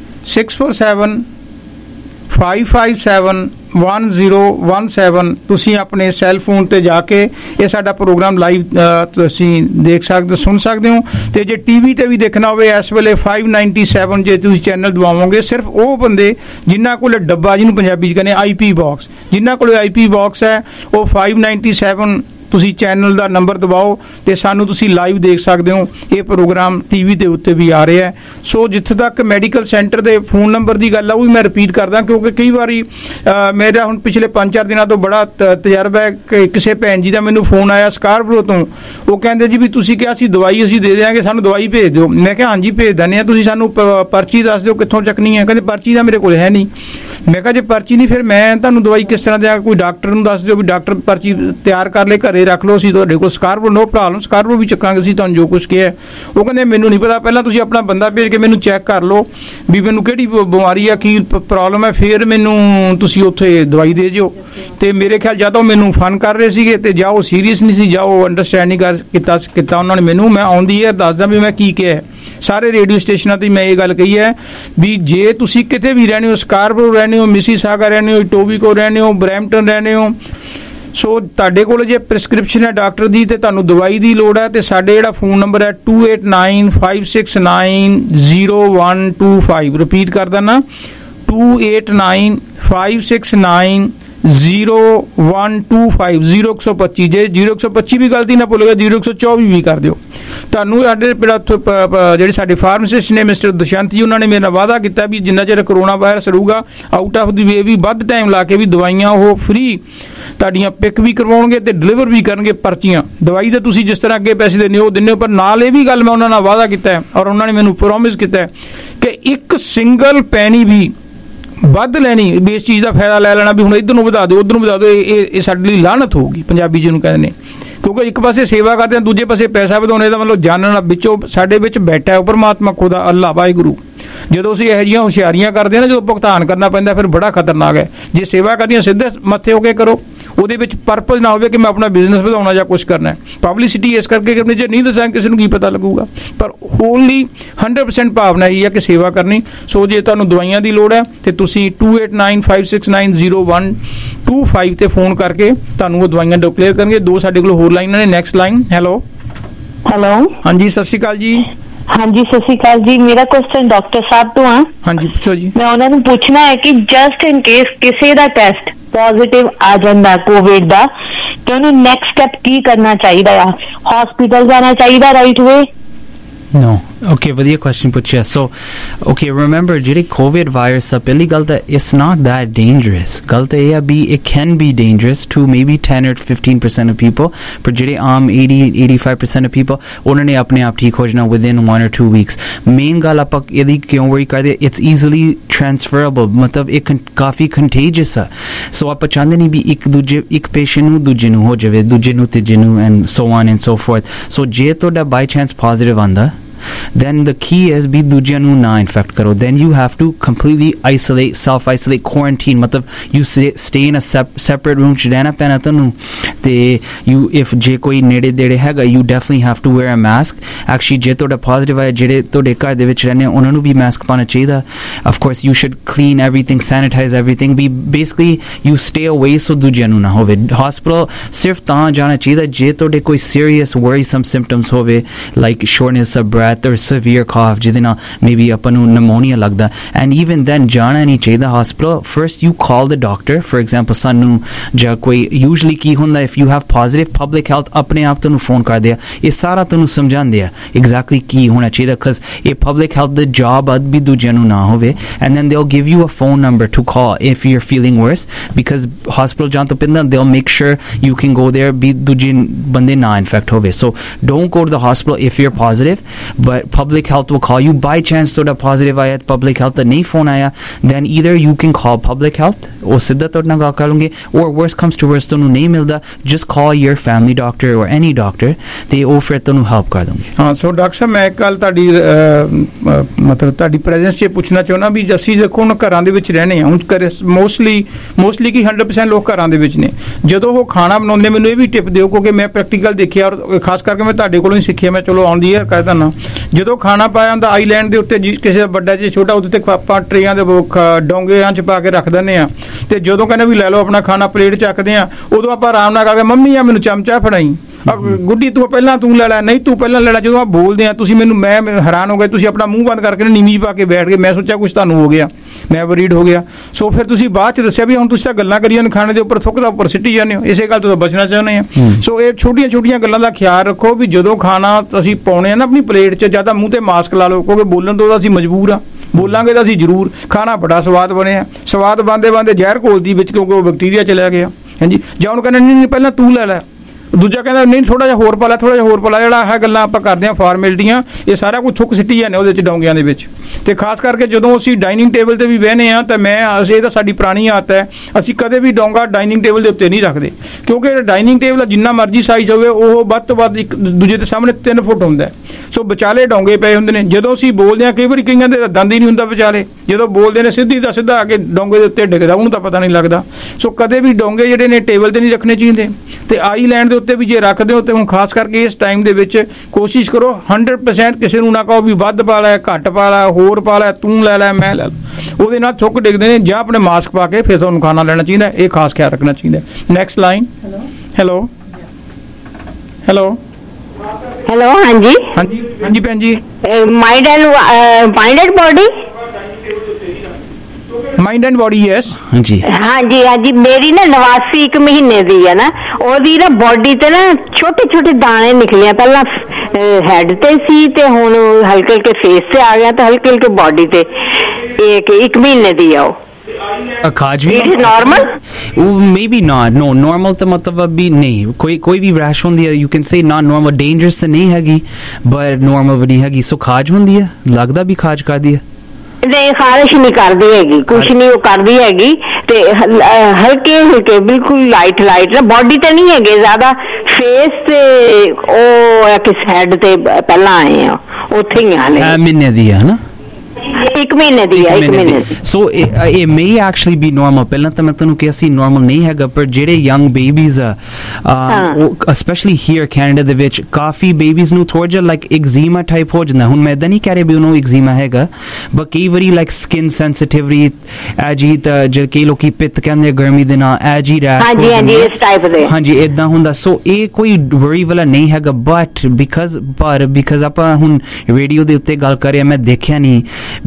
647-557-1017. ਤੁਸੀਂ ਆਪਣੇ ਸੈੱਲ ਫੋਨ ਤੇ ਜਾ ਕੇ ਇਹ ਸਾਡਾ ਪ੍ਰੋਗਰਾਮ ਲਾਈਵ ਤੁਸੀਂ ਦੇਖ ਸਕਦੇ, ਸੁਣ ਸਕਦੇ ਹੋ. ਤੇ ਜੇ ਟੀਵੀ ਤੇ ਵੀ ਦੇਖਣਾ ਹੋਵੇ ਇਸ ਵੇਲੇ 597 ਜੇ ਤੁਸੀਂ ਚੈਨਲ ਦਵਾਓਗੇ, ਸਿਰਫ ਉਹ ਬੰਦੇ ਜਿਨ੍ਹਾਂ ਕੋਲ ਡੱਬਾ, ਜਿਹਨੂੰ ਪੰਜਾਬੀ 'ਚ ਕਹਿੰਦੇ IP ਬਾਕਸ, ਜਿਨ੍ਹਾਂ ਕੋਲ IP ਬਾਕਸ ਹੈ ਉਹ 597 ਤੁਸੀਂ ਚੈਨਲ ਦਾ ਨੰਬਰ ਦਬਾਓ ਤੇ ਸਾਨੂੰ ਤੁਸੀਂ ਲਾਈਵ ਦੇਖ ਸਕਦੇ ਹੋ. ਇਹ ਪ੍ਰੋਗਰਾਮ ਟੀਵੀ ਦੇ ਉੱਤੇ ਵੀ ਆ ਰਿਹਾ ਹੈ. ਸੋ ਜਿੱਥੇ ਤੱਕ ਮੈਡੀਕਲ ਸੈਂਟਰ ਦੇ ਫੋਨ ਨੰਬਰ ਦੀ ਗੱਲ ਆ, ਉਹ ਵੀ ਮੈਂ ਰਿਪੀਟ ਕਰਦਾ, ਕਿਉਂਕਿ ਕਈ ਵਾਰੀ ਮੇਰਾ ਹੁਣ ਪਿਛਲੇ 5-4 ਦਿਨਾਂ ਤੋਂ ਬੜਾ ਤਜਰਬਾ ਹੈ. ਕਿਸੇ ਭੈਣ ਜੀ ਦਾ ਮੈਨੂੰ ਫੋਨ ਆਇਆ ਸਕਾਰਪੁਰ ਤੋਂ, ਉਹ ਕਹਿੰਦੇ ਜੀ ਵੀ ਤੁਸੀਂ ਕਿਹਾ ਸੀ ਦਵਾਈ ਅਸੀਂ ਦੇ ਦਿਆਂਗੇ, ਸਾਨੂੰ ਦਵਾਈ ਭੇਜ ਦਿਓ. ਮੈਂ ਕਿਹਾ ਹਾਂਜੀ ਭੇਜ ਦਿੰਦੇ ਹਾਂ, ਤੁਸੀਂ ਸਾਨੂੰ ਪਰਚੀ ਦੱਸ ਦਿਓ ਕਿੱਥੋਂ ਚੱਕਣੀ ਹੈ. ਕਹਿੰਦੇ ਪਰਚੀ ਦਾ ਮੇਰੇ ਕੋਲ ਹੈ ਨਹੀਂ. ਮੈਂ ਕਿਹਾ ਜੇ ਪਰਚੀ ਨਹੀਂ ਫਿਰ ਮੈਂ ਤੁਹਾਨੂੰ ਦਵਾਈ ਕਿਸ ਤਰ੍ਹਾਂ ਦਿਆਂ, ਕੋਈ ਡਾਕਟਰ ਨੂੰ ਦੱਸ ਦਿਓ ਵੀ ਡਾਕਟਰ ਪਰਚੀ ਤਿਆਰ ਕਰ ਲੈ, ਘਰੇ ਰੱਖ ਲਓ, ਅਸੀਂ ਤੁਹਾਡੇ ਕੋਲ ਸਕਾਰਪੋ ਨੋ ਪ੍ਰੋਬਲਮ, ਸਕਾਰਪੋ ਵੀ ਚੱਕਾਂਗੇ ਅਸੀਂ ਤੁਹਾਨੂੰ ਜੋ ਕੁਛ ਕਿਹਾ. ਉਹ ਕਹਿੰਦੇ ਮੈਨੂੰ ਨਹੀਂ ਪਤਾ, ਪਹਿਲਾਂ ਤੁਸੀਂ ਆਪਣਾ ਬੰਦਾ ਭੇਜ ਕੇ ਮੈਨੂੰ ਚੈੱਕ ਕਰ ਲਓ ਵੀ ਮੈਨੂੰ ਕਿਹੜੀ ਬਿਮਾਰੀ ਆ, ਕੀ ਪ੍ਰੋਬਲਮ ਹੈ, ਫਿਰ ਮੈਨੂੰ ਤੁਸੀਂ ਉੱਥੇ ਦਵਾਈ ਦੇ ਜਿਓ. ਤੇ ਮੇਰੇ ਖਿਆਲ ਜਾਂ ਤਾਂ ਮੈਨੂੰ ਫਨ ਕਰ ਰਹੇ ਸੀਗੇ ਤੇ ਜਾਂ ਉਹ ਸੀਰੀਅਸ ਨਹੀਂ ਸੀ, ਜਾਂ ਉਹ ਅੰਡਰਸਟੈਂਡਿੰਗ ਕੀਤਾ ਉਹਨਾਂ ਨੇ ਮੈਨੂੰ. ਮੈਂ ਆਉਂਦੀ ਹੈ ਦੱਸਦਾ ਵੀ ਮੈਂ ਕੀ ਕਿਹਾ. ਸਾਰੇ ਰੇਡੀਓ ਸਟੇਸ਼ਨਾਂ ਤੇ ਮੈਂ ਇਹ ਗੱਲ ਕਹੀ ਹੈ ਵੀ ਜੇ ਤੁਸੀਂ ਕਿਤੇ ਵੀ ਰਹਿੰਦੇ ਹੋ, ਸਕਾਰਪੋ ਰਹਿੰਦੇ ਹੋ, ਮਿਸੀਸਾਗਾ ਰਹਿੰਦੇ ਹੋ, ਟੋਬੀਕੋ ਰਹਿੰਦੇ ਹੋ, ਬਰੈਂਪਟਨ ਰਹਿੰਦੇ ਹੋ, ਸੋ ਤੁਹਾਡੇ ਕੋਲ ਜੇ ਪ੍ਰਿਸਕ੍ਰਿਪਸ਼ਨ ਹੈ ਡਾਕਟਰ ਦੀ ਤੇ ਤੁਹਾਨੂੰ ਦਵਾਈ ਦੀ ਲੋੜ ਹੈ, ਤੇ ਸਾਡੇ ਜਿਹੜਾ ਫੋਨ ਨੰਬਰ ਹੈ 2895690125. ਰਿਪੀਟ ਕਰ ਦਿੰਦਾ 2895690125. 0125 0125 ਜੇ 0125 ਵੀ ਗਲਤੀ ਨਾ ਭੁੱਲ ਗਏ 0124 ਵੀ ਕਰ ਦਿਓ। ਤੁਹਾਨੂੰ ਸਾਡੇ ਜਿਹੜੇ ਸਾਡੇ ਫਾਰਮਾਸਿਸਟ ਨੇ ਮਿਸਟਰ ਦੁਸ਼ਯੰਤ ਜੀ, ਉਹਨਾਂ ਨੇ ਮੇਰੇ ਨਾਲ ਵਾਅਦਾ ਕੀਤਾ ਵੀ ਜਿੰਨਾ ਚਿਰ ਕਰੋਨਾ ਵਾਇਰਸ ਰਹੂਗਾ ਆਊਟ ਆਫ ਦੀ ਵੇ ਵੀ ਵੱਧ ਟਾਈਮ ਲਾ ਕੇ ਵੀ ਦਵਾਈਆਂ ਉਹ ਫ੍ਰੀ ਤੁਹਾਡੀਆਂ ਪਿਕ ਵੀ ਕਰਵਾਉਣਗੇ ਤੇ ਡਿਲੀਵਰ ਵੀ ਕਰਨਗੇ ਪਰਚੀਆਂ। ਦਵਾਈ ਤਾਂ ਤੁਸੀਂ ਜਿਸ ਤਰ੍ਹਾਂ ਅੱਗੇ ਪੈਸੇ ਦਿੰਦੇ ਹੋ ਦਿੰਦੇ ਹੋ, ਪਰ ਨਾਲ ਇਹ ਵੀ ਗੱਲ ਮੈਂ ਉਹਨਾਂ ਨਾਲ ਵਾਅਦਾ ਕੀਤਾ ਔਰ ਉਹਨਾਂ ਨੇ ਮੈਨੂੰ ਪ੍ਰੋਮਿਸ ਕੀਤਾ ਕਿ ਇੱਕ ਸਿੰਗਲ ਪੈਨੀ ਵੀ ਵੱਧ ਲੈਣੀ ਵੀ ਇਸ ਚੀਜ਼ ਦਾ ਫਾਇਦਾ ਲੈ ਲੈਣਾ ਵੀ ਹੁਣ ਇੱਧਰ ਨੂੰ ਵਧਾ ਦਿਓ ਉੱਧਰ ਨੂੰ ਵਧਾ ਦਿਓ, ਇਹ ਸਾਡੇ ਲਈ ਲਾਹਨਤ ਹੋਊਗੀ, ਪੰਜਾਬੀ ਜਿਹਨੂੰ ਕਹਿੰਦੇ ਨੇ। ਕਿਉਂਕਿ ਇੱਕ ਪਾਸੇ ਸੇਵਾ ਕਰਦੇ ਹਾਂ, ਦੂਜੇ ਪਾਸੇ ਪੈਸਾ ਵਧਾਉਣੇ ਦਾ ਮਤਲਬ ਜਾਣਨ ਵਿੱਚੋਂ ਸਾਡੇ ਵਿੱਚ ਬੈਠਾ ਹੈ ਪਰਮਾਤਮਾ ਖੁਦਾ ਅੱਲਾ ਵਾਹਿਗੁਰੂ। ਜਦੋਂ ਅਸੀਂ ਇਹੋ ਜਿਹੀਆਂ ਹੁਸ਼ਿਆਰੀਆਂ ਕਰਦੇ ਹਾਂ ਨਾ, ਜਦੋਂ ਭੁਗਤਾਨ ਕਰਨਾ ਪੈਂਦਾ ਫਿਰ ਬੜਾ ਖਤਰਨਾਕ ਹੈ। ਜੇ ਸੇਵਾ ਕਰਨੀ ਸਿੱਧੇ ਮੱਥੇ ਹੋ ਕੇ ਕਰੋ, ਉਹਦੇ ਵਿੱਚ ਪਰਪਸ ਨਾ ਹੋਵੇ ਕਿ ਮੈਂ ਆਪਣਾ ਬਿਜ਼ਨਸ ਵਧਾਉਣਾ ਜਾਂ ਕੁਛ ਕਰਨਾ ਹੈ। ਪਬਲਿਸਿਟੀ ਇਸ ਕਰਕੇ ਕਰਨੀ, ਜੇ ਨਹੀਂ ਦੱਸਾਂ ਕਿਸੇ ਨੂੰ ਕੀ ਪਤਾ ਲੱਗੂਗਾ, ਪਰ ਹੋਲੀ 100% ਭਾਵਨਾ ਇਹੀ ਹੈ ਕਿ ਸੇਵਾ ਕਰਨੀ। ਸੋ ਜੇ ਤੁਹਾਨੂੰ ਦਵਾਈਆਂ ਦੀ ਲੋੜ ਹੈ ਤੇ ਤੁਸੀਂ 2895690125 ਤੇ ਫੋਨ ਕਰਕੇ ਤੁਹਾਨੂੰ ਉਹ ਦਵਾਈਆਂ ਡਿਕਲੇਅਰ ਕਰਨਗੇ। ਦੋ ਸਾਡੇ ਕੋਲ ਹੋਰ ਲਾਈਨਾਂ ਨੇ। Next line. ਹੈਲੋ ਹਾਂਜੀ, ਸਤਿ ਸ਼੍ਰੀ ਅਕਾਲ ਜੀ। ਹਾਂਜੀ, ਸਤਿ ਸ਼੍ਰੀ ਅਕਾਲ ਜੀ। ਮੇਰਾ ਕੁਐਸਚਨ ਡਾਕਟਰ ਸਾਹਿਬ ਤੋਂ ਆ। ਹਾਂਜੀ, ਪੁੱਛੋ ਜੀ। ਮੈਂ ਉਹਨਾਂ ਨੂੰ ਪੁੱਛਣਾ ਹੈ ਕਿ ਜਸਟ ਇਨ ਕੇਸ ਕਿਸੇ ਦਾ ਟੈਸਟ ਪੋਜ਼ਿਟਿਵ ਆ ਜਾਂਦਾ ਕੋਵਿਡ ਦਾ, ਤੇ ਉਹਨੂੰ ਨੈਕਸਟ ਸਟੈਪ ਕੀ ਕਰਨਾ ਚਾਹੀਦਾ ਆ? ਹਸਪੀਟਲ ਜਾਣਾ ਚਾਹੀਦਾ ਰਾਈਟ ਵੇ? No. Okay, ਵਧੀਆ question ਪੁੱਛਿਆ। So, okay, remember ਜਿਹੜੇ COVID virus ਆ, ਪਹਿਲੀ ਗੱਲ ਤਾਂ it's not that dangerous। ਗੱਲ ਤਾਂ ਇਹ ਆ ਵੀ it can be dangerous to maybe 10 or 15% of people, ਪਰ ਜਿਹੜੇ ਆਮ 80-85% of people ਉਹਨਾਂ ਨੇ ਆਪਣੇ ਆਪ ਠੀਕ ਹੋ ਜਾਣਾ within 1 or 2 weeks। ਮੇਨ ਗੱਲ ਆਪਾਂ ਇਹਦੀ ਕਿਉਂ ਵਰੀ ਕਰਦੇ, it's easily transferable, ਮਤਲਬ ਇਹ ਕਾਫੀ contagious ਆ। ਸੋ ਆਪਾਂ ਚਾਹੁੰਦੇ ਨਹੀਂ ਵੀ ਇੱਕ ਪੇਸ਼ੈਂਟ ਨੂੰ ਦੂਜੇ ਨੂੰ ਹੋ ਜਾਵੇ, ਦੂਜੇ ਨੂੰ ਤੀਜੇ ਨੂੰ, and so on and so forth। So ਜੇ ਤੁਹਾਡਾ ਬਾਈ ਚਾਂਸ ਪੋਜ਼ਿਟਿਵ ਆਂਦਾ, then the key is be ਦੂਜਿਆਂ ਨੂੰ ਨਾ ਇਨਫੈਕਟ ਕਰੋ। then you have to completely isolate, self-isolate, quarantine, ਮਤਲਬ you stay in a separate room ਚ ਰਹਿਣਾ ਪੈਣਾ ਤੁਹਾਨੂੰ। ਤੇ if ਜੇ ਕੋਈ ਨੇੜੇ ਦੇੜੇ ਹੈਗਾ, you definitely have to wear a mask। actually ਜੇ ਤੁਹਾਡਾ positive ਆਇਆ, ਜਿਹੜੇ ਤੁਹਾਡੇ ਘਰ ਦੇ ਵਿੱਚ ਰਹਿੰਦੇ ਉਹਨਾਂ ਨੂੰ ਵੀ ਮਾਸਕ ਪਾਉਣਾ ਚਾਹੀਦਾ। of course you should clean everything, sanitize everything, be basically you stay away so ਦੂਜਿਆਂ ਨੂੰ ਨਾ ਹੋਵੇ। hospital ਸਿਰਫ ਤਾਂ ਜਾਣਾ ਚਾਹੀਦਾ ਜੇ ਤੁਹਾਡੇ ਕੋਈ serious worrisome symptoms ਹੋਵੇ, like shortness of breath or severe cough, ਜਿਹਦੇ ਨਾਲ maybe ਆਪਾਂ ਨੂੰ pneumonia ਲੱਗਦਾ। and even then ਜਾਣਾ ਨਹੀਂ ਚਾਹੀਦਾ hospital। first you call the doctor, for example ਸਾਨੂੰ ਜਾਂ ਕੋਈ usually ਕੀ ਹੁੰਦਾ, if you have positive, public health ਆਪਣੇ ਆਪ ਤੁਹਾਨੂੰ ਫੋਨ ਕਰਦੇ ਆ, ਇਹ ਸਾਰਾ ਤੁਹਾਨੂੰ ਸਮਝਾਉਂਦੇ ਆ exactly ਕੀ ਹੋਣਾ ਚਾਹੀਦਾ, because ਇਹ public health ਦਾ job ਆ ਵੀ ਦੂਜਿਆਂ ਨੂੰ ਨਾ ਹੋਵੇ। and then they'll give you a phone number to call if you're feeling worse, because hospital ਜਾਣ ਤੋਂ ਪਹਿਲਾਂ they'll make sure you can go there ਵੀ ਦੂਜੇ ਬੰਦੇ ਨਾ ਇਨਫੈਕਟ ਹੋਵੇ। so don't go to the hospital if you're positive, but public health will call you। by chance ਤੁਹਾਡਾ positive ਆਇਆ, public health ਦਾ ਨਹੀਂ ਫੋਨ ਆਇਆ, then either you can call public health, ਉਹ ਸਿੱਧਾ ਤੁਹਾਡੇ ਨਾਲ ਗੱਲ ਕਰ ਲੂੰਗੇ, or worst comes to worst ਤੁਹਾਨੂੰ ਨਹੀਂ ਮਿਲਦਾ, just call your family doctor or any doctor, ਤੇ ਉਹ ਫਿਰ ਤੁਹਾਨੂੰ help ਕਰ ਦੇਣਗੇ। ਹਾਂ, ਸੋ ਡਾਕਟਰ ਸਾਹਿਬ ਮੈਂ ਇੱਕ ਗੱਲ ਤੁਹਾਡੀ ਮਤਲਬ ਤੁਹਾਡੀ ਪ੍ਰੈਜ਼ੈਂਸ 'ਚ ਪੁੱਛਣਾ ਚਾਹੁੰਦਾ ਵੀ ਅਸੀਂ ਦੇਖੋ ਹੁਣ ਘਰਾਂ ਦੇ ਵਿੱਚ ਰਹਿੰਦੇ ਹਾਂ, ਹੁਣ ਮੋਸਟਲੀ ਕੀ 100% ਲੋਕ ਘਰਾਂ ਦੇ ਵਿੱਚ ਨੇ। ਜਦੋਂ ਉਹ ਖਾਣਾ ਬਣਾਉਂਦੇ ਮੈਨੂੰ ਇਹ ਵੀ ਟਿਪ ਦਿਓ, ਕਿਉਂਕਿ ਮੈਂ ਪ੍ਰੈਕਟੀਕਲ ਦੇਖਿਆ ਔਰ ਖਾਸ ਕਰਕੇ ਮੈਂ ਤੁਹਾਡੇ ਕੋਲੋਂ ਹੀ ਸਿੱਖਿਆ। ਮੈਂ ਚਲੋ ਆਉਂਦੀ ਹੈ ਕਹਿ ਦਿੰਦਾ, ਜਦੋਂ ਖਾਣਾ ਪਾਇਆ ਹੁੰਦਾ ਆਈਲੈਂਡ ਦੇ ਉੱਤੇ ਕਿਸੇ ਦਾ ਵੱਡਾ ਜੇ ਛੋਟਾ ਉਹਦੇ ਤੇ ਆਪਾਂ ਟਰੇਆਂ ਦੇ ਡੋਂਗਿਆਂ 'ਚ ਪਾ ਕੇ ਰੱਖ ਦਿੰਦੇ ਆ, ਤੇ ਜਦੋਂ ਕਹਿੰਦੇ ਵੀ ਲੈ ਲਓ ਆਪਣਾ ਖਾਣਾ ਪਲੇਟ ਚੱਕਦੇ ਆ, ਉਦੋਂ ਆਪਾਂ ਆਰਾਮ ਨਾਲ ਕਰਕੇ ਮੰਮੀ ਆ ਮੈਨੂੰ ਚਮਚਾ ਫੜਾਈ, ਗੁੱਡੀ ਤੂੰ ਪਹਿਲਾਂ ਤੂੰ ਲੈ ਲੈ, ਨਹੀਂ ਤੂੰ ਪਹਿਲਾਂ ਲੈ ਲੈ। ਜਦੋਂ ਆਪਾਂ ਬੋਲਦੇ ਆ ਤੁਸੀਂ ਮੈਂ ਹੈਰਾਨ ਹੋ ਗਿਆ, ਤੁਸੀਂ ਆਪਣਾ ਮੂੰਹ ਬੰਦ ਕਰਕੇ ਨੀਵੀਂ ਪਾ ਕੇ ਬੈਠ ਗਏ। ਮੈਂ ਸੋਚਿਆ ਕੁਛ ਤੁਹਾਨੂੰ ਹੋ ਗਿਆ, ਮੈਂ ਵਰੀਡ ਹੋ ਗਿਆ। ਸੋ ਫਿਰ ਤੁਸੀਂ ਬਾਅਦ 'ਚ ਦੱਸਿਆ ਵੀ ਹੁਣ ਤੁਸੀਂ ਤਾਂ ਗੱਲਾਂ ਕਰੀ ਜਾਂਦੇ, ਖਾਣੇ ਦੇ ਉੱਪਰ ਥੁੱਕ ਦਾ ਉੱਪਰ ਸਿੱਟੀ ਜਾਂਦੇ ਹੋ, ਇਸੇ ਗੱਲ ਤੋਂ ਬਚਣਾ ਚਾਹੁੰਦੇ ਆ। ਸੋ ਇਹ ਛੋਟੀਆਂ ਗੱਲਾਂ ਦਾ ਖਿਆਲ ਰੱਖੋ ਵੀ ਜਦੋਂ ਖਾਣਾ ਅਸੀਂ ਪਾਉਣੇ ਆ ਨਾ ਆਪਣੀ ਪਲੇਟ 'ਚ, ਜਾਂ ਤਾਂ ਮੂੰਹ ਤੇ ਮਾਸਕ ਲਾ ਲਓ, ਕਿਉਂਕਿ ਬੋਲਣ ਤੋਂ ਤਾਂ ਅਸੀਂ ਮਜਬੂਰ ਆ, ਬੋਲਾਂਗੇ ਤਾਂ ਅਸੀਂ ਜ਼ਰੂਰ। ਖਾਣਾ ਬੜਾ ਸਵਾਦ ਬਣਿਆ, ਸਵਾਦ ਬਣਦੇ ਜ਼ਹਿਰ ਘੋਲਦੀ ਵਿੱਚ, ਕਿਉਂਕਿ ਉਹ ਬੈਕਟੀਰੀਆ ਚਲਿਆ ਗਿਆ। ਹਾਂਜੀ, ਜਾਂ ਉਹਨੂੰ ਕਹਿੰਦੇ ਨਹੀਂ ਪਹਿਲਾਂ ਤੂੰ ਲੈ ਲੈ, ਦੂਜਾ ਕਹਿੰਦਾ ਨਹੀਂ ਥੋੜਾ ਜਿਹਾ ਹੋਰ ਪਾ ਲੈ, ਥੋੜਾ ਜਿਹਾ ਹੋਰ ਪਾ ਲੈ। ਜਿਹੜਾ ਇਹ ਗੱਲਾਂ ਆਪਾਂ ਕਰਦੇ ਹਾਂ ਫਾਰਮੈਲਿਟੀਆਂ, ਇਹ ਸਾਰਾ ਕੁਝ ਥੁੱਕ ਸਿੱਟੀ ਜਾਂਦੇ ਉਹਦੇ 'ਚ ਡੋਂਗਿਆਂ ਦੇ ਵਿੱਚ। ਤੇ ਖਾਸ ਕਰਕੇ ਜਦੋਂ ਅਸੀਂ ਡਾਈਨਿੰਗ ਟੇਬਲ ਤੇ ਵੀ ਬਹਿਨੇ ਆ, ਤਾਂ ਇਹ ਤਾਂ ਸਾਡੀ ਪੁਰਾਣੀ ਆਦਤ ਹੈ, ਅਸੀਂ ਕਦੇ ਵੀ ਡੋਂਗਾ ਡਾਈਨਿੰਗ ਟੇਬਲ ਦੇ ਉੱਤੇ ਨਹੀਂ ਰੱਖਦੇ, ਕਿਉਂਕਿ ਜਿਹੜਾ ਡਾਈਨਿੰਗ ਟੇਬਲ ਜਿੰਨਾ ਮਰਜ਼ੀ ਸਾਈਜ਼ ਹੋਵੇ ਉਹ ਵੱਧ ਤੋਂ ਵੱਧ ਇੱਕ ਦੂਜੇ ਦੇ ਸਾਹਮਣੇ 3 ਫੁੱਟ ਹੁੰਦਾ। ਸੋ ਵਿਚਾਲੇ ਡੋਂਗੇ ਪਏ ਹੁੰਦੇ ਨੇ। ਜਦੋਂ ਅਸੀਂ ਬੋਲਦੇ ਹਾਂ ਕਈ ਵਾਰੀ ਕਈਆਂ ਦੇ ਦੰਦ ਹੀ ਨਹੀਂ ਹੁੰਦਾ ਵਿਚਾਲੇ, ਜਦੋਂ ਬੋਲਦੇ ਨੇ ਸਿੱਧੀ ਦਾ ਸਿੱਧਾ ਆ ਕੇ ਡੋਂਗੇ ਦੇ ਉੱਤੇ ਡਿੱਗਦਾ, ਉਹਨੂੰ ਤਾਂ ਪਤਾ ਨਹੀਂ ਲੱਗਦਾ। ਸੋ ਕਦੇ ਵੀ ਡੋਂਗੇ ਜਿਹੜੇ ਨੇ ਟੇਬਲ ਤੇ ਨਹੀਂ ਰੱਖਣੇ ਚਾਹੀਦੇ, ਤੇ ਆਈਲੈਂਡ ਦੇ ਉੱਤੇ ਵੀ ਜੇ ਰੱਖਦੇ ਹੋ ਤੇ ਹੁਣ ਖਾਸ ਕਰਕੇ ਇਸ ਟਾਈਮ ਦੇ ਵਿੱਚ ਕੋਸ਼ਿਸ਼ ਕਰੋ 100% ਕਿਸੇ ਨੂੰ ਨਾ ਕਹੋ ਵੀ ਵੱਧ ਪਾ ਲੈ, ਘੱਟ ਪਾ ਲੈ, ਹੋਰ ਪਾ ਲੈ, ਤੂੰ ਲੈ ਲੈ, ਮੈਂ ਲੈ। ਉਹਦੇ ਨਾਲ ਥੁੱਕ ਡਿੱਗਦੇ ਨੇ। ਜਾਂ ਆਪਣੇ ਮਾਸਕ ਪਾ ਕੇ ਫਿਰ ਤੁਹਾਨੂੰ ਖਾਣਾ ਲੈਣਾ ਚਾਹੀਦਾ, ਇਹ ਖਾਸ ਖਿਆਲ ਰੱਖਣਾ ਚਾਹੀਦਾ। Next line. ਹੈਲੋ ਹਾਂਜੀ ਭੈਣ ਜੀ। Mind and body, mind and body yes ਹਾਂਜੀ ਹਾਂਜੀ ਮੇਰੀ ਨਾ 89 ਮਹੀਨੇ ਦੀ ਹੈ ਨਾ, ਉਹਦੀ ਨਾ ਬੋਡੀ ਤੇ ਨਾ ਛੋਟੇ ਛੋਟੇ ਦਾਣੇ ਨਿਕਲੇ, ਪਹਿਲਾਂ ਹੈਡ ਤੇ ਸੀ ਤੇ ਹੁਣ ਹਲਕੇ ਹਲਕੇ ਫੇਸ ਤੇ ਆ ਗਿਆ ਤੇ ਹਲਕੇ ਹਲਕੇ ਬੋਡੀ ਤੇ। ਇੱਕ ਮਹੀਨੇ ਦੀ ਆ ਉਹ। ਖਾਜ ਵੀ normal maybe not, no normal तो मतलब अभी नहीं, कोई भी रैश होंदी है, you can say not normal, dangerous तो नहीं हैगी बट नॉर्मल भी नहीं हैगी। सो खाज होंदी है, लगदा भी खाज करदी है? नहीं, खारिश नहीं करदी हैगी, कुछ नहीं वो करदी हैगी ते हल्के हल्के बिल्कुल लाइट लाइट ना, बॉडी ते नहीं हैगे ज्यादा, फेस ते ओ किस हेड ते पहला आए हैं उत्थे ही हाले महीने दी है ना, एक महीने दी है, एक महीने दी। सो it may actually be normal। ਪਹਿਲਾਂ ਤਾਂ ਮੈਂ ਤੁਹਾਨੂੰ ਕਿਹਾ ਸੀ normal ਨਹੀਂ ਹੈਗਾ, ਪਰ ਜਿਹੜੇ young babies ਆ especially here Canada ਦੇ ਵਿੱਚ ਕਾਫੀ babies ਨੂੰ ਥੋੜਾ ਜਿਹਾ like eczema type ਹੋ ਜਾਂਦਾ। ਹੁਣ ਮੈਂ ਇਦਾਂ ਨਹੀਂ ਕਹਿ ਰਿਹਾ ਵੀ ਉਹਨੂੰ eczema ਹੈਗਾ, but ਕਈ ਵਾਰੀ like skin sensitivity ਐਜੀ, ਤਾਂ ਜਿਹੜੇ ਕਈ ਲੋਕੀ ਪਿੱਤ ਕਹਿੰਦੇ ਗਰਮੀ ਦੇ ਨਾਲ ਐਜੀ ਰੈਸ਼, ਹਾਂਜੀ ਹਾਂਜੀ ਇਸ ਟਾਈਪ ਦੇ, ਹਾਂਜੀ ਇਦਾਂ ਹੁੰਦਾ। ਸੋ ਇਹ ਕੋਈ worry ਵਾਲਾ ਨਹੀਂ ਹੈਗਾ, but because ਆਪਾਂ ਹੁਣ ਰੇਡੀਓ ਦੇ ਉੱਤੇ ਗੱਲ ਕਰ ਰਹੇ, ਮੈਂ ਦੇਖਿਆ ਨਹੀਂ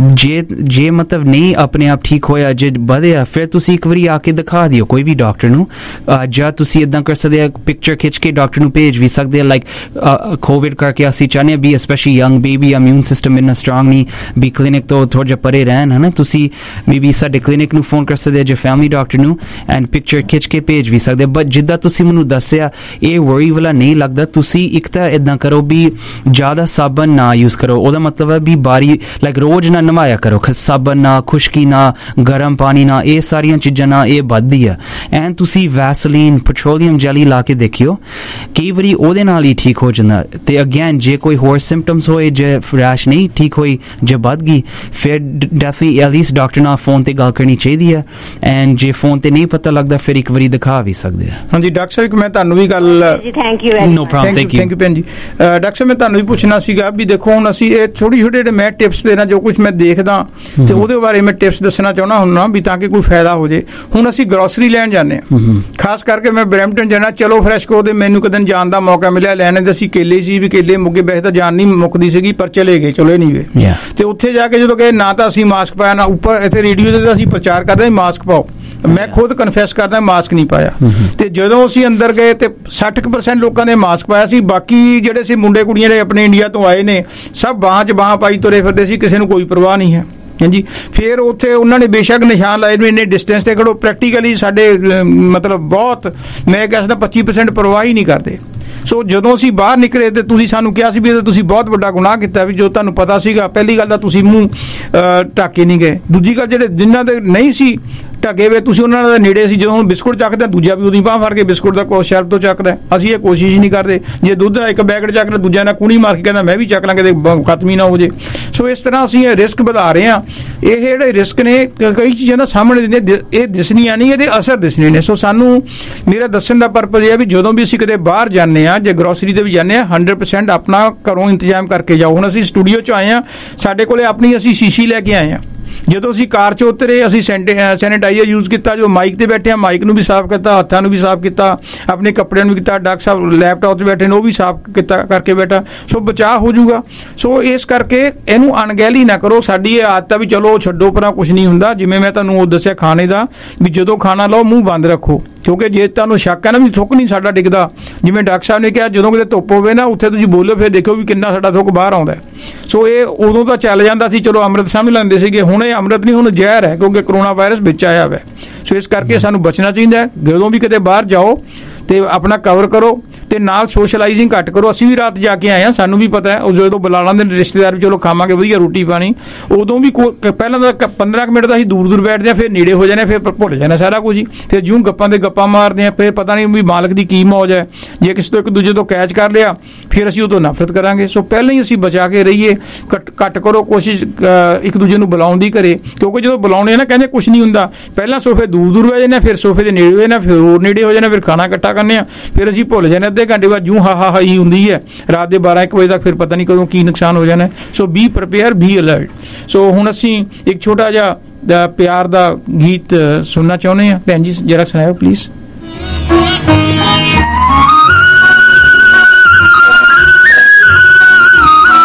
ਜੇ ਮਤਲਬ ਨਹੀਂ ਆਪਣੇ ਆਪ ਠੀਕ ਹੋਇਆ, ਜੇ ਵਧਿਆ, ਫਿਰ ਤੁਸੀਂ ਇੱਕ ਵਾਰੀ ਆ ਕੇ ਦਿਖਾ ਦਿਓ ਕੋਈ ਵੀ ਡਾਕਟਰ ਨੂੰ, ਜਾਂ ਤੁਸੀਂ ਇਦਾਂ ਕਰ ਸਕਦੇ ਆ, ਪਿਕਚਰ ਖਿੱਚ ਕੇ ਡਾਕਟਰ ਨੂੰ ਭੇਜ ਵੀ ਸਕਦੇ ਆ। ਲਾਈਕ ਕੋਵਿਡ ਕਰਕੇ ਅਸੀਂ ਚਾਹੁੰਦੇ ਹਾਂ ਵੀ specially young baby immune system ਇੰਨਾ ਸਟਰੋਂਗ ਨਹੀਂ ਵੀ ਕਲੀਨਿਕ ਤੋਂ ਥੋੜਾ ਜਿਹਾ ਪਰੇ ਰਹਿਣ, ਹੈ ਨਾ। ਤੁਸੀਂ ਮੇਬੀ ਸਾਡੇ ਕਲੀਨਿਕ ਨੂੰ ਫੋਨ ਕਰ ਸਕਦੇ ਆ ਜਾਂ ਫੈਮਿਲੀ ਡਾਕਟਰ ਨੂੰ, ਐਂਡ ਪਿਕਚਰ ਖਿੱਚ ਕੇ ਭੇਜ ਵੀ ਸਕਦੇ ਆ। ਬਟ ਜਿੱਦਾਂ ਤੁਸੀਂ ਮੈਨੂੰ ਦੱਸਿਆ ਇਹ ਵਰੀ ਵਾਲਾ ਨਹੀਂ ਲੱਗਦਾ। ਤੁਸੀਂ ਇੱਕ ਤਾਂ ਇਦਾਂ ਕਰੋ ਵੀ ਜ਼ਿਆਦਾ ਸਾਬਣ ਨਾ ਯੂਜ਼ ਕਰੋ, ਉਹਦਾ ਮਤਲਬ ਹੈ ਵੀ ਬਾਰੀ ਲਾਈਕ ਰੋਜ਼ ਨਾ ਨਵਾਇਆ ਕਰੋ, ਸਾਬਣ ਨਾ, ਖੁਸ਼ਕੀ ਨਾ, ਗਰਮ ਪਾਣੀ ਨਾ, ਇਹ ਸਾਰੀਆਂ ਚੀਜ਼ਾਂ ਨਾਲ ਇਹ ਵੱਧਦੀ ਆ। ਐਂਡ ਤੁਸੀਂ ਵੈਸਲੀਨ, ਪੈਟਰੋਲੀਅਮ ਜੈਲੀ ਲਾ ਕੇ ਦੇਖਿਓ, ਕਈ ਵਾਰੀ ਉਹਦੇ ਨਾਲ ਹੀ ਠੀਕ ਹੋ ਜਾਂਦਾ। ਤੇ ਅਗੇਨ ਜੇ ਕੋਈ ਹੋਰ ਸਿੰਪਟਮਸ ਹੋਏ, ਜੇ ਰੈਸ਼ ਨਹੀਂ ਠੀਕ ਹੋਈ, ਜੇ ਵੱਧ ਗਈ, ਫਿਰ ਡੈਫੀਨਟਲੀ ਐਟਲੀਸਟ ਡਾਕਟਰ ਨਾਲ ਫੋਨ ਤੇ ਗੱਲ ਕਰਨੀ ਚਾਹੀਦੀ ਹੈ। ਐਂਡ ਜੇ ਫੋਨ ਤੇ ਨਹੀਂ ਪਤਾ ਲੱਗਦਾ, ਫਿਰ ਇੱਕ ਵਾਰੀ ਦਿਖਾ ਵੀ ਸਕਦੇ ਆ। ਹਾਂਜੀ ਡਾਕਟਰ ਸਾਹਿਬ, ਮੈਂ ਤੁਹਾਨੂੰ ਵੀ ਗੱਲ thank you no problem, thank you ਭੈਣ ਜੀ। ਡਾਕਟਰ ਸਾਹਿਬ, ਮੈਂ ਤੁਹਾਨੂੰ ਵੀ ਪੁੱਛਣਾ ਸੀਗਾ ਵੀ ਦੇਖੋ ਹੁਣ ਅਸੀਂ ਇਹ ਛੋਟੀ ਛੋਟੇ ਜਿਹੜੇ ਮੈਂ ਟਿਪਸ ਦੇਣਾ, ਜੋ ਕੁਝ ਮੈਂ ਦੇਖਦਾ ਤੇ ਉਹਦੇ ਬਾਰੇ ਮੈਂ ਟਿਪਸ ਦੱਸਣਾ ਚਾਹੁੰਦਾ ਹੁੰਦਾ ਵੀ ਤਾਂ ਕਿ ਕੋਈ ਫਾਇਦਾ ਹੋ ਜੇ। ਹੁਣ ਅਸੀਂ ਗਰੋਸਰੀ ਲੈਣ ਜਾਂਦੇ ਹਾਂ, ਖਾਸ ਕਰਕੇ ਮੈਂ ਬਰੈਂਪਟਨ ਜਾਣਾ, ਚਲੋ ਫਰੈਸ਼ ਕੋ ਦੇ ਮੈਨੂੰ ਕਦੇ ਜਾਣ ਦਾ ਮੌਕਾ ਮਿਲਿਆ, ਲੈਣੇ ਤੇ ਅਸੀਂ ਕੇਲੇ ਸੀ ਵੀ ਕੇਲੇ ਮੁੱਗੇ, ਵੈਸੇ ਤਾਂ ਜਾਨ ਨਹੀਂ ਮੁੱਕਦੀ ਸੀਗੀ ਪਰ ਚਲੇ ਗਏ, ਚਲੋ ਨਹੀਂ ਵੇ। ਤੇ ਉੱਥੇ ਜਾ ਕੇ ਜਦੋਂ ਗਏ, ਨਾ ਤਾਂ ਅਸੀਂ ਮਾਸਕ ਪਾਇਆ, ਨਾ ਉੱਪਰ ਇੱਥੇ ਰੇਡੀਓ ਤੇ ਅਸੀਂ ਪ੍ਰਚਾਰ ਕਰਦੇ ਮਾਸਕ ਪਾਓ, ਮੈਂ ਖੁਦ ਕਨਫੈਸ ਕਰਦਾ ਮਾਸਕ ਨਹੀਂ ਪਾਇਆ। ਤੇ ਜਦੋਂ ਅਸੀਂ ਅੰਦਰ ਗਏ ਤੇ 60% ਲੋਕਾਂ ਨੇ ਮਾਸਕ ਪਾਇਆ ਸੀ, ਬਾਕੀ ਜਿਹੜੇ ਸੀ ਮੁੰਡੇ ਕੁੜੀਆਂ ਨੇ ਆਪਣੇ ਇੰਡੀਆ ਤੋਂ ਆਏ ਨੇ, ਸਭ ਬਾਹਾਂ 'ਚ ਬਾਹਾਂ ਪਾਈ ਤੁਰੇ ਫਿਰਦੇ ਸੀ, ਕਿਸੇ ਨੂੰ ਕੋਈ ਪਰਵਾਹ ਨਹੀਂ ਹੈ। ਹਾਂਜੀ, ਫਿਰ ਉੱਥੇ ਉਹਨਾਂ ਨੇ ਬੇਸ਼ੱਕ ਨਿਸ਼ਾਨ ਲਾਏ ਵੀ ਇੰਨੇ ਡਿਸਟੈਂਸ ਤੇ ਖੜੋ, ਪ੍ਰੈਕਟੀਕਲੀ ਸਾਡੇ ਮਤਲਬ ਬਹੁਤ, ਮੈਂ ਕਹਿ ਸਕਦਾ 25% ਪਰਵਾਹ ਹੀ ਨਹੀਂ ਕਰਦੇ। ਸੋ ਜਦੋਂ ਅਸੀਂ ਬਾਹਰ ਨਿਕਲੇ ਤੇ ਤੁਸੀਂ ਸਾਨੂੰ ਕਿਹਾ ਸੀ ਵੀ ਤੁਸੀਂ ਬਹੁਤ ਵੱਡਾ ਗੁਨਾਹ ਕੀਤਾ, ਵੀ ਜੋ ਤੁਹਾਨੂੰ ਪਤਾ ਸੀਗਾ, ਪਹਿਲੀ ਗੱਲ ਤਾਂ ਤੁਸੀਂ ਮੂੰਹ ਢੱਕ ਕੇ ਨਹੀਂ ਗਏ, ਦੂਜੀ ਗੱਲ ਜਿਹੜੇ ਜਿਨ੍ਹਾਂ ਦੇ ਨਹੀਂ ਸੀ ਢੱਕੇ ਵੇ ਤੁਸੀਂ ਉਹਨਾਂ ਦੇ ਨੇੜੇ ਸੀ, ਜਦੋਂ ਹੁਣ ਬਿਸਕੁਟ ਚੱਕਦਾ ਦੂਜਾ ਵੀ ਉਹਦੀ ਬਾਂਹ ਫੜ ਕੇ ਬਿਸਕੁਟ ਦਾ ਕੋਸ਼ ਸ਼ੈਲਫ ਤੋਂ ਚੱਕਦਾ। ਅਸੀਂ ਇਹ ਕੋਸ਼ਿਸ਼ ਨਹੀਂ ਕਰਦੇ, ਜੇ ਦੁੱਧ ਦਾ ਇੱਕ ਪੈਕਟ ਚੱਕ ਲਿਆ ਦੂਜਾ ਨਾਲ ਕੂਣੀ ਮਾਰ ਕੇ ਕਹਿੰਦਾ ਮੈਂ ਵੀ ਚੱਕ ਲਾਂ, ਕਿਤੇ ਖਤਮ ਹੀ ਨਾ ਹੋ ਜੇ। ਸੋ ਇਸ ਤਰ੍ਹਾਂ ਅਸੀਂ ਇਹ ਰਿਸਕ ਵਧਾ ਰਹੇ ਹਾਂ। ਇਹ ਜਿਹੜੇ ਰਿਸਕ ਨੇ ਕਈ ਚੀਜ਼ਾਂ ਦਾ ਸਾਹਮਣੇ ਦਿੰਦੇ, ਇਹ ਦਿਸਣੀਆਂ ਨਹੀਂ, ਇਹਦੇ ਅਸਰ ਦਿਸਣੇ ਨੇ। ਸੋ ਸਾਨੂੰ ਮੇਰਾ ਦੱਸਣ ਦਾ ਪਰਪਸ ਇਹ ਹੈ ਵੀ ਜਦੋਂ ਵੀ ਅਸੀਂ ਕਿਤੇ ਬਾਹਰ ਜਾਂਦੇ ਹਾਂ, ਜੇ ਗਰੋਸਰੀ ਤੇ ਵੀ ਜਾਂਦੇ ਹਾਂ, 100% ਆਪਣਾ ਘਰੋਂ ਇੰਤਜ਼ਾਮ ਕਰਕੇ ਜਾਓ। ਹੁਣ ਅਸੀਂ ਸਟੂਡੀਓ 'ਚ ਆਏ ਹਾਂ, ਸਾਡੇ ਕੋਲੇ ਆਪਣੀ ਅਸੀਂ ਸ਼ੀਸ਼ੀ ਲੈ ਕੇ ਆਏ ਹਾਂ। ਜਦੋਂ ਅਸੀਂ ਕਾਰ 'ਚ ਉਤਰੇ ਅਸੀਂ ਸੈਨੀਟਾਈਜ਼ਰ ਯੂਜ਼ ਕੀਤਾ, ਜਦੋਂ ਮਾਈਕ ਤੇ ਬੈਠੇ ਹਾਂ ਮਾਈਕ ਨੂੰ ਵੀ ਸਾਫ਼ ਕੀਤਾ, ਹੱਥਾਂ ਨੂੰ ਵੀ ਸਾਫ਼ ਕੀਤਾ, ਆਪਣੇ ਕੱਪੜਿਆਂ ਨੂੰ ਵੀ ਕੀਤਾ, ਡਾਕਟਰ ਸਾਹਿਬ ਲੈਪਟਾਪ 'ਤੇ ਬੈਠੇ ਨੇ ਉਹ ਵੀ ਸਾਫ਼ ਕੀਤਾ ਕਰਕੇ ਬੈਠਾ। ਸੋ ਬਚਾਅ ਹੋ ਜਾਊਗਾ। ਸੋ ਇਸ ਕਰਕੇ ਇਹਨੂੰ ਅਣਗਹਿਲੀ ਨਾ ਕਰੋ। ਸਾਡੀ ਇਹ ਆਦਤ ਆ ਵੀ ਚਲੋ ਛੱਡੋ ਪਰਾਂ, ਕੁਝ ਨਹੀਂ ਹੁੰਦਾ। ਜਿਵੇਂ ਮੈਂ ਤੁਹਾਨੂੰ ਉਹ ਦੱਸਿਆ ਖਾਣੇ ਦਾ, ਵੀ ਜਦੋਂ ਖਾਣਾ ਲਓ ਮੂੰਹ ਬੰਦ ਰੱਖੋ, ਕਿਉਂਕਿ ਜੇ ਤੁਹਾਨੂੰ ਸ਼ੱਕ ਹੈ ਨਾ ਵੀ ਥੁੱਕ ਨਹੀਂ ਸਾਡਾ ਡਿੱਗਦਾ, ਜਿਵੇਂ ਡਾਕਟਰ ਸਾਹਿਬ ਨੇ ਕਿਹਾ ਜਦੋਂ ਕਿਤੇ ਧੁੱਪ ਹੋਵੇ ਨਾ ਉੱਥੇ ਤੁਸੀਂ ਬੋਲੋ, ਫਿਰ ਦੇਖੋ ਵੀ ਕਿੰਨਾ ਸਾਡਾ ਥੁੱਕ ਬਾਹਰ ਆਉਂਦਾ। ਸੋ ਇਹ ਉਦੋਂ ਤਾਂ ਚੱਲ ਜਾਂਦਾ ਸੀ, ਚਲੋ ਅੰਮ੍ਰਿਤ ਸਮਝ ਲੈਂਦੇ ਸੀਗੇ, ਹੁਣ ਇਹ ਅੰਮ੍ਰਿਤ ਨਹੀਂ, ਹੁਣ ਜ਼ਹਿਰ ਹੈ, ਕਿਉਂਕਿ ਕਰੋਨਾ ਵਾਇਰਸ ਵਿੱਚ ਆਇਆ ਹੋਇਆ। ਸੋ ਇਸ ਕਰਕੇ ਸਾਨੂੰ ਬਚਣਾ ਚਾਹੀਦਾ ਹੈ। ਜਦੋਂ ਵੀ ਕਿਤੇ ਬਾਹਰ ਜਾਓ ਤੇ ਆਪਣਾ ਕਵਰ ਕਰੋ ਤੇ ਨਾਲ ਸੋਸ਼ਲਾਈਜ਼ਿੰਗ ਘੱਟ ਕਰੋ। ਅਸੀਂ ਵੀ ਰਾਤ ਜਾ ਕੇ ਆਏ ਹਾਂ, ਸਾਨੂੰ ਵੀ ਪਤਾ ਹੈ। ਉਹ ਜਦੋਂ ਬੁਲਾ ਲੈਂਦੇ ਨੇ ਰਿਸ਼ਤੇਦਾਰ ਵੀ ਚਲੋ ਖਾਵਾਂਗੇ ਵਧੀਆ ਰੋਟੀ ਪਾਣੀ, ਉਦੋਂ ਵੀ ਪਹਿਲਾਂ ਤਾਂ 15 ਮਿੰਟ ਦਾ ਅਸੀਂ ਦੂਰ ਦੂਰ ਬੈਠਦੇ ਹਾਂ, ਫਿਰ ਨੇੜੇ ਹੋ ਜਾਂਦੇ, ਫਿਰ ਭੁੱਲ ਜਾਣਾ ਸਾਰਾ ਕੁਝ ਹੀ, ਫਿਰ ਜਿਉਂ ਗੱਪਾਂ ਦੇ ਗੱਪਾਂ ਮਾਰਦੇ ਹਾਂ, ਫਿਰ ਪਤਾ ਨਹੀਂ ਵੀ ਮਾਲਕ ਦੀ ਕੀ ਮੌਜ ਹੈ। ਜੇ ਕਿਸੇ ਤੋਂ ਇੱਕ ਦੂਜੇ ਤੋਂ ਕੈਚ ਕਰ ਲਿਆ ਫਿਰ ਅਸੀਂ ਉਹ ਤੋਂ ਨਫ਼ਰਤ ਕਰਾਂਗੇ। ਸੋ ਪਹਿਲਾਂ ਹੀ ਅਸੀਂ ਬਚਾ ਕੇ ਰਹੀਏ, ਘੱਟ ਕਰੋ ਕੋਸ਼ਿਸ਼ ਇੱਕ ਦੂਜੇ ਨੂੰ ਬੁਲਾਉਣ ਦੀ ਕਰੇ, ਕਿਉਂਕਿ ਜਦੋਂ ਬੁਲਾਉਣੇ ਨਾ ਕਹਿੰਦੇ ਕੁਝ ਨਹੀਂ ਹੁੰਦਾ, ਪਹਿਲਾਂ ਸੋਫੇ ਦੂਰ ਦੂਰ ਬਹਿ ਜਾਂਦੇ, ਫਿਰ ਸੋਫੇ ਦੇ ਨੇੜੇ ਹੋ ਜਾਂਦੇ, ਫਿਰ ਹੋਰ ਨੇੜੇ ਹੋ ਜਾਂਦੇ, ਫਿਰ ਖਾਣਾ ਇਕੱਠਾ ਕਰਨੇ ਆ, ਫਿਰ ਅਸੀਂ ਭੁੱਲ ਜਾਂਦੇ ਅੱਧੇ ਘੰਟੇ ਬਾਅਦ ਜੂੰ ਹਾ ਹੀ ਹੁੰਦੀ ਹੈ ਰਾਤ ਦੇ 12-1 ਵਜੇ ਤੱਕ, ਫਿਰ ਪਤਾ ਨਹੀਂ ਕਦੋਂ ਕੀ ਨੁਕਸਾਨ ਹੋ ਜਾਣਾ। So be prepare, be alert. So ਹੁਣ ਅਸੀਂ ਇੱਕ ਛੋਟਾ ਜਿਹਾ ਪਿਆਰ ਦਾ ਗੀਤ ਸੁਣਨਾ ਚਾਹੁੰਦੇ ਹਾਂ। ਭੈਣ ਜੀ ਜਰਾ ਸੁਣਾਓ ਪਲੀਜ਼।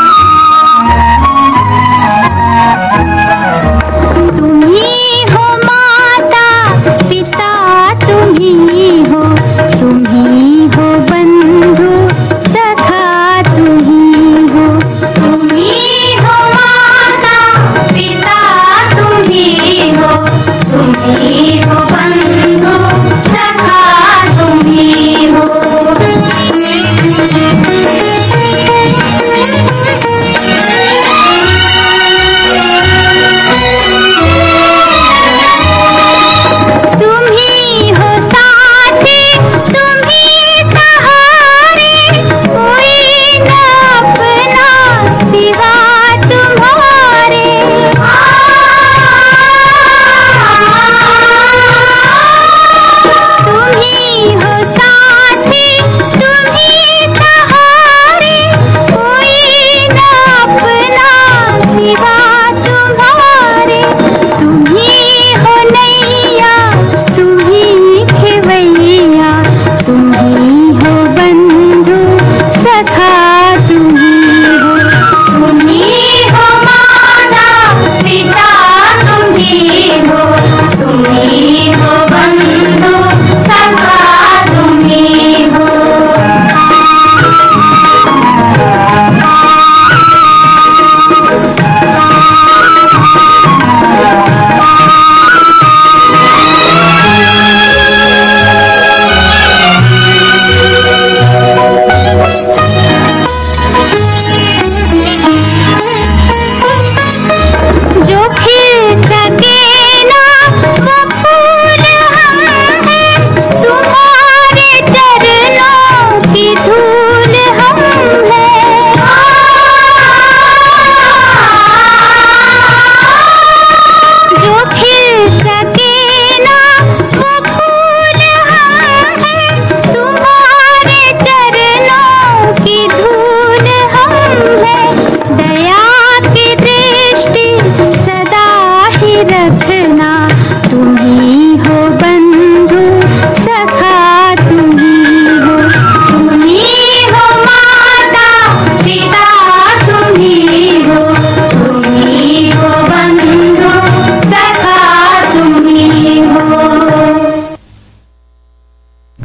तुम्ही हो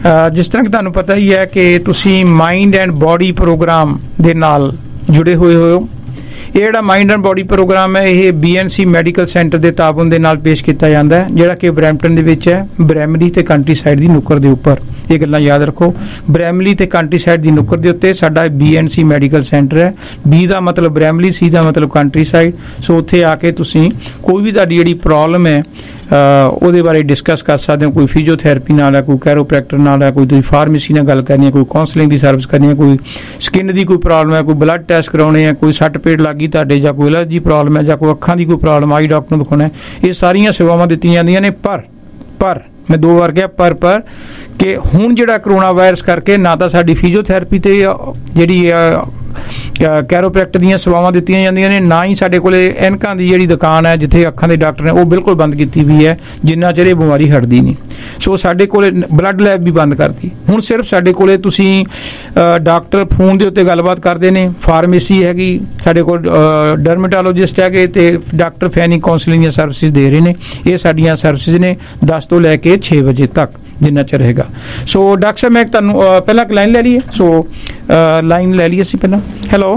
ਜਿਸ ਤਰ੍ਹਾਂ ਕਿ ਤੁਹਾਨੂੰ ਪਤਾ ਹੀ ਹੈ ਕਿ ਤੁਸੀਂ ਮਾਈਂਡ ਐਂਡ ਬੋਡੀ ਪ੍ਰੋਗਰਾਮ ਦੇ ਨਾਲ ਜੁੜੇ ਹੋਏ ਹੋ। ਇਹ ਜਿਹੜਾ ਮਾਈਂਡ ਐਂਡ ਬੋਡੀ ਪ੍ਰੋਗਰਾਮ ਹੈ ਇਹ BNC ਮੈਡੀਕਲ ਸੈਂਟਰ ਦੇ ਤਾਬਨ ਦੇ ਨਾਲ ਪੇਸ਼ ਕੀਤਾ ਜਾਂਦਾ ਹੈ, ਜਿਹੜਾ ਕਿ ਬਰੈਂਪਟਨ ਦੇ ਵਿੱਚ ਹੈ, ਬਰੈਮਲੀ ਤੇ ਕੰਟਰੀ ਸਾਈਡ ਦੀ ਨੁੱਕਰ ਦੇ ਉੱਪਰ। ਇਹ ਗੱਲਾਂ ਯਾਦ ਰੱਖੋ, ਬਰੈਮਲੀ ਤੇ ਕੰਟਰੀ ਸਾਈਡ ਦੀ ਨੁੱਕਰ ਦੇ ਉੱਤੇ ਸਾਡਾ BNC ਮੈਡੀਕਲ ਸੈਂਟਰ ਹੈ। B ਦਾ ਮਤਲਬ ਬਰੈਮਲੀ, C ਦਾ ਮਤਲਬ ਕੰਟਰੀ ਸਾਈਡ। ਸੋ ਉੱਥੇ ਆ ਕੇ ਤੁਸੀਂ ਕੋਈ ਵੀ ਤੁਹਾਡੀ ਜਿਹੜੀ ਪ੍ਰੋਬਲਮ ਹੈ ਉਹਦੇ ਬਾਰੇ ਡਿਸਕਸ ਕਰ ਸਕਦੇ ਹੋ। ਕੋਈ ਫਿਜ਼ੀਓਥੈਰੇਪੀ ਨਾਲ ਹੈ, ਕੋਈ ਕੈਰੋਪ੍ਰੈਕਟਰ ਨਾਲ ਹੈ, ਕੋਈ ਤੁਸੀਂ ਫਾਰਮੇਸੀ ਨਾਲ ਗੱਲ ਕਰਨੀ ਹੈ, ਕੋਈ ਕਾਉਂਸਲਿੰਗ ਦੀ ਸਰਵਿਸ ਕਰਨੀ ਹੈ, ਕੋਈ ਸਕਿਨ ਦੀ ਕੋਈ ਪ੍ਰੋਬਲਮ ਹੈ, ਕੋਈ ਬਲੱਡ ਟੈਸਟ ਕਰਾਉਣੇ ਹੈ, ਕੋਈ ਸੱਟ ਪੇਟ ਲੱਗੀ ਤੁਹਾਡੇ, ਜਾਂ ਕੋਈ ਐਲਰਜੀ ਪ੍ਰੋਬਲਮ ਹੈ, ਜਾਂ ਕੋਈ ਅੱਖਾਂ ਦੀ ਕੋਈ ਪ੍ਰੋਬਲਮ ਆਈ ਡਾਕਟਰ ਨੂੰ ਦਿਖਾਉਣਾ ਹੈ, ਇਹ ਸਾਰੀਆਂ ਸੇਵਾਵਾਂ ਦਿੱਤੀਆਂ ਜਾਂਦੀਆਂ ਨੇ। ਪਰ ਮੈਂ 2 ਵਾਰ ਕਿਹਾ ਪਰ ਕਿ ਹੁਣ ਜਿਹੜਾ ਕਰੋਨਾ ਵਾਇਰਸ ਕਰਕੇ ਨਾ ਤਾਂ ਸਾਡੀ ਫਿਜ਼ੀਓਥੈਰੇਪੀ ਤੇ ਜਿਹੜੀ ਕੈਰੋਪ੍ਰੈਕਟਰ ਦੀਆਂ ਸੇਵਾਵਾਂ ਦਿੱਤੀਆਂ ਜਾਂਦੀਆਂ ਨੇ, ਨਾ ਹੀ ਸਾਡੇ ਕੋਲੇ ਐਨਕਾਂ ਦੀ ਜਿਹੜੀ ਦੁਕਾਨ ਹੈ ਜਿੱਥੇ ਅੱਖਾਂ ਦੇ ਡਾਕਟਰ ਨੇ ਉਹ ਬਿਲਕੁਲ ਬੰਦ ਕੀਤੀ ਹੋਈ ਹੈ ਜਿੰਨਾ ਚਿਰ ਇਹ ਬਿਮਾਰੀ ਹਟਦੀ ਨਹੀਂ। ਸੋ ਸਾਡੇ ਕੋਲੇ ਬਲੱਡ ਲੈਬ ਵੀ ਬੰਦ ਕਰਤੀ। ਹੁਣ ਸਿਰਫ ਸਾਡੇ ਕੋਲੇ ਤੁਸੀਂ ਡਾਕਟਰ ਫੋਨ ਦੇ ਉੱਤੇ ਗੱਲਬਾਤ ਕਰਦੇ ਨੇ, ਫਾਰਮੇਸੀ ਹੈਗੀ, ਸਾਡੇ ਕੋਲ ਡਰਮੇਟੋਲੋਜਿਸਟ ਹੈਗੇ ਤੇ ਡਾਕਟਰ ਫੈਨੀ ਕਾਉਂਸਲਿੰਗ ਦੀਆਂ ਸਰਵਿਸਿਜ਼ ਦੇ ਰਹੇ ਨੇ। ਇਹ ਸਾਡੀਆਂ ਸਰਵਿਸਿਜ਼ ਨੇ 10 ਤੋਂ ਲੈ ਕੇ 6 ਵਜੇ ਤੱਕ ਜਿੰਨਾ ਚਿਰ ਰਹੇਗਾ। ਸੋ ਡਾਕਟਰ ਸਾਹਿਬ ਮੈਂ ਤੁਹਾਨੂੰ ਪਹਿਲਾਂ ਇੱਕ ਲਾਈਨ ਲੈ ਲਈਏ। ਸੋ ਲਾਈਨ ਲੈ ਲਈਏ ਅਸੀਂ ਪਹਿਲਾਂ। ਹੈਲੋ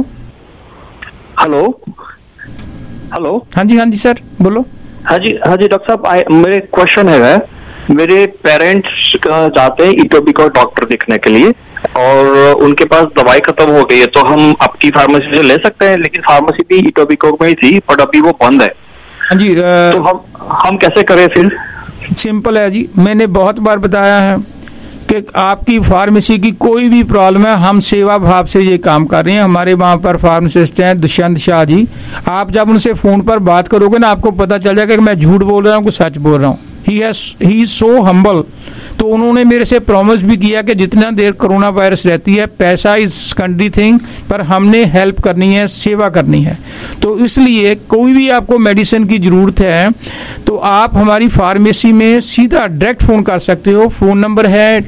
ਹਾਂਜੀ ਸਰ ਬੋਲੋ। हाँ जी डॉक्टर साहब, मेरे क्वेश्चन है, मेरे पेरेंट्स जाते हैं इटोबिको डॉक्टर देखने के लिए और उनके पास दवाई खत्म हो गई है, तो हम आपकी फार्मेसी से ले सकते हैं, लेकिन फार्मेसी भी इटोबिको में ही थी पर अभी वो बंद है। हाँ जी, तो हम कैसे करें फिर? सिंपल है जी, मैंने बहुत बार बताया है कि आपकी फार्मेसी की कोई भी प्रॉब्लम है, हम सेवा भाव से ये काम कर रहे हैं। हमारे वहाँ पर फार्मासिस्ट हैं दुष्यंत शाह जी। आप जब उनसे फ़ोन पर बात करोगे ना, आपको पता चल जाएगा कि मैं झूठ बोल रहा हूँ कि सच बोल रहा हूँ। He is so humble. तो उन्होंने मेरे से प्रॉमिस भी किया कि जितना देर कोरोना वायरस रहती है, पैसा इज सेकेंडरी थिंग, पर हमने हेल्प करनी है, सेवा करनी है। तो इसलिए कोई भी आपको मेडिसिन की ज़रूरत है तो आप हमारी फार्मेसी में सीधा डायरेक्ट फ़ोन कर सकते हो। फ़ोन नंबर है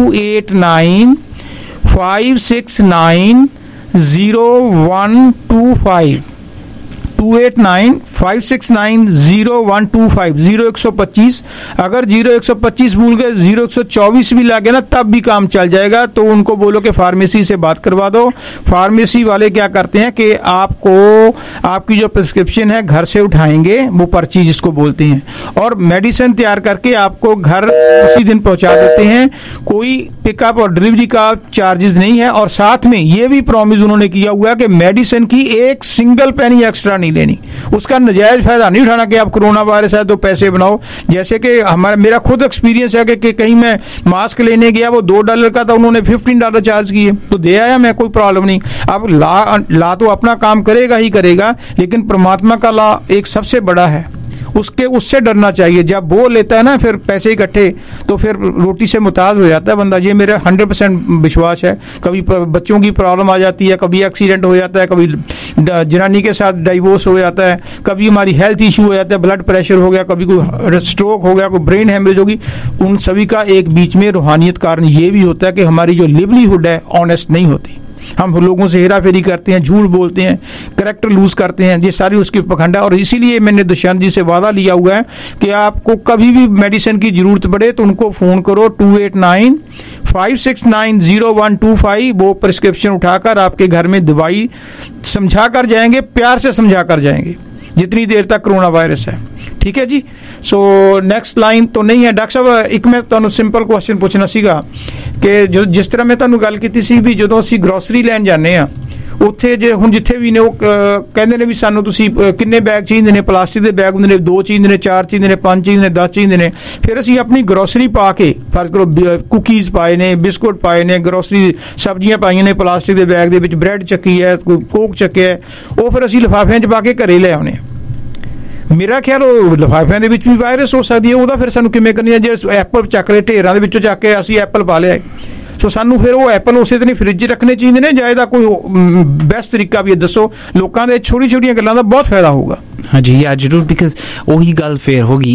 289-569-0125 289-569-0125 0125। अगर 0125 भूल गए, 0124 भी लागे ना तब भी काम चल जाएगा। तो उनको बोलो कि फार्मेसी से बात करवा दो। फार्मेसी वाले क्या करते हैं कि आपको आपकी जो प्रिस्क्रिप्शन है घर से उठाएंगे, वो पर्ची जिसको बोलते हैं, और मेडिसिन तैयार करके आपको घर उसी दिन पहुंचा देते हैं। कोई पिकअप और डिलीवरी का चार्जेस नहीं है, और साथ में ये भी प्रॉमिस उन्होंने किया हुआ है कि मेडिसिन की एक सिंगल पेनी एक्स्ट्रा नहीं लेनी, उसका नजायज फायदा नहीं उठाना कि आप कोरोना वायरस है तो पैसे बनाओ। जैसे कि मेरा खुद एक्सपीरियंस है कि कहीं मैं मास्क लेने गया, वो $2 का था, उन्होंने $15 चार्ज किए, तो दे आया मैं, कोई प्रॉब्लम नहीं। अब ला तो अपना काम करेगा ही करेगा, लेकिन परमात्मा का ला एक सबसे बड़ा है, उससे डरना चाहिए। जब वो लेता है ना फिर पैसे इकट्ठे, तो फिर रोटी से मुताज हो जाता है बंदा। ये मेरा 100% विश्वास है। कभी बच्चों की प्रॉब्लम आ जाती है, कभी एक्सीडेंट हो जाता है, कभी जनानी के साथ डाइवोर्स हो जाता है, कभी हमारी हेल्थ इशू हो जाता है, ब्लड प्रेशर हो गया, कभी कोई स्ट्रोक हो गया, कोई ब्रेन हेमरेज होगी। उन सभी का एक बीच में रूहानियत कारण ये भी होता है कि हमारी जो लिवलीहुड है ऑनेस्ट नहीं होती। हम लोगों से हेरा फेरी करते हैं, झूठ बोलते हैं, करेक्टर लूज करते हैं, ये सारी उसकी पखंड है। और इसीलिए मैंने दुष्यंत जी से वादा लिया हुआ है कि आपको कभी भी मेडिसिन की जरूरत पड़े तो उनको फ़ोन करो 289-569-0125। वो प्रिस्क्रिप्शन उठाकर आपके घर में दवाई समझा कर जाएंगे, प्यार से समझा कर जाएंगे, जितनी देर तक कोरोना वायरस है। ठीक है जी। सो नैक्सट लाइन तो नहीं है। डॉक्टर साहब एक मैं ਤੁਹਾਨੂੰ ਸਿੰਪਲ ਕੁਐਸਚਨ ਪੁੱਛਣਾ ਸੀਗਾ ਕਿ ਜੋ ਜਿਸ ਤਰ੍ਹਾਂ ਮੈਂ ਤੁਹਾਨੂੰ ਗੱਲ ਕੀਤੀ ਸੀ ਵੀ ਜਦੋਂ ਅਸੀਂ ਗਰੋਸਰੀ ਲੈਣ ਜਾਂਦੇ ਆ, ਉੱਥੇ ਜੇ ਹੁਣ ਜਿੱਥੇ ਵੀ ਨੇ ਉਹ ਕਹਿੰਦੇ ਨੇ ਵੀ ਸਾਨੂੰ ਤੁਸੀਂ ਕਿੰਨੇ ਬੈਗ ਚਾਹੀਦੇ ਨੇ, ਪਲਾਸਟਿਕ ਦੇ ਬੈਗ ਹੁੰਦੇ ਨੇ, 2 ਚਾਹੀਦੇ ਨੇ, 4 ਚਾਹੀਦੇ ਨੇ, 5 ਚਾਹੀਦੇ ਨੇ, 10 ਚਾਹੀਦੇ ਨੇ। ਫਿਰ ਅਸੀਂ ਆਪਣੀ ਗਰੋਸਰੀ ਪਾ ਕੇ, ਫਰਜ਼ ਕਰੋ ਕੁਕੀਜ਼ ਪਾਏ ਨੇ, ਬਿਸਕੁਟ ਪਾਏ ਨੇ, ਗਰੋਸਰੀ ਸਬਜ਼ੀਆਂ ਪਾਈਆਂ ਨੇ ਪਲਾਸਟਿਕ ਦੇ ਬੈਗ ਦੇ ਵਿੱਚ, ਬ੍ਰੈਡ ਚੱਕੀ ਹੈ, ਕੋਈ ਕੋਕ ਚੱਕਿਆ, ਉਹ ਫਿਰ ਅਸੀਂ ਲਿਫਾਫਿਆਂ 'ਚ ਪਾ ਕੇ ਘਰੇ ਲੈ ਆਉਂਦੇ ਹਾਂ। ਮੇਰਾ ਖਿਆਲ ਉਹ ਲਿਫਾਫਿਆਂ ਦੇ ਵਿੱਚ ਵੀ ਵਾਇਰਸ ਹੋ ਸਕਦੀ ਹੈ, ਉਹਦਾ ਫਿਰ ਸਾਨੂੰ ਕਿਵੇਂ ਕਰਨੀ ਹੈ? ਜੇ ਐਪਲ ਚੱਕ ਲਏ ਢੇਰਾਂ ਦੇ ਵਿੱਚੋਂ ਚੱਕ ਕੇ ਅਸੀਂ ਐਪਲ ਪਾ ਲਿਆ, ਸੋ ਸਾਨੂੰ ਫਿਰ ਉਹ ਐਪਲ ਉਸੇ ਤਰ੍ਹਾਂ ਫ੍ਰਿਜ 'ਚ ਰੱਖਣੇ ਚਾਹੀਦੇ ਨੇ ਜਾਂ ਇਹਦਾ ਕੋਈ ਬੈਸਟ ਤਰੀਕਾ ਵੀ ਦੱਸੋ? ਲੋਕਾਂ ਦੇ ਛੋਟੀ ਛੋਟੀਆਂ ਗੱਲਾਂ ਦਾ ਬਹੁਤ ਫਾਇਦਾ ਹੋਊਗਾ। हाँ जी, या जरूर, बिकॉज वही गल फिर होगी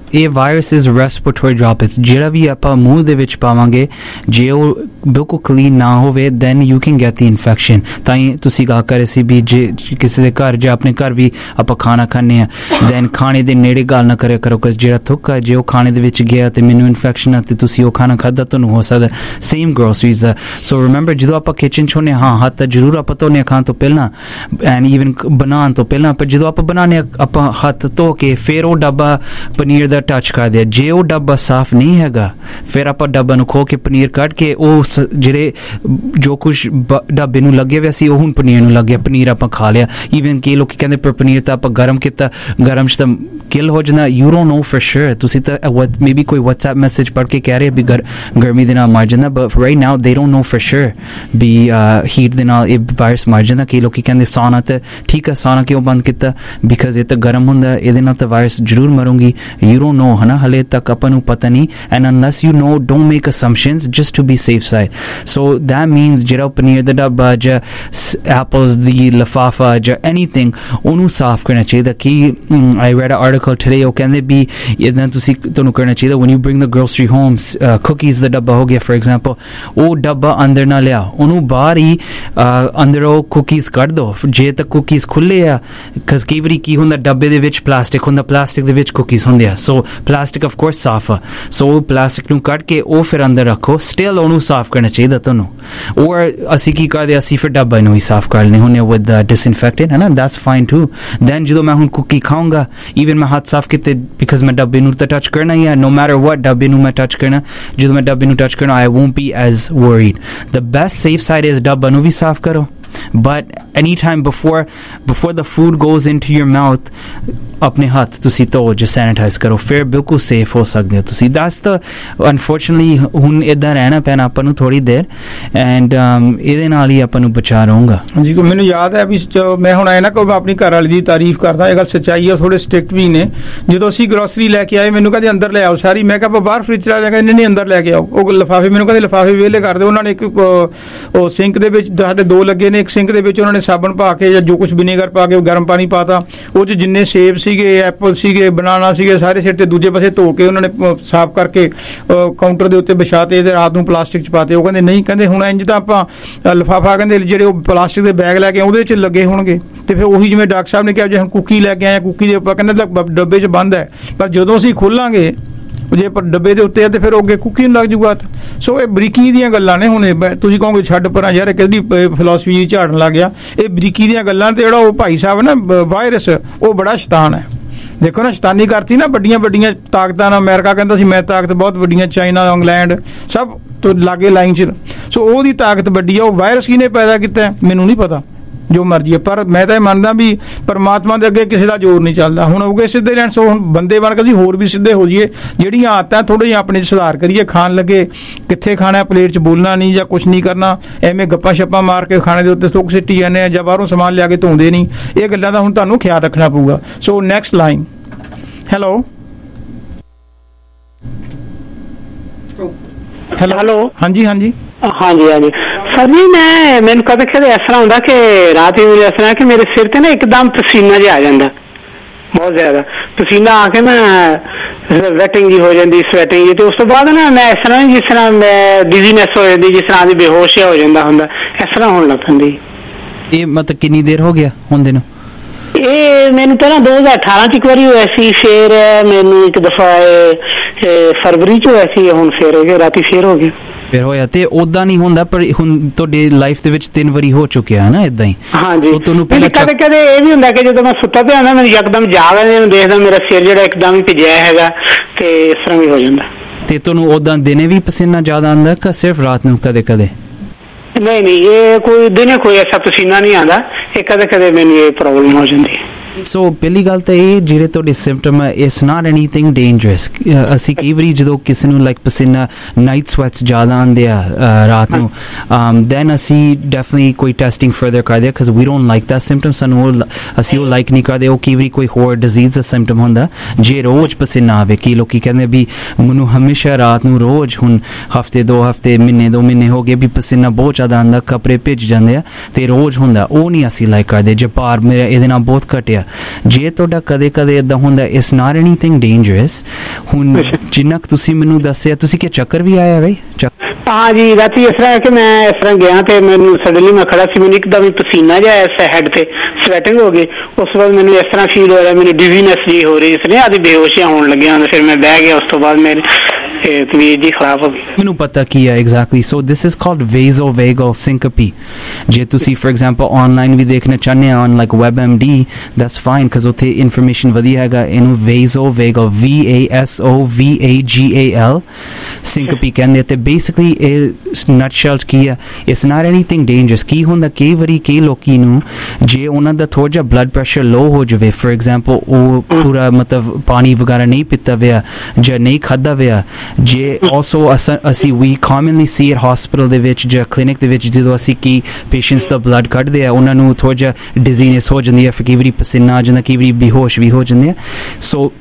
ਇਹ ਵਾਇਰਸ ਇਜ਼ ਰੈਸਪੀਰੇਟਰੀ ਡ੍ਰੌਪਲੇਟਸ ਜਿਹੜਾ ਵੀ ਆਪਾਂ ਮੂੰਹ ਦੇ ਵਿੱਚ ਪਾਵਾਂਗੇ ਜੇ ਉਹ ਬਿਲਕੁਲ ਕਲੀਨ ਨਾ ਹੋਵੇ then you can get the infection. ਤਾਂ ਹੀ ਤੁਸੀਂ ਗੱਲ ਕਰ ਰਹੇ ਸੀ ਵੀ ਜੇ ਕਿਸੇ ਦੇ ਘਰ ਜਾਂ ਆਪਣੇ ਘਰ ਵੀ ਆਪਾਂ ਖਾਣਾ ਖਾਂਦੇ ਆ ਦੈਨ ਖਾਣੇ ਦੇ ਨੇੜੇ ਗੱਲ ਨਾ ਕਰਿਆ ਕਰੋ ਕਿ ਜਿਹੜਾ ਥੁੱਕ ਜੇ ਉਹ ਖਾਣੇ ਦੇ ਵਿੱਚ ਗਿਆ ਤੇ ਮੈਨੂੰ ਇਨਫੈਕਸ਼ਨ ਆ ਤੇ ਤੁਸੀਂ ਉਹ ਖਾਣਾ ਖਾਧਾ ਤੁਹਾਨੂੰ ਹੋ ਸਕਦਾ ਸੇਮ ਗਰੋਸਰੀਜ਼ ਦਾ। ਸੋ ਰਿਮੈਂਬਰ ਜਦੋਂ ਆਪਾਂ ਕਿਚਨ 'ਚ ਹੁੰਦੇ ਹਾਂ ਹੱਥ ਜ਼ਰੂਰ ਆਪਾਂ ਧੋਨੇ ਖਾਣ ਤੋਂ ਪਹਿਲਾਂ ਐਂਡ ਈਵਨ ਬਣਾਉਣ ਤੋਂ ਪਹਿਲਾਂ, ਪਰ ਜਦੋਂ ਆਪਾਂ ਬਣਾਉਂਦੇ ਆਪਾਂ ਹੱਥ ਧੋ ਕੇ ਫਿਰ ਉਹ ਡੱਬਾ ਪਨੀਰ ਦਾ ਟੱਚ ਕਰਦੇ ਆ। ਜੇ ਉਹ ਡੱਬਾ ਸਾਫ਼ ਨਹੀਂ ਹੈਗਾ ਫਿਰ ਆਪਾਂ ਡੱਬਾ ਨੂੰ ਖੋਲ ਕੇ ਪਨੀਰ ਕੱਢ ਕੇ ਉਹ ਜਿਹੜੇ ਜੋ ਕੁਛ ਡੱਬੇ ਨੂੰ ਲੱਗਿਆ ਹੋਇਆ ਸੀ ਉਹ ਹੁਣ ਪਨੀਰ ਨੂੰ ਲੱਗਿਆ, ਪਨੀਰ ਆਪਾਂ ਖਾ ਲਿਆ। ਈਵਨ ਕਿ ਲੋਕੀ ਕਹਿੰਦੇ ਪਰ ਪਨੀਰ ਤਾਂ ਆਪਾਂ ਗਰਮ ਕੀਤਾ, ਗਰਮ 'ਚ ਤਾਂ ਕਿਲ ਹੋ ਜਾਂਦਾ। You don't know for sure, ਤੁਸੀਂ ਤਾਂ ਮੇਬੀ ਕੋਈ WhatsApp ਮੈਸੇਜ ਪੜ੍ਹ ਕੇ ਕਹਿ ਰਹੇ ਵੀ ਗਰਮੀ ਦੇ ਨਾਲ ਮਰ ਜਾਂਦਾ, but right now they don't know for sure ਵੀ ਹੀਟ ਦੇ ਨਾਲ ਇਹ ਵਾਇਰਸ ਮਰ ਜਾਂਦਾ। ਕਈ ਲੋਕੀ ਕਹਿੰਦੇ ਸਾਉਣਾ ਤਾਂ ਠੀਕ ਹੈ, ਸਾਉਣਾ ਕਿਉਂ ਬੰਦ ਕੀਤਾ ਬਿਕਾਜ਼ ਇਹ ਤਾਂ ਗਰਮ ਹੁੰਦਾ, ਇਹਦੇ ਨਾਲ ਤਾਂ ਵਾਇਰਸ ਜ਼ਰੂਰ ਮਰੂੰਗੀ। ਯੂ ਡੋਨਟ ਨੋ ਹੈ ਨਾ, ਹਲੇ ਤੱਕ ਆਪਾਂ ਨੂੰ ਪਤਾ ਨਹੀਂ। And unless you know don't make assumptions just to be safe side. So that means ਜਿਹੜਾ ਪਨੀਰ ਦਾ ਡੱਬਾ ਜਾਂ ਐਪਲਸ ਦੀ ਲਿਫਾਫਾ ਜਾਂ ਐਨੀਥਿੰਗ ਉਹਨੂੰ ਸਾਫ਼ ਕਰਨਾ ਚਾਹੀਦਾ। ਕਿ I read a article today ਉਹ ਕਹਿੰਦੇ ਵੀ ਇੱਦਾਂ ਤੁਹਾਨੂੰ ਕਰਨਾ ਚਾਹੀਦਾ when you bring the grocery home, cookies ਦਾ ਡੱਬਾ ਹੋ ਗਿਆ ਫॉर ਐਗਜ਼ਾਮਪਲ, ਉਹ ਡੱਬਾ ਅੰਦਰ ਨਾ ਲਿਆ, ਉਹਨੂੰ ਬਾਹਰ ਹੀ ਅੰਦਰੋਂ ਕੁਕੀਜ਼ ਕੱਢ ਦੋ। ਜੇ ਤਾਂ ਕੁਕੀਜ਼ ਖੁੱਲੇ ਆ because ਕਈ ਵਾਰੀ ਕੀ ਹੁੰਦਾ ਡੱਬੇ ਦੇ ਵਿੱਚ ਪਲਾਸਟਿਕ ਹੁੰਦਾ, ਪਲਾਸਟਿਕ ਦੇ ਵਿੱਚ ਕੁਕੀਜ਼ ਹੁੰਦੇ ਆ, ਸੋ ਪਲਾਸਟਿਕ ਆਫ ਕੋਰਸ ਸਾਫ਼ ਆ, ਸੋ ਪਲਾਸਟਿਕ ਨੂੰ ਕੱਢ ਕੇ ਉਹ ਫਿਰ ਅੰਦਰ ਰੱਖੋ। ਸਟਿਲ ਉਹਨੂੰ ਸਾਫ਼ ਕਰਨਾ ਚਾਹੀਦਾ ਤੁਹਾਨੂੰ। ਔਰ ਅਸੀਂ ਕੀ ਕਰਦੇ ਅਸੀਂ ਫਿਰ ਡੱਬਾ ਨੂੰ ਹੀ ਸਾਫ਼ ਕਰ ਲੈਂਦੇ ਹੁੰਦੇ ਵਿਦ ਡਿਸਇਨਫੈਕਟੈਂਟ, ਹੈ ਨਾ, ਦੈਟਸ ਫਾਈਨ ਟੂ। ਦੈਨ ਜਦੋਂ ਮੈਂ ਹੁਣ ਕੁਕੀ ਖਾਊਂਗਾ ਈਵਨ ਮੈਂ ਹੱਥ ਸਾਫ਼ ਕੀਤੇ ਬਿਕਾਜ਼ ਮੈਂ ਡੱਬੇ ਨੂੰ ਤਾਂ ਟੱਚ ਕਰਨਾ ਹੀ ਆ, no matter what ਡੱਬੇ ਨੂੰ ਮੈਂ ਟੱਚ ਕਰਨਾ। ਜਦੋਂ ਮੈਂ ਡੱਬੇ ਨੂੰ ਟੱਚ ਕਰਨਾ I won't be as worried. The best safe side is ਡੱਬਾ ਨੂੰ ਵੀ ਸਾਫ਼ ਕਰੋ, but anytime before the food goes into your mouth ਆਪਣੇ ਹੱਥ ਤੁਸੀਂ ਧੋ ਜਾਂ ਸੈਨੀਟਾਈਜ਼ ਕਰੋ, ਫਿਰ ਬਿਲਕੁਲ ਸੇਫ ਹੋ ਸਕਦੇ ਹੋ ਤੁਸੀਂ। ਦੈਟਸ ਤਾਂ ਅਨਫੋਰਚੂਨੇਟਲੀ ਹੁਣ ਇੱਦਾਂ ਰਹਿਣਾ ਪੈਣਾ ਆਪਾਂ ਨੂੰ ਥੋੜ੍ਹੀ ਦੇਰ, ਐਂਡ ਇਹਦੇ ਨਾਲ ਹੀ ਆਪਾਂ ਨੂੰ ਬਚਾ ਰਹੂੰਗਾ। ਹਾਂਜੀ, ਮੈਨੂੰ ਯਾਦ ਹੈ ਵੀ ਮੈਂ ਹੁਣ ਆਇਆ ਨਾ ਕਿ ਮੈਂ ਆਪਣੀ ਘਰ ਵਾਲੀ ਦੀ ਤਾਰੀਫ ਕਰਦਾ, ਇਹ ਗੱਲ ਸੱਚਾਈ ਹੈ। ਥੋੜੇ ਸਟ੍ਰਿਕਟ ਵੀ ਨੇ। ਜਦੋਂ ਅਸੀਂ ਗਰੋਸਰੀ ਲੈ ਕੇ ਆਏ ਮੈਨੂੰ ਕਹਿੰਦੇ ਅੰਦਰ ਲੈ ਆਓ ਸਾਰੀ, ਮੈਂ ਕਿਹਾ ਬਾਹਰ ਫ੍ਰਿਜ ਚਲਾ ਲਿਆ, ਕਹਿੰਦੇ ਨਹੀਂ ਅੰਦਰ ਲੈ ਕੇ ਆਓ। ਉਹ ਲਿਫਾਫੇ ਮੈਨੂੰ ਕਹਿੰਦੇ ਲਿਫਾਫੇ ਵਿਹਲੇ ਕਰ ਦਿਓ। ਉਹਨਾਂ ਨੇ ਇੱਕ ਉਹ ਸਿੰਕ ਦੇ ਵਿੱਚ ਸਾਡੇ ਦੋ ਲੱਗੇ ਨੇ, ਇੱਕ ਸਿੰਕ ਦੇ ਵਿੱਚ ਉਹਨਾਂ ਨੇ ਸਾਬਣ ਪਾ ਕੇ ਜਾਂ ਜੋ ਕੁਛ ਵਿਨੇਗਰ ਪਾ ਕੇ ਗਰਮ ਪਾਣੀ ਪਾਤਾ, ਉਹ 'ਚ ਜਿੰਨੇ ਸੇਬ ਸੀਗੇ, ਐਪਲ ਸੀਗੇ, ਬਨਾਨਾ ਸੀਗੇ, ਸਾਰੇ ਸਿਰ ਤੇ ਦੂਜੇ ਪਾਸੇ ਧੋ ਕੇ ਉਹਨਾਂ ਨੇ ਸਾਫ਼ ਕਰਕੇ ਕਾਊਂਟਰ ਦੇ ਉੱਤੇ ਵਿਛਾਤੇ ਤੇ ਰਾਤ ਨੂੰ ਪਲਾਸਟਿਕ 'ਚ ਪਾਤੇ। ਉਹ ਕਹਿੰਦੇ ਨਹੀਂ, ਕਹਿੰਦੇ ਹੁਣ ਇੰਜ ਤਾਂ ਆਪਾਂ ਲਿਫਾਫਾ ਕਹਿੰਦੇ ਜਿਹੜੇ ਉਹ ਪਲਾਸਟਿਕ ਦੇ ਬੈਗ ਲੈ ਕੇ ਉਹਦੇ 'ਚ ਲੱਗੇ ਹੋਣਗੇ, ਤੇ ਫਿਰ ਉਹੀ ਜਿਵੇਂ ਡਾਕਟਰ ਸਾਹਿਬ ਨੇ ਕਿਹਾ ਜੇ ਹੁਣ ਕੁੱਕੀ ਲੈ ਕੇ ਆਏ, ਕੁੱਕੀ ਦੇ ਉੱਪਰ ਕਹਿੰਦੇ ਡੱਬੇ 'ਚ ਬੰਦ ਹੈ, ਪਰ ਜਦੋਂ ਅਸੀਂ ਖੋਲਾਂਗੇ ਜੇ ਪਰ ਡੱਬੇ ਦੇ ਉੱਤੇ ਆ ਤੇ ਫਿਰ ਅੱਗੇ ਕੁੱਕੀ ਨੂੰ ਲੱਗ ਜੂਗਾ। ਸੋ ਇਹ ਬਰੀਕੀ ਦੀਆਂ ਗੱਲਾਂ ਨੇ। ਹੁਣ ਤੁਸੀਂ ਕਹੋਗੇ ਛੱਡ ਪਰਾਂ ਯਾਰ ਕਿਹਦੀ ਫਿਲਾਸਫੀ ਝਾੜਨ ਲੱਗ ਗਿਆ, ਇਹ ਬਰੀਕੀ ਦੀਆਂ ਗੱਲਾਂ। ਤੇ ਜਿਹੜਾ ਉਹ ਭਾਈ ਸਾਹਿਬ ਨਾ ਵਾਇਰਸ ਉਹ ਬੜਾ ਸ਼ੈਤਾਨ ਹੈ। ਦੇਖੋ ਨਾ, ਸ਼ੈਤਾਨੀ ਕਰਤੀ ਨਾ ਵੱਡੀਆਂ ਵੱਡੀਆਂ ਤਾਕਤਾਂ ਨਾਲ। ਅਮਰੀਕਾ ਕਹਿੰਦਾ ਸੀ ਮੈਂ ਤਾਕਤ ਬਹੁਤ ਵੱਡੀਆਂ, ਚਾਈਨਾ, ਇੰਗਲੈਂਡ ਸਭ ਤੋਂ ਲਾਗੇ ਲਾਈਨ 'ਚ। ਸੋ ਉਹਦੀ ਤਾਕਤ ਵੱਡੀ ਆ। ਉਹ ਵਾਇਰਸ ਕਿਹਨੇ ਪੈਦਾ ਕੀਤਾ ਮੈਨੂੰ ਨਹੀਂ ਪਤਾ, ਜੋ ਮਰਜ਼ੀ ਹੈ, ਪਰ ਮੈਂ ਤਾਂ ਇਹ ਮੰਨਦਾ ਵੀ ਪਰਮਾਤਮਾ ਦੇ ਅੱਗੇ ਕਿਸੇ ਦਾ ਜ਼ੋਰ ਨਹੀਂ ਚੱਲਦਾ। ਹੁਣ ਹੋ ਗਏ ਸਿੱਧੇ ਰਹਿਣ, ਸੋ ਹੁਣ ਬੰਦੇ ਬਣ ਕੇ ਅਸੀਂ ਹੋਰ ਵੀ ਸਿੱਧੇ ਹੋ ਜਾਈਏ। ਜਿਹੜੀਆਂ ਆਦਤਾਂ ਥੋੜ੍ਹੀਆਂ ਜਿਹੀਆਂ ਆਪਣੇ 'ਚ ਸੁਧਾਰ ਕਰੀਏ। ਖਾਣ ਲੱਗੇ ਕਿੱਥੇ ਖਾਣਾ, ਪਲੇਟ 'ਚ ਬੋਲਣਾ ਨਹੀਂ ਜਾਂ ਕੁਛ ਨਹੀਂ ਕਰਨਾ, ਐਵੇਂ ਗੱਪਾਂ ਛੱਪਾਂ ਮਾਰ ਕੇ ਖਾਣੇ ਦੇ ਉੱਤੇ ਥੁੱਕ ਸਿੱਟੀ ਜਾਂਦੇ ਆ ਜਾਂ ਬਾਹਰੋਂ ਸਮਾਨ ਲਿਆ ਕੇ ਧੋਂਦੇ ਨਹੀਂ। ਇਹ ਗੱਲਾਂ ਦਾ ਹੁਣ ਤੁਹਾਨੂੰ ਖਿਆਲ ਰੱਖਣਾ ਪਊਗਾ। So next line. Hello hello. ਹਾਂਜੀ ਹਾਂਜੀ ਹਾਂਜੀ ਸਰ ਜੀ, ਮੈਨੂੰ ਕਦੇ ਕਦੇ ਇਸ ਤਰ੍ਹਾਂ ਹੁੰਦਾ ਕਿ ਰਾਤ ਹੀ ਮੈਨੂੰ ਇਸ ਤਰ੍ਹਾਂ ਕਿ ਮੇਰੇ ਸਿਰ ਤੇ ਨਾ ਇੱਕਦਮ ਪਸੀਨਾ ਜਿਹਾ ਆ ਜਾਂਦਾ, ਬਹੁਤ ਜ਼ਿਆਦਾ ਪਸੀਨਾ ਆ ਕੇ ਨਾ ਵੈਟਿੰਗ ਜੀ ਹੋ ਜਾਂਦੀ, ਸਵੈਟਿੰਗ ਜੀ, ਤੇ ਉਸ ਤੋਂ ਬਾਅਦ ਨਾ ਮੈਂ ਇਸ ਤਰ੍ਹਾਂ ਜਿਸ ਤਰ੍ਹਾਂ ਮੈਂ ਡਿਜ਼ੀਨੈਸ ਹੋ ਜਾਂਦੀ, ਜਿਸ ਤਰ੍ਹਾਂ ਦੀ ਬੇਹੋਸ਼ ਹੋ ਜਾਂਦਾ ਹੁੰਦਾ, ਇਸ ਤਰ੍ਹਾਂ ਹੋਣ ਲੱਗ ਪੈਂਦੀ। ਇਹ ਮਤਲਬ ਕਿੰਨੀ ਦੇਰ ਹੋ ਗਿਆ ਹੁੰਦੇ ਨੂੰ? ਇਹ ਮੈਨੂੰ ਪਹਿਲਾਂ 2018 ਚ ਇੱਕ ਵਾਰੀ ਹੋਇਆ ਸੀ, ਫਿਰ ਮੈਨੂੰ ਇੱਕ ਦਫਾ ਫਰਵਰੀ ਚ ਹੋਇਆ ਸੀ, ਹੁਣ ਫਿਰ ਹੋ ਗਿਆ, ਰਾਤੀ ਫਿਰ ਹੋ ਗਿਆ। ਫਿਰ ਹੋਇਆ ਤੇ ਉਦਾਂ ਨਹੀਂ ਹੁੰਦਾ, ਪਰ ਹੁਣ ਤੁਹਾਡੀ ਲਾਈਫ ਦੇ ਵਿੱਚ 3 ਵਾਰੀ ਹੋ ਚੁੱਕਿਆ ਹੈ ਨਾ ਇਦਾਂ ਹੀ। ਹਾਂਜੀ, ਕਦੇ ਕਦੇ ਇਹ ਵੀ ਹੁੰਦਾ ਕਿ ਜਦੋਂ ਮੈਂ ਸੁੱਤਾ ਪਿਆ ਹੁੰਦਾ ਮੈਨੂੰ ਯਕਦਮ ਜਾਗ ਆਉਂਦੀ, ਮੈਂ ਦੇਖਦਾ ਮੇਰਾ ਸਿਰ ਜਿਹੜਾ ਇੱਕਦਮ ਹੀ ਭਿੱਜਿਆ ਹੈਗਾ, ਤੇ ਇਸ ਤਰ੍ਹਾਂ ਵੀ ਹੋ ਜਾਂਦਾ। ਤੇ ਤੁਹਾਨੂੰ ਉਦਾਂ ਦਿਨੇ ਵੀ ਪਸੀਨਾ ਜ਼ਿਆਦਾ ਆਉਂਦਾ ਕਿ ਸਿਰਫ ਰਾਤ ਨੂੰ ਕਦੇ ਕਦੇ? ਨਹੀਂ, ਇਹ ਕੋਈ ਦਿਨੇ ਕੋਈ ਐਸਾ ਪਸੀਨਾ ਨਹੀਂ ਆਉਂਦਾ, ਇਹ ਕਦੇ ਕਦੇ ਮੈਨੂੰ ਇਹ ਪ੍ਰੋਬਲਮ ਹੋ ਜਾਂਦੀ ਹੈ। ਸੋ ਪਹਿਲੀ ਗੱਲ ਤਾਂ ਇਹ ਜਿਹੜੇ ਤੁਹਾਡੇ ਸਿੰਪਟਮ ਹੈ, ਇਟਸ ਨਾਟ ਐਨੀਥਿੰਗ ਡੇਂਜਰਸ। ਅਸੀਂ ਕਈ ਵਾਰੀ ਜਦੋਂ ਕਿਸੇ ਨੂੰ ਲਾਈਕ ਪਸੀਨਾ, ਨਾਈਟ ਸਵੈਟਸ ਜ਼ਿਆਦਾ ਆਉਂਦੇ ਆ ਰਾਤ ਨੂੰ, ਦੈਨ ਅਸੀਂ ਡੈਫੀਨਿਟਲੀ ਕੋਈ ਟੈਸਟਿੰਗ ਫਰਦਰ ਕਰਦੇ ਆ because we don't like that symptom. ਸਾਨੂੰ ਅਸੀਂ ਉਹ ਲਾਈਕ ਨਹੀਂ ਕਰਦੇ। ਉਹ ਕਈ ਵਾਰੀ ਕੋਈ ਹੋਰ ਡਿਜ਼ੀਜ਼ ਦਾ ਸਿੰਪਟਮ ਹੁੰਦਾ ਜੇ ਰੋਜ਼ ਪਸੀਨਾ ਆਵੇ। ਕਈ ਲੋਕੀ ਕਹਿੰਦੇ ਵੀ ਮੈਨੂੰ ਹਮੇਸ਼ਾ ਰਾਤ ਨੂੰ ਰੋਜ਼, ਹੁਣ ਹਫ਼ਤੇ 2 ਹਫ਼ਤੇ, ਮਹੀਨੇ 2 ਮਹੀਨੇ ਹੋ ਗਏ ਵੀ ਪਸੀਨਾ ਬਹੁਤ ਜ਼ਿਆਦਾ ਆਉਂਦਾ, ਕੱਪੜੇ ਭਿੱਜ ਜਾਂਦੇ ਆ ਤੇ ਰੋਜ਼ ਹੁੰਦਾ, ਉਹ ਨਹੀਂ ਅਸੀਂ ਲਾਈਕ ਕਰਦੇ। ਜੇ ਭਾਰ ਮੇਰਾ ਇਹਦੇ ਨਾਲ ਬਹੁਤ ਘਟਿਆ ਆ ਜੇ ਤੁਹਾਡਾ ਕਦੇ ਕਦੇ ਇਦਾਂ ਹੁੰਦਾ ਇਟਸ ਨਾਟ ਐਨੀਥਿੰਗ ਡੇਂਜਰਸ ਹੁਣ ਜਿੰਨਾ ਤੁਸੀਂ ਮੈਨੂੰ ਦੱਸਿਆ ਤੁਸੀਂ ਕਿ ਚੱਕਰ ਵੀ ਆਇਆ ਬਈ हाँ जी राती इस तरह कि मैं इस तरह गया तो मैंने सडनली मैं खड़ा सी मैंने एकदम ही पसीना जाया इस हैड से स्वेटिंग हो गई उस बाद मैंने इस तरह फील हो रहा मैंने डिजीनेस जी हो रही इसलिए आदि बेहोशियां होने लगे फिर मैं बह गया उस तो बाद मेरे तबीयत जी खराब हो गई ਮੈਨੂੰ ਪਤਾ ਕੀ ਹੈ exactly so this is called vasovagal syncope ਜੇ ਤੁਸੀਂ ਫॉर ਐਗਜ਼ਾਮਪਲ ਆਨਲਾਈਨ ਵੀ ਦੇਖਣਾ ਚਾਹੁੰਦੇ ਹੋ on like WebMD that's fine because ਉੱਥੇ ਇਨਫੋਰਮੇਸ਼ਨ ਵਧੀਆ ਹੈਗਾ ਇਹਨੂੰ vasovagal VASOVAGAL syncope ਕਹਿੰਦੇ ਤੇ ਬੇਸਿਕਲੀ ਇਹ ਨਟਸ਼ੈਲ ਕੀ ਹੈ ਇਟਸ ਨਾਟ ਐਨੀਥਿੰਗ ਡੇਂਜਰਸ ਕੀ ਹੁੰਦਾ ਕਈ ਵਾਰੀ ਕਈ ਲੋਕੀ ਨੂੰ ਜੇ ਉਹਨਾਂ ਦਾ ਥੋੜਾ ਜਿਹਾ ਬਲੱਡ ਪ੍ਰੈਸ਼ਰ ਲੋ ਹੋ ਜਾਵੇ ਫॉर ਐਗਜ਼ਾਮਪਲ ਉਹ ਪੂਰਾ ਮਤਲਬ ਪਾਣੀ ਵਗੈਰਾ ਨਹੀਂ ਪੀਤਾ ਹੋਇਆ ਜਾਂ ਨਹੀਂ ਖਾਧਾ ਹੋਇਆ ਜੇ ਆਲਸੋ ਅਸੀਂ ਵੀ ਕਾਮਨਲੀ ਸੀ ਐਟ ਹਸਪੀਟਲ ਦੇ ਵਿੱਚ ਜਾਂ ਕਲੀਨਿਕ ਦੇ ਵਿੱਚ ਜਦੋਂ ਅਸੀਂ ਕੀ ਪੇਸ਼ੈਂਟਸ ਦਾ ਬਲੱਡ ਕੱਢਦੇ ਆ ਉਹਨਾਂ ਨੂੰ ਥੋੜਾ ਜਿਹਾ ਡਿਜ਼ੀਨੈਸ ਹੋ ਜਾਂਦੀ ਹੈ ਫਿਰ ਕਈ ਵਾਰੀ ਪਸੀਨਾ ਆ ਜਾਂਦਾ ਕਈ ਵਾਰੀ ਬੇਹੋਸ਼ ਵੀ ਹੋ ਜਾਂਦੇ ਆ ਸੋ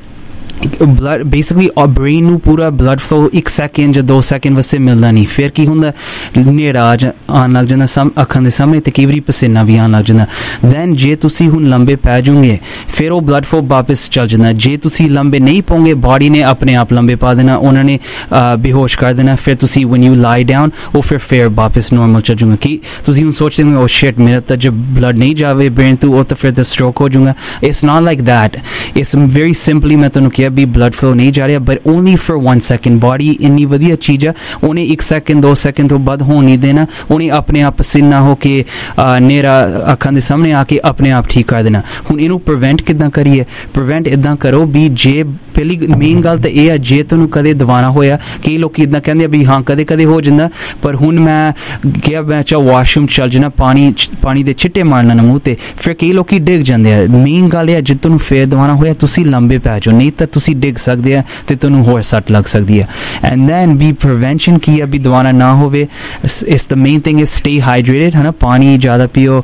blood basically our brain ਨੂੰ ਪੂਰਾ blood flow 1 second ਜਾਂ 2 second ਵਾਸਤੇ ਮਿਲਦਾ ਨਹੀਂ ਫਿਰ ਕੀ ਹੁੰਦਾ ਹਨੇਰਾ ਆਉਣ ਲੱਗ ਜਾਂਦਾ ਅੱਖਾਂ ਦੇ ਸਾਹਮਣੇ ਤੇ ਕਈ ਵਾਰੀ ਪਸੀਨਾ ਵੀ ਆਉਣ ਲੱਗ ਜਾਂਦਾ then ਜੇ ਤੁਸੀਂ ਹੁਣ ਲੰਬੇ ਪੈ ਜਾਓਗੇ ਫਿਰ ਉਹ blood flow ਵਾਪਸ ਚੱਲ ਜਾਂਦਾ ਜੇ ਤੁਸੀਂ ਲੰਬੇ ਨਹੀਂ ਪੋਗੇ ਬਾਡੀ ਨੇ ਆਪਣੇ ਆਪ ਲੰਬੇ ਪਾ ਦੇਣਾ ਉਹਨਾਂ ਨੇ ਬੇਹੋਸ਼ ਕਰ ਦੇਣਾ ਫਿਰ ਤੁਸੀਂ when you lie down ਉਹ ਫਿਰ ਵਾਪਸ normal ਚੱਲ ਜਾਊਗਾ ਕਿ ਤੁਸੀਂ ਹੁਣ ਸੋਚਦੇ ਹੋ oh shit ਮੇਰਾ ਤਾਂ ਜਬ blood ਨਹੀਂ ਜਾਵੇ brain ਤੋਂ ਉਹ ਤਾਂ ਫਿਰ ਤਾਂ stroke ਹੋ ਜਾਊਗਾ it's not like that it's very simply ਮੈਂ ਤੁਹਾਨੂੰ ਕਿਹਾ भी blood flow नहीं जा रहा but only for 1 second body इन्नी वधिया चीज़ है उन्हें 1 second 2 second तो बाद हो नहीं देना उन्हें अपने आप पसीना हो के नेरा अखां दे सामने आके अपने आप ठीक कर देना हुण इनू प्रिवेंट किदां करिए प्रिवेंट इदां करो भी जे पहली मेन गल तो यह है जे तैनूं कदे दवाना होया कई लोग इदां कहंदे भी हाँ कदे कदे हो जांदा पर हुण मैं क्या मैं चाह वाशरूम चल जाना पानी दे छिट्टे मारना ना मूँह ते फिर कई लोग डिग जांदे आ मेन गल है जे तैनूं फेर दवाना होया तुसीं लंबे पै जाओ नहीं तो तुसीं डिग सकते हैं तो तुहानूं होर सट लग सकती है एंड दैन भी प्रिवेंशन की है भी दवाना ना होवे is the main thing is stay hydrated है ना पानी ज़्यादा पियो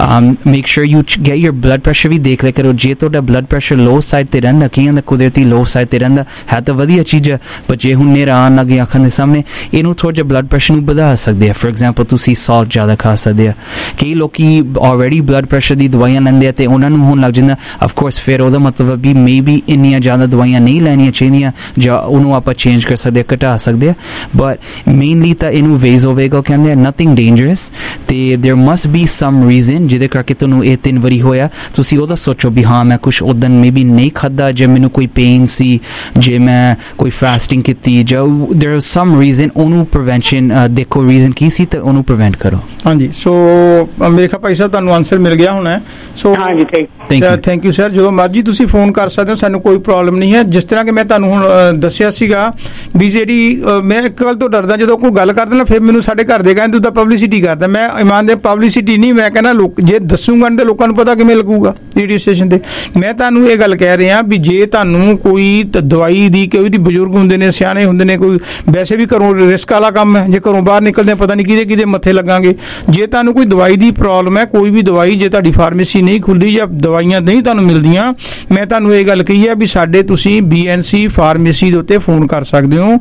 make sure you get your blood pressure भी देख लिया करो जे तुहाडा ब्लड प्रेशर लो साइड ते रहिंदा कईयां दा कुदरती लो साइड ते रहिंदा है तो वधिया चीज़ है पर जे हुण नेरा आउण लग गया अखां दे सामने इहनूं थोड़ा जिहा ब्लड प्रेशर नूं वधा सकदे आ फॉर एग्जांपल तुसीं सॉल्ट ज़्यादा खा सकदे आ कई लोकी ऑलरेडी ब्लड प्रेशर दी दवाइयां लैंदे आ ते उहनां नूं होण लग जांदा ऑफ कोर्स फिर ओहदा मतलब भी मे बी इन्नियां ज़्यादा दवाइयां नहीं ਲੈਣੀਆਂ ਚਾਹੀਦੀਆਂ ਜਾਂ ਉਹਨੂੰ ਆਪਾਂ ਚੇਂਜ ਕਰ ਸਕਦੇ ਘਟਾ ਸਕਦੇ ਆ ਬਟ ਮੇਨਲੀ ਤਾਂ ਇਹਨੂੰ ਵੇਜ਼ੋਵੇਗਲ ਕਹਿੰਦੇ ਆ ਨਥਿੰਗ ਡੇਂਜਰਸ ਤੇ there must be some reason ਜਿਹਦੇ ਕਰਕੇ ਤੁਹਾਨੂੰ ਇਹ 3 ਵਾਰੀ ਹੋਇਆ ਤੁਸੀਂ ਉਹਦਾ ਸੋਚੋ ਵੀ ਹਾਂ ਮੈਂ ਕੁਝ ਉਦੋਂ ਮੇਬੀ ਨਹੀਂ ਖਾਧਾ ਜੇ ਮੈਨੂੰ ਕੋਈ ਪੇਨ ਸੀ ਜੇ ਮੈਂ ਕੋਈ ਫਾਸਟਿੰਗ ਕੀਤੀ ਜਾਂ देयर इज सम ਰੀਜ਼ਨ ਉਹਨੂੰ ਪ੍ਰੀਵੈਂਸ਼ਨ ਦੇਖੋ ਰੀਜ਼ਨ ਕੀ ਸੀ ਤੇ ਉਹਨੂੰ ਪ੍ਰੀਵੈਂਟ ਕਰੋ ਹਾਂਜੀ ਸੋ ਮੇਰੇ ਖਿਆਲ ਭਾਈ ਸਾਹਿਬ ਤੁਹਾਨੂੰ ਆਨਸਰ ਮਿਲ ਗਿਆ ਹੋਣਾ ਸੋ ਹਾਂਜੀ ਥੈਂਕ ਯੂ ਸਰ ਜਦੋਂ ਮਰਜ਼ੀ ਤੁਸੀਂ ਫੋਨ ਕਰ ਸਕਦੇ ਹੋ ਸਾਨੂੰ ਕੋਈ ਪ੍ਰੋਬਲਮ ਨਹੀਂ ਹੈ ਜਿਸ ਤਰ੍ਹਾਂ ਕਿ ਮੈਂ ਤੁਹਾਨੂੰ ਹੁਣ ਦੱਸਿਆ ਸੀਗਾ ਵੀ ਜਿਹੜੀ ਮੈਂ ਇੱਕ ਗੱਲ ਤੋਂ ਡਰਦਾ ਜਦੋਂ ਕੋਈ ਗੱਲ ਕਰਦਾ ਨਾ ਫਿਰ ਮੈਨੂੰ ਸਾਡੇ ਘਰ ਦੇ ਕਹਿੰਦੇ ਤੂੰ ਤਾਂ ਪਬਲਿਸਿਟੀ ਕਰਦਾ ਮੈਂ ਇਮਾਨਦਾਰ ਪਬਲਿਸਿਟੀ ਨਹੀਂ ਮੈਂ ਕਹਿੰਦਾ ਲੋਕ ਜੇ ਦੱਸੂਗਾ ਤਾਂ ਲੋਕਾਂ ਨੂੰ ਪਤਾ ਕਿਵੇਂ ਲੱਗੂਗਾ ਰੇਡੀਓ ਸਟੇਸ਼ਨ ਤੇ ਮੈਂ ਤੁਹਾਨੂੰ ਇਹ ਗੱਲ ਕਹਿ ਰਿਹਾ ਵੀ ਜੇ ਤੁਹਾਨੂੰ ਕੋਈ ਦਵਾਈ ਦੀ ਕੋਈ ਵੀ ਬਜ਼ੁਰਗ ਹੁੰਦੇ ਨੇ ਸਿਆਣੇ ਹੁੰਦੇ ਨੇ ਕੋਈ ਵੈਸੇ ਵੀ ਘਰੋਂ ਰਿਸਕ ਵਾਲਾ ਕੰਮ ਹੈ ਜੇ ਘਰੋਂ ਬਾਹਰ ਨਿਕਲਦੇ ਪਤਾ ਨਹੀਂ ਕਿਹਦੇ ਮੱਥੇ ਲੱਗਾਂਗੇ ਜੇ ਤੁਹਾਨੂੰ ਕੋਈ ਦਵਾਈ ਦੀ ਪ੍ਰੋਬਲਮ ਹੈ ਕੋਈ ਵੀ ਦਵਾਈ ਜੇ ਤੁਹਾਡੀ ਫਾਰਮੇਸੀ ਨਹੀਂ ਖੁੱਲ੍ਹੀ ਜਾਂ ਦਵਾਈਆਂ ਨਹੀਂ ਤੁਹਾਨੂੰ ਮਿਲਦੀਆਂ ਮੈਂ ਤੁਹਾਨੂੰ ਇਹ ਗੱਲ ਕਹੀ ਹੈ ਵੀ ਸਾਡੇ ਤੁਸੀਂ BNC ਫਾਰਮੇਸੀ ਦੇ ਉੱਤੇ ਫੋਨ ਕਰ ਸਕਦੇ ਹੋ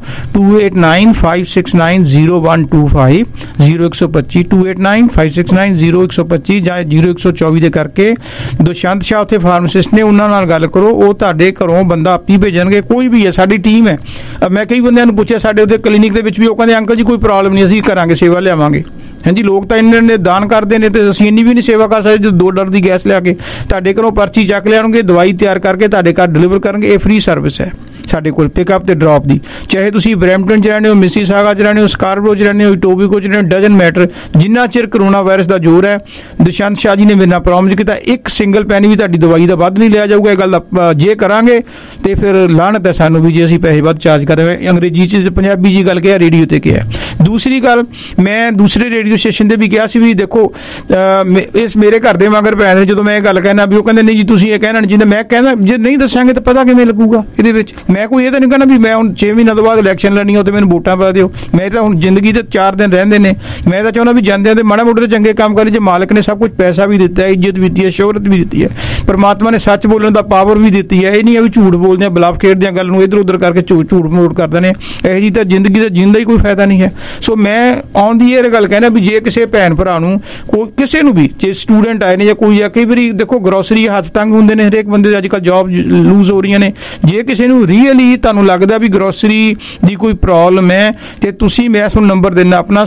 2895690125 0125 2895690125 ਜਾਂ 0124 ਦੇ ਕਰਕੇ ਦੁਸ਼ਯੰਤ ਸ਼ਾਹ ਉੱਥੇ ਫਾਰਮਾਸਿਸਟ ਨੇ ਉਹਨਾਂ ਨਾਲ ਗੱਲ ਕਰੋ ਉਹ ਤੁਹਾਡੇ ਘਰੋਂ ਬੰਦਾ ਆਪੀ ਭੇਜਣਗੇ ਕੋਈ ਵੀ ਹੈ ਸਾਡੀ ਟੀਮ ਹੈ ਮੈਂ ਕਈ ਬੰਦਿਆਂ ਨੂੰ ਪੁੱਛਿਆ ਸਾਡੇ ਉੱਥੇ ਕਲੀਨਿਕ ਦੇ ਵਿੱਚ ਵੀ ਉਹ ਕਹਿੰਦੇ ਅੰਕਲ ਜੀ ਕੋਈ ਪ੍ਰੋਬਲਮ ਨਹੀਂ ਅਸੀਂ ਕਰਾਂਗੇ ਸੇਵਾ ਲਿਆਵਾਂਗੇ ਹਾਂਜੀ ਲੋਕ ਤਾਂ ਇੰਨੇ ਨੇ ਦਾਨ ਕਰਦੇ ਨੇ ਤੇ ਅਸੀਂ ਇੰਨੀ ਵੀ ਨਹੀਂ ਸੇਵਾ ਕਰ ਸਕਦੇ ਜੋ $2 ਦੀ ਗੈਸ ਲਿਆ ਕੇ ਤੁਹਾਡੇ ਘਰੋਂ ਪਰਚੀ ਚੱਕ ਲਿਆਉਣਗੇ ਦਵਾਈ ਤਿਆਰ ਕਰਕੇ ਤੁਹਾਡੇ ਘਰ ਡਿਲੀਵਰ ਕਰਨਗੇ ਇਹ ਫ੍ਰੀ ਸਰਵਿਸ ਹੈ ਸਾਡੇ ਕੋਲ ਪਿਕਅਪ ਤੇ ਡ੍ਰੌਪ ਦੀ ਚਾਹੇ ਤੁਸੀਂ ਬਰੈਂਪਟਨ 'ਚ ਰਹਿੰਦੇ ਹੋ ਮਿਸੀਸਾਗਾ 'ਚ ਰਹਿੰਦੇ ਹੋ ਸਕਾਰਬਰੋ 'ਚ ਰਹਿੰਦੇ ਹੋ ਟੋਬੀਕੋ 'ਚ ਰਹਿੰਦੇ ਹੋ ਡਜ਼ਨ ਮੈਟਰ ਜਿੰਨਾ ਚਿਰ ਕਰੋਨਾ ਵਾਇਰਸ ਦਾ ਜ਼ੋਰ ਹੈ ਦੁਸ਼ਯੰਤ ਸ਼ਾਹ ਜੀ ਨੇ ਮੇਰੇ ਨਾਲ ਪ੍ਰੋਮਿਸ ਕੀਤਾ ਇੱਕ ਸਿੰਗਲ ਪੈਨੀ ਵੀ ਤੁਹਾਡੀ ਦਵਾਈ ਦਾ ਵੱਧ ਨਹੀਂ ਲਿਆ ਜਾਊਗਾ ਇਹ ਗੱਲ ਦਾ ਜੇ ਕਰਾਂਗੇ ਤੇ ਫਿਰ ਲਾਹਨਤ ਹੈ ਸਾਨੂੰ ਵੀ ਜੇ ਅਸੀਂ ਪੈਸੇ ਵੱਧ ਚਾਰਜ ਕਰਾਂਗੇ ਅੰਗਰੇਜ਼ੀ 'ਚ ਪੰਜਾਬੀ 'ਚ ਗੱਲ ਕਿਹਾ ਰੇਡੀਓ ਤੇ ਕਿਹਾ ਦੂਸਰੀ ਗੱਲ ਮੈਂ ਦੂਸਰੇ ਰੇਡੀਓ ਸਟੇਸ਼ਨ ਤੇ ਵੀ ਕਿਹਾ ਸੀ ਵੀ ਦੇਖੋ ਇਸ ਮੇਰੇ ਘਰ ਦੇ ਮਗਰ ਪੈ ਰਹੇ ਜਦੋਂ ਮੈਂ ਇਹ ਗੱਲ ਕਹਿਣਾ ਵੀ ਉਹ ਕਹਿੰਦੇ ਨਹੀਂ ਜੀ ਤੁਸੀਂ ਇਹ ਕਹਿਣਾ ਨਹੀਂ ਜਿੰਦਾ ਮੈਂ ਕਹਿੰਦਾ ਜੇ ਨਹੀਂ ਦੱਸਾਂਗੇ ਤਾਂ ਪਤਾ ਕਿਵੇਂ ਲੱਗੂਗਾ ਇਹਦੇ ਵਿੱਚ ਮੈਂ ਕੋਈ ਇਹ ਤਾਂ ਨਹੀਂ ਕਹਿਣਾ ਵੀ ਮੈਂ ਹੁਣ 6 ਮਹੀਨਿਆਂ ਤੋਂ ਬਾਅਦ ਇਲੈਕਸ਼ਨ ਲੜਨੀ ਹੋ ਤੇ ਮੈਨੂੰ ਵੋਟਾਂ ਪਾ ਦਿਓ ਮੈਂ ਤਾਂ ਹੁਣ ਜ਼ਿੰਦਗੀ ਦੇ 4 ਦਿਨ ਰਹਿੰਦੇ ਨੇ ਮੈਂ ਤਾਂ ਚਾਹੁੰਦਾ ਵੀ ਜਾਂਦਿਆਂ ਤੇ ਮਾੜਾ ਮੋਟਾ ਤੇ ਚੰਗੇ ਕੰਮ ਕਰੇ ਜੇ ਮਾਲਕ ਨੇ ਸਭ ਕੁਝ ਪੈਸਾ ਵੀ ਦਿੱਤਾ ਇੱਜ਼ਤ ਵੀ ਦਿੱਤੀ ਹੈ ਸ਼ੋਹਰਤ ਵੀ ਦਿੱਤੀ ਹੈ ਪਰਮਾਤਮਾ ਨੇ ਸੱਚ ਬੋਲਣ ਦਾ ਪਾਵਰ ਵੀ ਦਿੱਤੀ ਹੈ ਇਹ ਨਹੀਂ ਹੈ ਵੀ ਝੂਠ ਬੋਲਦੇ ਆ ਬਲੱਫ ਖੇਡਦੇ ਆ ਗੱਲ ਨੂੰ ਇੱਧਰ ਉੱਧਰ ਕਰਕੇ ਝੂਠ ਮੋੜ ਕਰਦੇ ਨੇ ਇਹੋ ਜਿਹੀ ਤਾਂ ਜ਼ਿੰਦਗੀ ਦਾ ਜਿੰਦਾ ਹੀ ਕੋਈ ਫਾਇਦਾ ਨਹੀਂ ਹੈ ਸੋ ਮੈਂ ਔਨ ਦੀ ਏਅਰ ਗੱਲ ਕਹਿਣਾ ਵੀ ਜੇ ਕਿਸੇ ਭੈਣ ਭਰਾ ਨੂੰ ਕੋਈ ਕਿਸੇ ਨੂੰ ਵੀ ਜੇ ਸਟੂਡੈਂਟ ਆਏ ਨੇ ਜਾਂ ਕੋਈ ਆ, ਕਈ ਵਾਰੀ ਦੇਖੋ ਗਰੋਸਰੀ ਹੱਥ ਤੰਗ ਹੁੰਦੇ ਨੇ ਹਰੇਕ ਬੰਦੇ ਦੇ, ਅੱਜ ਕੱਲ੍ਹ ਜੌਬ ਲੂਜ਼ ਹੋ ਰਹੀਆਂ ਨੇ, ਜੇ ਕਿਸੇ ਨੂੰ ਰੀਅਲੀ ਤੁਹਾਨੂੰ ਲੱਗਦਾ ਵੀ ਗਰੋਸਰੀ ਦੀ ਕੋਈ ਪ੍ਰੋਬਲਮ ਹੈ ਤੇ ਤੁਸੀਂ, ਮੈਂ ਤੁਹਾਨੂੰ ਨੰਬਰ ਦਿੰਦਾ ਆਪਣਾ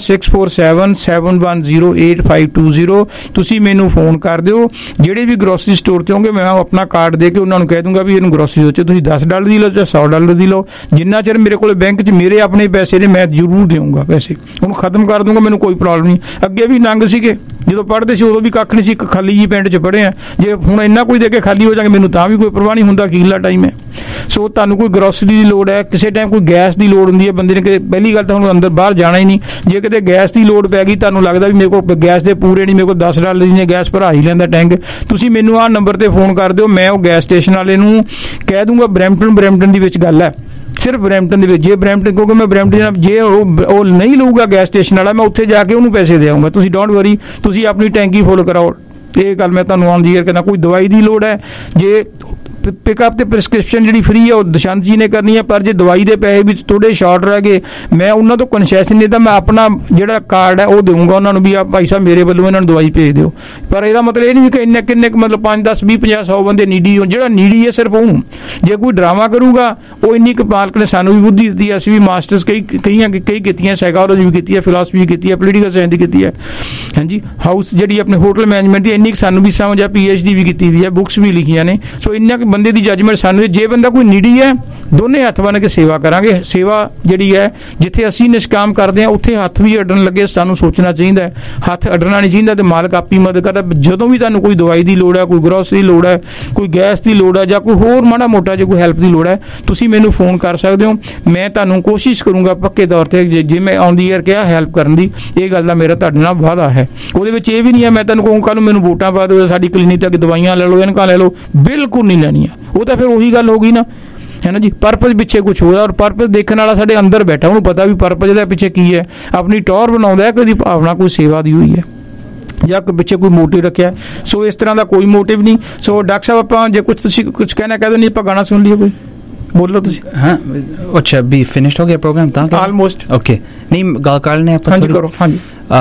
6477108520, ਤੁਸੀਂ ਮੈਨੂੰ ਫੋਨ ਕਰ ਦਿਓ। ਜਿਹੜੇ ਵੀ ਗਰੋਸਰੀ ਸਟੋਰ ਤੇ ਹੋਗੇ ਮੈਂ ਆਪਣਾ ਕਾਰਡ ਦੇ ਕੇ ਉਹਨਾਂ ਨੂੰ ਕਹਿ ਦੂੰਗਾ ਵੀ ਇਹਨੂੰ ਗਰੋਸਰੀ ਸੋਚੋ ਤੁਸੀਂ $10 ਦੀ ਲਓ ਜਾਂ $100 ਦੀ ਲਓ, ਜਿੰਨਾ ਚਿਰ ਮੇਰੇ ਕੋਲ ਬੈਂਕ 'ਚ ਮੇਰੇ ਆਪਣੇ ਪੈਸੇ ਨੇ ਮੈਂ ਜ਼ਰੂਰ ਦੇਵਾਂਗਾ ਪੈਸੇ, ਉਹਨੂੰ ਖਤਮ ਕਰ ਦੂੰਗਾ, ਮੈਨੂੰ ਕੋਈ ਪ੍ਰੋਬਲਮ ਨਹੀਂ। ਅੱਗੇ ਵੀ ਨੰਗ ਸੀਗੇ ਜਦੋਂ ਪੜ੍ਹਦੇ ਸੀ ਉਦੋਂ ਵੀ ਕੱਖ ਨਹੀਂ ਸੀ, ਇੱਕ ਖਾਲੀ ਜੀ ਪਿੰਡ 'ਚ ਪੜ੍ਹੇ ਆ, ਜੇ ਹੁਣ ਇੰਨਾ ਕੁਝ ਦੇ ਕੇ ਖਾਲੀ ਹੋ ਜਾਗੇ ਮੈਨੂੰ ਤਾਂ ਵੀ ਕੋਈ ਪਰਵਾਹ ਨਹੀਂ ਹੁੰਦਾ, ਅਖੀਰਲਾ ਟਾਈਮ ਹੈ। ਸੋ ਤੁਹਾਨੂੰ ਕੋਈ ਗਰੋਸਰੀ ਦੀ ਲੋੜ ਹੈ, ਕਿਸੇ ਟਾਈਮ ਕੋਈ ਗੈਸ ਦੀ ਲੋੜ ਹੁੰਦੀ ਹੈ ਬੰਦੇ ਨੇ, ਕਿ ਪਹਿਲੀ ਗੱਲ ਤਾਂ ਹੁਣ ਅੰਦਰ ਬਾਹਰ ਜਾਣਾ ਹੀ ਨਹੀਂ, ਜੇ ਕਿਤੇ ਗੈਸ ਦੀ ਲੋੜ ਪੈ ਗਈ ਤੁਹਾਨੂੰ ਲੱਗਦਾ ਵੀ ਮੇਰੇ ਕੋਲ ਗੈਸ ਦੇ ਪੂਰੇ ਨਹੀਂ, ਮੇਰੇ ਕੋਲ $10 ਦੀ ਗੈਸ ਭਰਾ ਹੀ ਲੈਂਦਾ ਟੈਂਕ, ਤੁਸੀਂ ਮੈਨੂੰ ਆਹ ਨੰਬਰ ਤੇ ਫੋਨ ਕਰ ਦਿਓ, ਮੈਂ ਉਹ ਗੈਸ ਸਟੇਸ਼ਨ ਵਾਲੇ ਨੂੰ ਕਹਿ ਦੂੰਗਾ ਬਰੈਂਪਟਨ ਦੀ ਵਿੱਚ ਗੱਲ ਹੈ, ਸਿਰਫ ਬਰੈਂਪਟਨ ਦੇ ਵਿੱਚ, ਜੇ ਬਰੈਂਪਟਨ ਕਿਉਂਕਿ ਮੈਂ ਬਰੈਂਪਟਨ ਜੇ ਉਹ ਨਹੀਂ ਲਊਗਾ ਗੈਸ ਸਟੇਸ਼ਨ ਵਾਲਾ, ਮੈਂ ਉੱਥੇ ਜਾ ਕੇ ਉਹਨੂੰ ਪੈਸੇ ਦੇ ਆਊਂਗਾ, ਤੁਸੀਂ ਡੋਂਟ ਵਰੀ, ਤੁਸੀਂ ਆਪਣੀ ਟੈਂਕੀ ਫੁੱਲ ਕਰਾਓ। ਇਹ ਗੱਲ ਮੈਂ ਤੁਹਾਨੂੰ ਆਨ ਦੀ ਏਅਰ ਕਹਿੰਦਾ। ਕੋਈ ਦਵਾਈ ਦੀ ਲੋੜ ਹੈ, ਜੇ ਪਿਕਅਪ ਤੇ ਪ੍ਰਿਸਕ੍ਰਿਪਸ਼ਨ ਜਿਹੜੀ ਫ੍ਰੀ ਹੈ ਉਹ ਦਸ਼ਾਂਤ ਜੀ ਨੇ ਕਰਨੀ ਹੈ, ਪਰ ਜੇ ਦਵਾਈ ਦੇ ਪੈਸੇ ਵਿੱਚ ਥੋੜੇ ਸ਼ਾਰਟ ਰਹਿ ਗਏ ਮੈਂ ਉਹਨਾਂ ਤੋਂ ਕਨਸੈਸ਼ਨ ਨਹੀਂ ਤਾਂ ਮੈਂ ਆਪਣਾ ਜਿਹੜਾ ਕਾਰਡ ਹੈ ਉਹ ਦੇਵਾਂਗਾ ਉਹਨਾਂ ਨੂੰ ਵੀ ਆ ਭਾਈ ਸਾਹਿਬ ਮੇਰੇ ਵੱਲੋਂ ਇਹਨਾਂ ਨੂੰ ਦਵਾਈ ਭੇਜ ਦਿਓ। ਪਰ ਇਹਦਾ ਮਤਲਬ ਇਹ ਨਹੀਂ ਕਿ ਇੰਨੇ ਕਿੰਨੇ ਮਤਲਬ 5 10 20 50 100 ਬੰਦੇ ਨੀਡੀ ਹੋਣ, ਜਿਹੜਾ ਨੀਡੀ ਹੈ ਸਿਰਫ ਉਹਨੂੰ। ਜੇ ਕੋਈ ਡਰਾਮਾ ਕਰੂਗਾ ਉਹ ਇੰਨੀ ਕੁ ਮਾਲਕ ਨੇ ਸਾਨੂੰ ਵੀ ਬੁੱਧੀ ਦਿੱਤੀ ਹੈ, ਅਸੀਂ ਵੀ ਮਾਸਟਰਸ ਕਈ ਕੀਤੀਆਂ, ਸਾਈਕੋਲੋਜੀ ਵੀ ਕੀਤੀ ਹੈ, ਫਿਲਾਸਫੀ ਵੀ ਕੀਤੀ ਹੈ, ਪੋਲੀਟੀਕਲ ਸਾਇੰਸ ਦੀ ਕੀਤੀ ਹੈ, ਹਾਂਜੀ ਹਾਊਸ ਜਿਹੜੀ ਆਪਣੇ ਹੋਟਲ ਮੈਨੇਜਮੈਂਟ ਦੀ ਇੰਨੀ ਕੁ ਸਾਨੂੰ ਵੀ ਸਮਝ ਆ, PhD ਵੀ ਕੀਤੀ ਹੋਈ ਹੈ, ਬੁੱਕਸ ਵੀ ਲਿਖੀਆਂ ਨੇ। ਸੋ ਇੰਨਾ ਕੁ ਬੰਦੇ ਦੀ ਜੱਜਮੈਂਟ ਸਾਨੂੰ, ਜੇ ਬੰਦਾ ਕੋਈ ਨੀਡੀ ਹੈ ਦੋਨੇ ਹੱਥ ਬੰਨ ਕੇ ਸੇਵਾ ਕਰਾਂਗੇ। ਸੇਵਾ ਜਿਹੜੀ ਹੈ ਜਿੱਥੇ ਅਸੀਂ ਨਿਸ਼ਕਾਮ ਕਰਦੇ ਹਾਂ ਉੱਥੇ ਹੱਥ ਵੀ ਅੱਡਣ ਲੱਗੇ, ਸਾਨੂੰ ਸੋਚਣਾ ਚਾਹੀਦਾ, ਹੱਥ ਅੱਡਣਾ ਨਹੀਂ ਚਾਹੀਦਾ, ਤੇ ਮਾਲਕ ਆਪੀ ਮਦਦ ਕਰਦਾ। ਜਦੋਂ ਵੀ ਤੁਹਾਨੂੰ ਕੋਈ ਦਵਾਈ ਦੀ ਲੋੜ ਹੈ, ਕੋਈ ਗਰੋਸਰੀ ਦੀ ਲੋੜ ਹੈ, ਕੋਈ ਗੈਸ ਦੀ ਲੋੜ ਹੈ, ਜਾਂ ਕੋਈ ਹੋਰ ਮਾੜਾ ਮੋਟਾ ਜੇ ਕੋਈ ਹੈਲਪ ਦੀ ਲੋੜ ਹੈ, ਤੁਸੀਂ ਮੈਨੂੰ ਫੋਨ ਕਰ ਸਕਦੇ ਹੋ। ਮੈਂ ਤੁਹਾਨੂੰ ਕੋਸ਼ਿਸ਼ ਕਰੂੰਗਾ ਪੱਕੇ ਤੌਰ ਤੇ, ਜੇ ਮੈਂ ਆਨ ਦੀ ਏਅਰ ਕਿਹਾ ਹੈਲਪ ਕਰਨ ਦੀ, ਇਹ ਗੱਲ ਦਾ ਮੇਰਾ ਤੁਹਾਡੇ ਨਾਲ ਵਾਅਦਾ ਹੈ। ਉਹਦੇ ਵਿੱਚ ਇਹ ਵੀ ਨਹੀਂ ਹੈ ਮੈਂ ਤੁਹਾਨੂੰ ਕਹੂੰ ਕੱਲ੍ਹ ਨੂੰ ਮੈਨੂੰ ਵੋਟਾਂ ਪਾ ਦਿਓ, ਸਾਡੀ ਕਲੀਨਿਕ ਤੱਕ ਦਵਾਈਆਂ ਲੈ ਲਓ, ਇਨਕਾਂ ਲੈ ਲਓ, ਬਿਲਕੁਲ ਨਹੀਂ ਲੈਣੀਆਂ। ਉਹ ਤਾਂ ਫਿਰ ਉਹੀ ਗੱਲ ਹੋ ਗਈ ਨਾ, ਹੈ ਨਾ ਜੀ। ਪਰਪਸ ਪਿੱਛੇ ਕੁਛ ਹੋਇਆ, ਔਰ ਪਰਪਸ ਦੇਖਣ ਵਾਲਾ ਸਾਡੇ ਅੰਦਰ ਬੈਠਾ, ਉਹਨੂੰ ਪਤਾ ਵੀ ਪਰਪਸ ਇਹਦੇ ਪਿੱਛੇ ਕੀ ਹੈ, ਆਪਣੀ ਟੌਰ ਬਣਾਉਂਦਾ ਹੈ, ਕਦੀ ਭਾਵਨਾ ਕੋਈ ਸੇਵਾ ਦੀ ਹੋਈ ਹੈ ਜਾਂ ਪਿੱਛੇ ਕੋਈ ਮੋਟਿਵ ਰੱਖਿਆ। ਸੋ ਇਸ ਤਰ੍ਹਾਂ ਦਾ ਕੋਈ ਮੋਟਿਵ ਨਹੀਂ। ਸੋ ਡਾਕਟਰ ਸਾਹਿਬ ਆਪਾਂ ਜੇ ਤੁਸੀਂ ਕੁਝ ਕਹਿਣਾ ਕਹਿ ਦਿਓ, ਨਹੀਂ ਆਪਾਂ ਗਾਣਾ ਸੁਣ ਲਈਏ ਕੋਈ, ਬੋਲੋ ਤੁਸੀਂ। ਹਾਂ ਅੱਛਾ ਵੀ ਫਿਨਿਸ਼ਡ ਹੋ ਗਿਆ ਪ੍ਰੋਗਰਾਮ ਤਾਂ ਆਲਮੋਸਟ ਓਕੇ। ਨਹੀਂ ਗੱਲ ਕਰ ਲੈਣੇ ਆਪਾਂ, ਹਾਂਜੀ ਕਰੋ। ਹਾਂਜੀ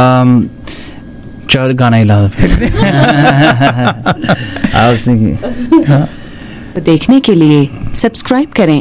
चल गाना ही ला दो फिर। देखने के लिए सब्सक्राइब करें।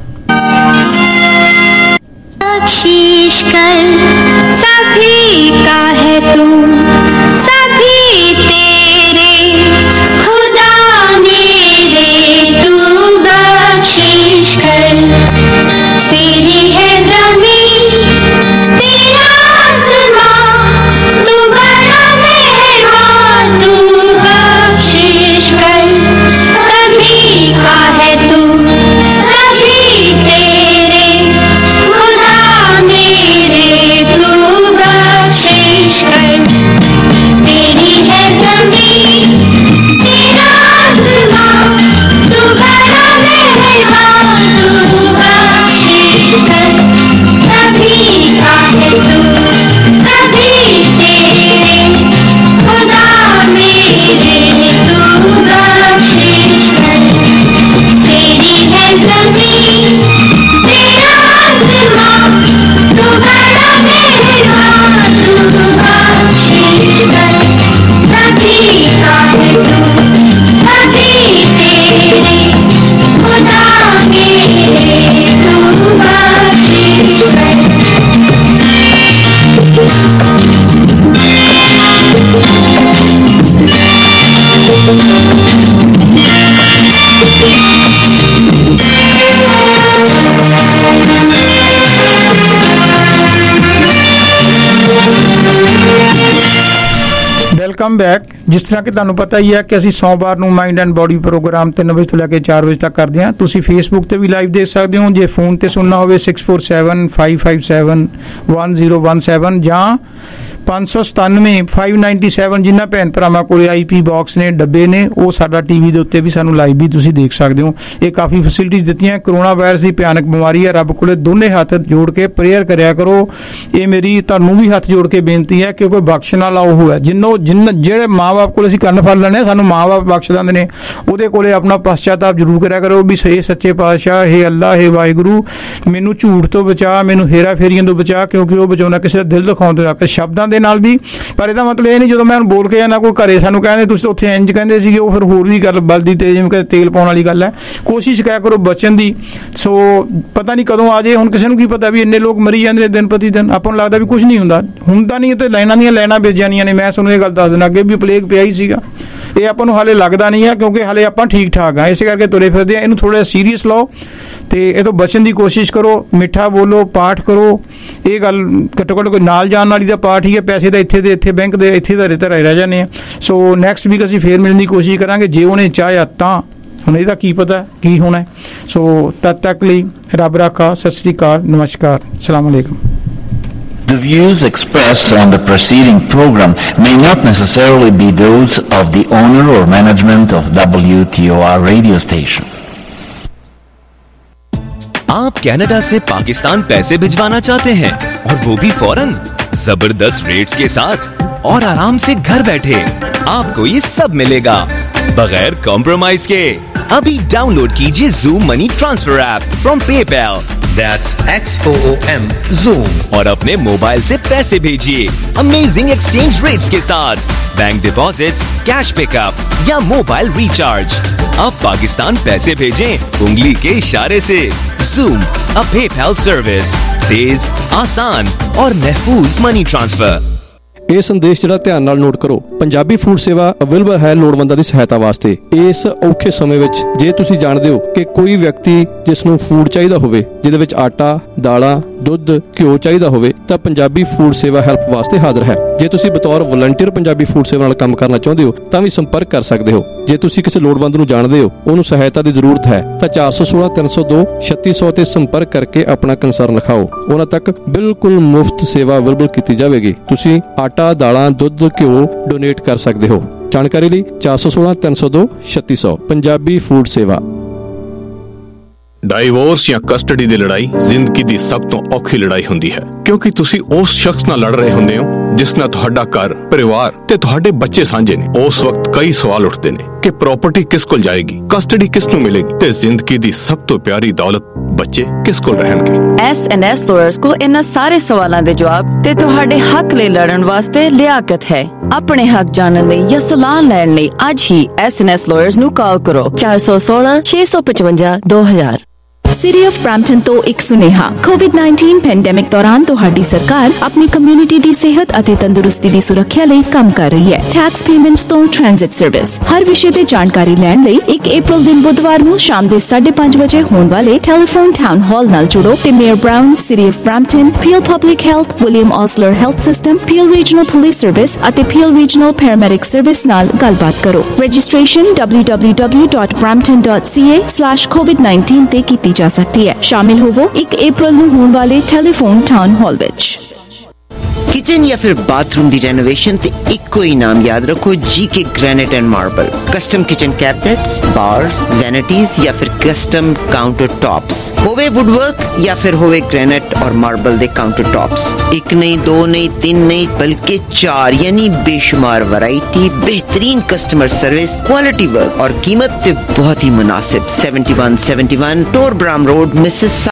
बख्शीश कर सभी का है तू, सभी तेरे खुदा मेरे, तू बख्शीश कर। तेरी है ज़मीन तेरा आसमां, तू बड़ा मेहरबान, तू बख्शीश कर। सभी का है तू, सभी तेरे खुदा मेरे, तू बख्शीश कर। तेरी है ज़मीन तेरा आसमां, तू बड़ा मेहरबान, तू बख्शीश कर। सभी का है तू, सभी तेरे खुदा मेरे, तू बख्शीश कर। तेरी है ज़मीन तेरा आसमां, तू बड़ा मेहरबान, तू बख्शीश कर। सभी का है तू, सभी तेरे खुदा मेरे, तू बख्शीश कर। Welcome back. ਜਿਸ ਤਰ੍ਹਾਂ ਕਿ ਤੁਹਾਨੂੰ ਪਤਾ ਹੀ ਹੈ ਕਿ ਅਸੀਂ ਸੋਮਵਾਰ ਨੂੰ ਮਾਈਂਡ ਐਂਡ ਬੋਡੀ ਪ੍ਰੋਗਰਾਮ 3 ਵਜੇ ਤੋਂ ਲੈ ਕੇ 4 ਵਜੇ ਤੱਕ ਕਰਦੇ ਹਾਂ। ਤੁਸੀਂ ਫੇਸਬੁੱਕ ਤੇ ਵੀ ਲਾਈਵ ਦੇਖ ਸਕਦੇ ਹੋ। ਜੇ ਫੋਨ ਤੇ ਸੁਣਨਾ ਹੋਵੇ 6475571017 ਜਾਂ 597 597 ਜਿਨ੍ਹਾਂ ਭੈਣ ਭਰਾਵਾਂ ਕੋਲੇ IP ਬਾਕਸ ਨੇ, ਡੱਬੇ ਨੇ, ਉਹ ਸਾਡਾ TV ਦੇ ਉੱਤੇ ਵੀ ਸਾਨੂੰ ਲਾਈਵ ਵੀ ਤੁਸੀਂ ਦੇਖ ਸਕਦੇ ਹੋ। ਇਹ ਕਾਫੀ ਫੈਸਿਲਿਟੀਜ਼ ਦਿੱਤੀਆਂ। ਕਰੋਨਾ ਵਾਇਰਸ ਦੀ ਭਿਆਨਕ ਬਿਮਾਰੀ ਹੈ, ਰੱਬ ਕੋਲੇ ਦੋਨੇ ਹੱਥ ਜੋੜ ਕੇ ਪ੍ਰੇਅਰ ਕਰਿਆ ਕਰੋ। ਇਹ ਮੇਰੀ ਤੁਹਾਨੂੰ ਵੀ ਹੱਥ ਜੋੜ ਕੇ ਬੇਨਤੀ ਹੈ, ਕਿਉਂਕਿ ਬਖਸ਼ਣ ਵਾਲਾ ਉਹ ਹੈ ਜਿਹੜੇ ਮਾਂ-ਬਾਪ ਕੋਲ ਅਸੀਂ ਕੰਨ ਫੜ ਲੈਣੇ, ਸਾਨੂੰ ਮਾਂ-ਬਾਪ ਬਖਸ਼ ਦਿੰਦੇ ਨੇ, ਉਹਦੇ ਕੋਲੇ ਆਪਣਾ ਪਛਤਾਤਾਪ ਜ਼ਰੂਰ ਕਰਿਆ ਕਰੋ ਵੀ ਹੇ ਸੱਚੇ ਪਾਤਸ਼ਾਹ, ਹੇ ਅੱਲਾ, ਹੇ ਵਾਹਿਗੁਰੂ, ਮੈਨੂੰ ਝੂਠ ਤੋਂ ਬਚਾ, ਮੈਨੂੰ ਹੇਰਾ ਫੇਰੀਆਂ ਤੋਂ ਬਚਾ, ਕਿਉਂਕਿ ਉਹ ਬਚਾਉਣਾ ਕਿਸੇ ਦਾ ਦਿਲ ਦਿਖਾਉਣ ਤੋਂ ਤੱਕ ਸ਼ਬਦਾਂ ਦੇ ਨਾਲ ਵੀ। ਪਰ ਇਹਦਾ ਮਤਲਬ ਇਹ ਨਹੀਂ ਜਦੋਂ ਮੈਂ ਬੋਲ ਕੇ ਜਾਣਾ ਕੋਈ ਘਰੇ ਸਾਨੂੰ ਕਹਿੰਦੇ ਤੁਸੀਂ ਉੱਥੇ ਇੰਜ ਕਹਿੰਦੇ ਸੀਗੇ, ਉਹ ਫਿਰ ਹੋਰ ਵੀ ਗੱਲ ਬਲਦੀ ਤੇ ਜਿਵੇਂ ਕਿ ਤੇਲ ਪਾਉਣ ਵਾਲੀ ਗੱਲ ਹੈ। ਕੋਸ਼ਿਸ਼ ਕਰਿਆ ਕਰੋ ਬਚਣ ਦੀ। ਸੋ ਪਤਾ ਨਹੀਂ ਕਦੋਂ ਆ ਜਾਏ, ਹੁਣ ਕਿਸੇ ਨੂੰ ਕੀ ਪਤਾ ਵੀ ਇੰਨੇ ਲੋਕ ਮਰੀ ਜਾਂਦੇ ਨੇ ਦਿਨ ਪ੍ਰਤੀ ਦਿਨ। ਆਪਾਂ ਨੂੰ ਲੱਗਦਾ ਵੀ ਕੁਝ ਨਹੀਂ ਹੁੰਦਾ ਨਹੀਂ, ਤੇ ਲਾਈਨਾਂ ਦੀਆਂ ਲਾਈਨਾਂ ਵੇਚ ਜਾਣੀਆਂ ਨੇ। ਮੈਂ ਤੁਹਾਨੂੰ ਇਹ ਗੱਲ ਦੱਸ ਦਿੰਦਾ, ਅੱਗੇ ਵੀ ਪਲੇਗ ਪਿਆ ਹੀ ਸੀਗਾ, ਇਹ ਆਪਾਂ ਨੂੰ ਹਾਲੇ ਲੱਗਦਾ ਨਹੀਂ ਹੈ, ਕਿਉਂਕਿ ਹਾਲੇ ਆਪਾਂ ਠੀਕ ਠਾਕ ਆ, ਇਸੇ ਕਰਕੇ ਤੁਰੇ ਫਿਰਦੇ ਆ। ਇਹਨੂੰ ਥੋੜ੍ਹਾ ਜਿਹਾ ਸੀਰੀਅਸ ਲਓ ਤੇ ਇਹ ਤੋਂ ਬਚਣ ਦੀ ਕੋਸ਼ਿਸ਼ ਕਰੋ। ਮਿੱਠਾ ਬੋਲੋ, ਪਾਠ ਕਰੋ। ਇਹ ਗੱਲ ਘੱਟੋ ਘੱਟ ਕੋਈ ਨਾਲ ਜਾਣ ਵਾਲੀ ਦਾ ਪਾਠ ਹੀ ਹੈ, ਪੈਸੇ ਤਾਂ ਇੱਥੇ ਦੇ ਇੱਥੇ ਬੈਂਕ ਦੇ ਇੱਥੇ ਧਰੇ ਧਰੇ ਰਹਿ ਜਾਂਦੇ ਆ। ਸੋ ਨੈਕਸਟ ਵੀਕ ਅਸੀਂ ਫੇਰ ਮਿਲਣ ਦੀ ਕੋਸ਼ਿਸ਼ ਕਰਾਂਗੇ, ਜੇ ਉਹਨੇ ਚਾਹਿਆ ਤਾਂ। ਹੁਣ ਇਹਦਾ ਕੀ ਪਤਾ ਕੀ ਹੋਣਾ। ਸੋ ਤਦ ਤੱਕ ਲਈ ਰੱਬ ਰਾਖਾ। ਸਤਿ ਸ੍ਰੀ ਅਕਾਲ, ਨਮਸਕਾਰ, ਸਲਾਮ ਅਲੈਕੁਮ। The views expressed on the preceding program may not necessarily be those of the owner or management of WTOR radio station. आप कनाडा से पाकिस्तान पैसे भिजवाना चाहते हैं और वो भी फौरन, जबरदस्त रेट्स के साथ और आराम से घर बैठे। आपको ये सब मिलेगा बगैर कॉम्प्रोमाइज के। अभी डाउनलोड कीजिए Zoom money transfer app from PayPal। That's XOOM Zoom और अपने मोबाइल से पैसे भेजिए अमेजिंग एक्सचेंज रेट्स के साथ। बैंक डिपॉजिट्स, कैश पिकअप या मोबाइल रिचार्ज। अब पाकिस्तान पैसे भेजें उंगली के इशारे से। Zoom, a PayPal service, तेज, आसान और महफूज मनी ट्रांसफर। ਇਹ ਸੰਦੇਸ਼ ਜਿਹੜਾ ਧਿਆਨ ਨਾਲ ਨੋਟ ਕਰੋ। ਪੰਜਾਬੀ ਫੂਡ ਸੇਵਾ ਅਵੇਲੇਬਲ ਹੈ ਲੋੜਵੰਦਾਂ ਦੀ ਸਹਾਇਤਾ ਵਾਸਤੇ। ਇਸ ਔਖੇ ਸਮੇਂ ਵਿੱਚ ਜੇ ਤੁਸੀਂ ਜਾਣਦੇ ਹੋ ਕਿ ਕੋਈ ਵਿਅਕਤੀ ਜਿਸ ਨੂੰ ਫੂਡ ਚਾਹੀਦਾ ਹੋਵੇ, ਜਿਹਦੇ ਵਿੱਚ ਆਟਾ, ਦਾਲਾਂ, ਦੁੱਧ, ਘਿਓ ਚਾਹੀਦਾ ਹੋਵੇ, ਤਾਂ ਪੰਜਾਬੀ ਫੂਡ ਸੇਵਾ ਹੈਲਪ ਵਾਸਤੇ ਹਾਜ਼ਰ ਹੈ। ਜੇ ਤੁਸੀਂ ਬਤੌਰ ਵਲੰਟੀਅਰ ਪੰਜਾਬੀ ਫੂਡ ਸੇਵਾ ਨਾਲ ਕੰਮ ਕਰਨਾ ਚਾਹੁੰਦੇ ਹੋ ਤਾਂ ਵੀ ਸੰਪਰਕ ਕਰ ਸਕਦੇ ਹੋ। ਜੇ ਤੁਸੀਂ ਕਿਸੇ ਲੋੜਵੰਦ ਨੂੰ ਜਾਣਦੇ ਹੋ, ਉਹਨੂੰ ਸਹਾਇਤਾ ਦੀ ਜ਼ਰੂਰਤ ਹੈ, ਤਾਂ 416 302 3600 ਤੇ ਸੰਪਰਕ ਕਰਕੇ ਆਪਣਾ ਕੰਸਰਨ ਲਿਖਾਓ। ਉਹਨਾਂ ਤੱਕ ਬਿਲਕੁਲ ਮੁਫਤ ਸੇਵਾ ਅਵੇਲੇਬਲ ਕੀਤੀ ਜਾਵੇਗੀ। ਤੁਸੀਂ ਆਟਾ, ਦਾਲਾਂ, ਦੁੱਧ, ਘਿਓ ਡੋਨੇਟ ਕਰ ਸਕਦੇ ਹੋ। ਜਾਣਕਾਰੀ ਲਈ 416 302 3600। ਪੰਜਾਬੀ ਫੂਡ ਸੇਵਾ। ਡਾਈਵੋਰਸ ਜਾਂ ਕਸਟਡੀ ਦੀ ਲੜਾਈ ਜ਼ਿੰਦਗੀ ਦੀ ਸਭ ਤੋਂ ਔਖੀ ਲੜਾਈ ਹੁੰਦੀ ਹੈ, ਕਿਉਂਕਿ ਤੁਸੀਂ ਉਸ ਸ਼ਖਸ ਨਾਲ ਲੜ ਰਹੇ ਹੁੰਦੇ ਹੋ ਜਿਸ ਨਾਲ ਤੁਹਾਡਾ ਘਰ, ਪਰਿਵਾਰ ਤੇ ਤੁਹਾਡੇ ਬੱਚੇ ਸਾਂਝੇ ਨੇ। ਉਸ ਵਕਤ ਕਈ ਸਵਾਲ ਉੱਠਦੇ ਨੇ ਕਿ ਪ੍ਰਾਪਰਟੀ ਕਿਸ ਕੋਲ ਜਾਏਗੀ, ਕਸਟਡੀ ਕਿਸ ਨੂੰ ਮਿਲੇਗੀ ਤੇ ਜ਼ਿੰਦਗੀ ਦੀ ਸਭ ਤੋਂ ਪਿਆਰੀ ਦੌਲਤ ਬੱਚੇ ਕਿਸ ਕੋਲ ਰਹਿਣਗੇ। S&S ਲਾਇਰਸ ਕੋਲ ਇਹਨਾਂ ਸਾਰੇ ਸਵਾਲਾਂ ਦੇ ਜਵਾਬ ਤੇ ਤੁਹਾਡੇ ਹੱਕ ਲਈ ਲੜਨ ਵਾਸਤੇ ਲਿਆਕਤ ਹੈ। ਆਪਣੇ ਹੱਕ ਜਾਣਨ ਲਈ ਜਾਂ ਸਲਾਹ ਲੈਣ ਲਈ ਅੱਜ ਹੀ S&S ਲਾਇਰਸ ਨੂੰ ਕਾਲ ਕਰੋ 416 655 2000। ਸਿਟੀ ਆਫ ਬ੍ਰੈਂਪਟਨ ਤੋਂ ਇੱਕ ਸੁਨੇਹਾ। ਕੋਵਿਡ-19 ਪੈਂਡੇਮਿਕ ਦੌਰਾਨ ਤੁਹਾਡੀ ਸਰਕਾਰ ਆਪਣੀ ਕਮਿਊਨਿਟੀ ਦੀ ਸਿਹਤ ਅਤੇ ਤੰਦਰੁਸਤੀ ਦੀ ਸੁਰੱਖਿਆ ਲਈ ਕੰਮ ਕਰ ਰਹੀ ਹੈ। ਟੈਕਸ ਪੇਮੈਂਟਸ ਤੋਂ ਟ੍ਰਾਂਜ਼ਿਟ ਸਰਵਿਸ, ਹਰ ਵਿਸ਼ੇ ਤੇ ਜਾਣਕਾਰੀ ਲੈਣ ਲਈ 1 ਅਪ੍ਰੈਲ ਦਿਨ ਬੁੱਧਵਾਰ ਨੂੰ ਸ਼ਾਮ ਦੇ 5:30 ਵਜੇ ਹੋਣ ਵਾਲੇ ਟੈਲੀਫੋਨ ਟਾਊਨ ਹਾਲ ਨਾਲ ਜੁੜੋ ਤੇ mayor Brown, city of Brampton, Peel public health, William Osler health system, Peel regional police service ਅਤੇ ਪੀਐਲ ਰੀਜਨਲ ਪੈਰਾਮੈਡਿਕ ਸਰਵਿਸ ਨਾਲ ਗੱਲਬਾਤ ਕਰੋ। ਰਜਿਸਟ੍ਰੇਸ਼ਨ www.brampton.ca/covid19 ਤੇ ਕੀਤੀ ਜਾ ਸਕਦੀ ਹੈ। ਸ਼ਾਮਿਲ ਹੋਵੋ 1 ਅਪ੍ਰੈਲ ਨੂੰ ਹੋਣ ਵਾਲੇ ਟੈਲੀਫੋਨ ਟਾਊਨ ਹਾਲ ਵਿੱਚ। किचन या फिर बाथरूम दी रेनोवेशन ते इक्को ही नाम याद रखो, GK granite and marble. Custom kitchen cabinets, bars, vanities या फिर कस्टम काउंटर टॉप्स, होवे वुडवर्क या फिर होवे ग्रेनाइट और मार्बल दे काउंटर टॉप्स। एक नहीं, दो नहीं, तीन नहीं, बल्कि 4 यानी बेशुमार वैरायटी, बेहतरीन कस्टमर सर्विस, क्वालिटी वर्क और कीमत ते बहुत ही मुनासिब। 7171 टोर ब्राम रोड, मिसेस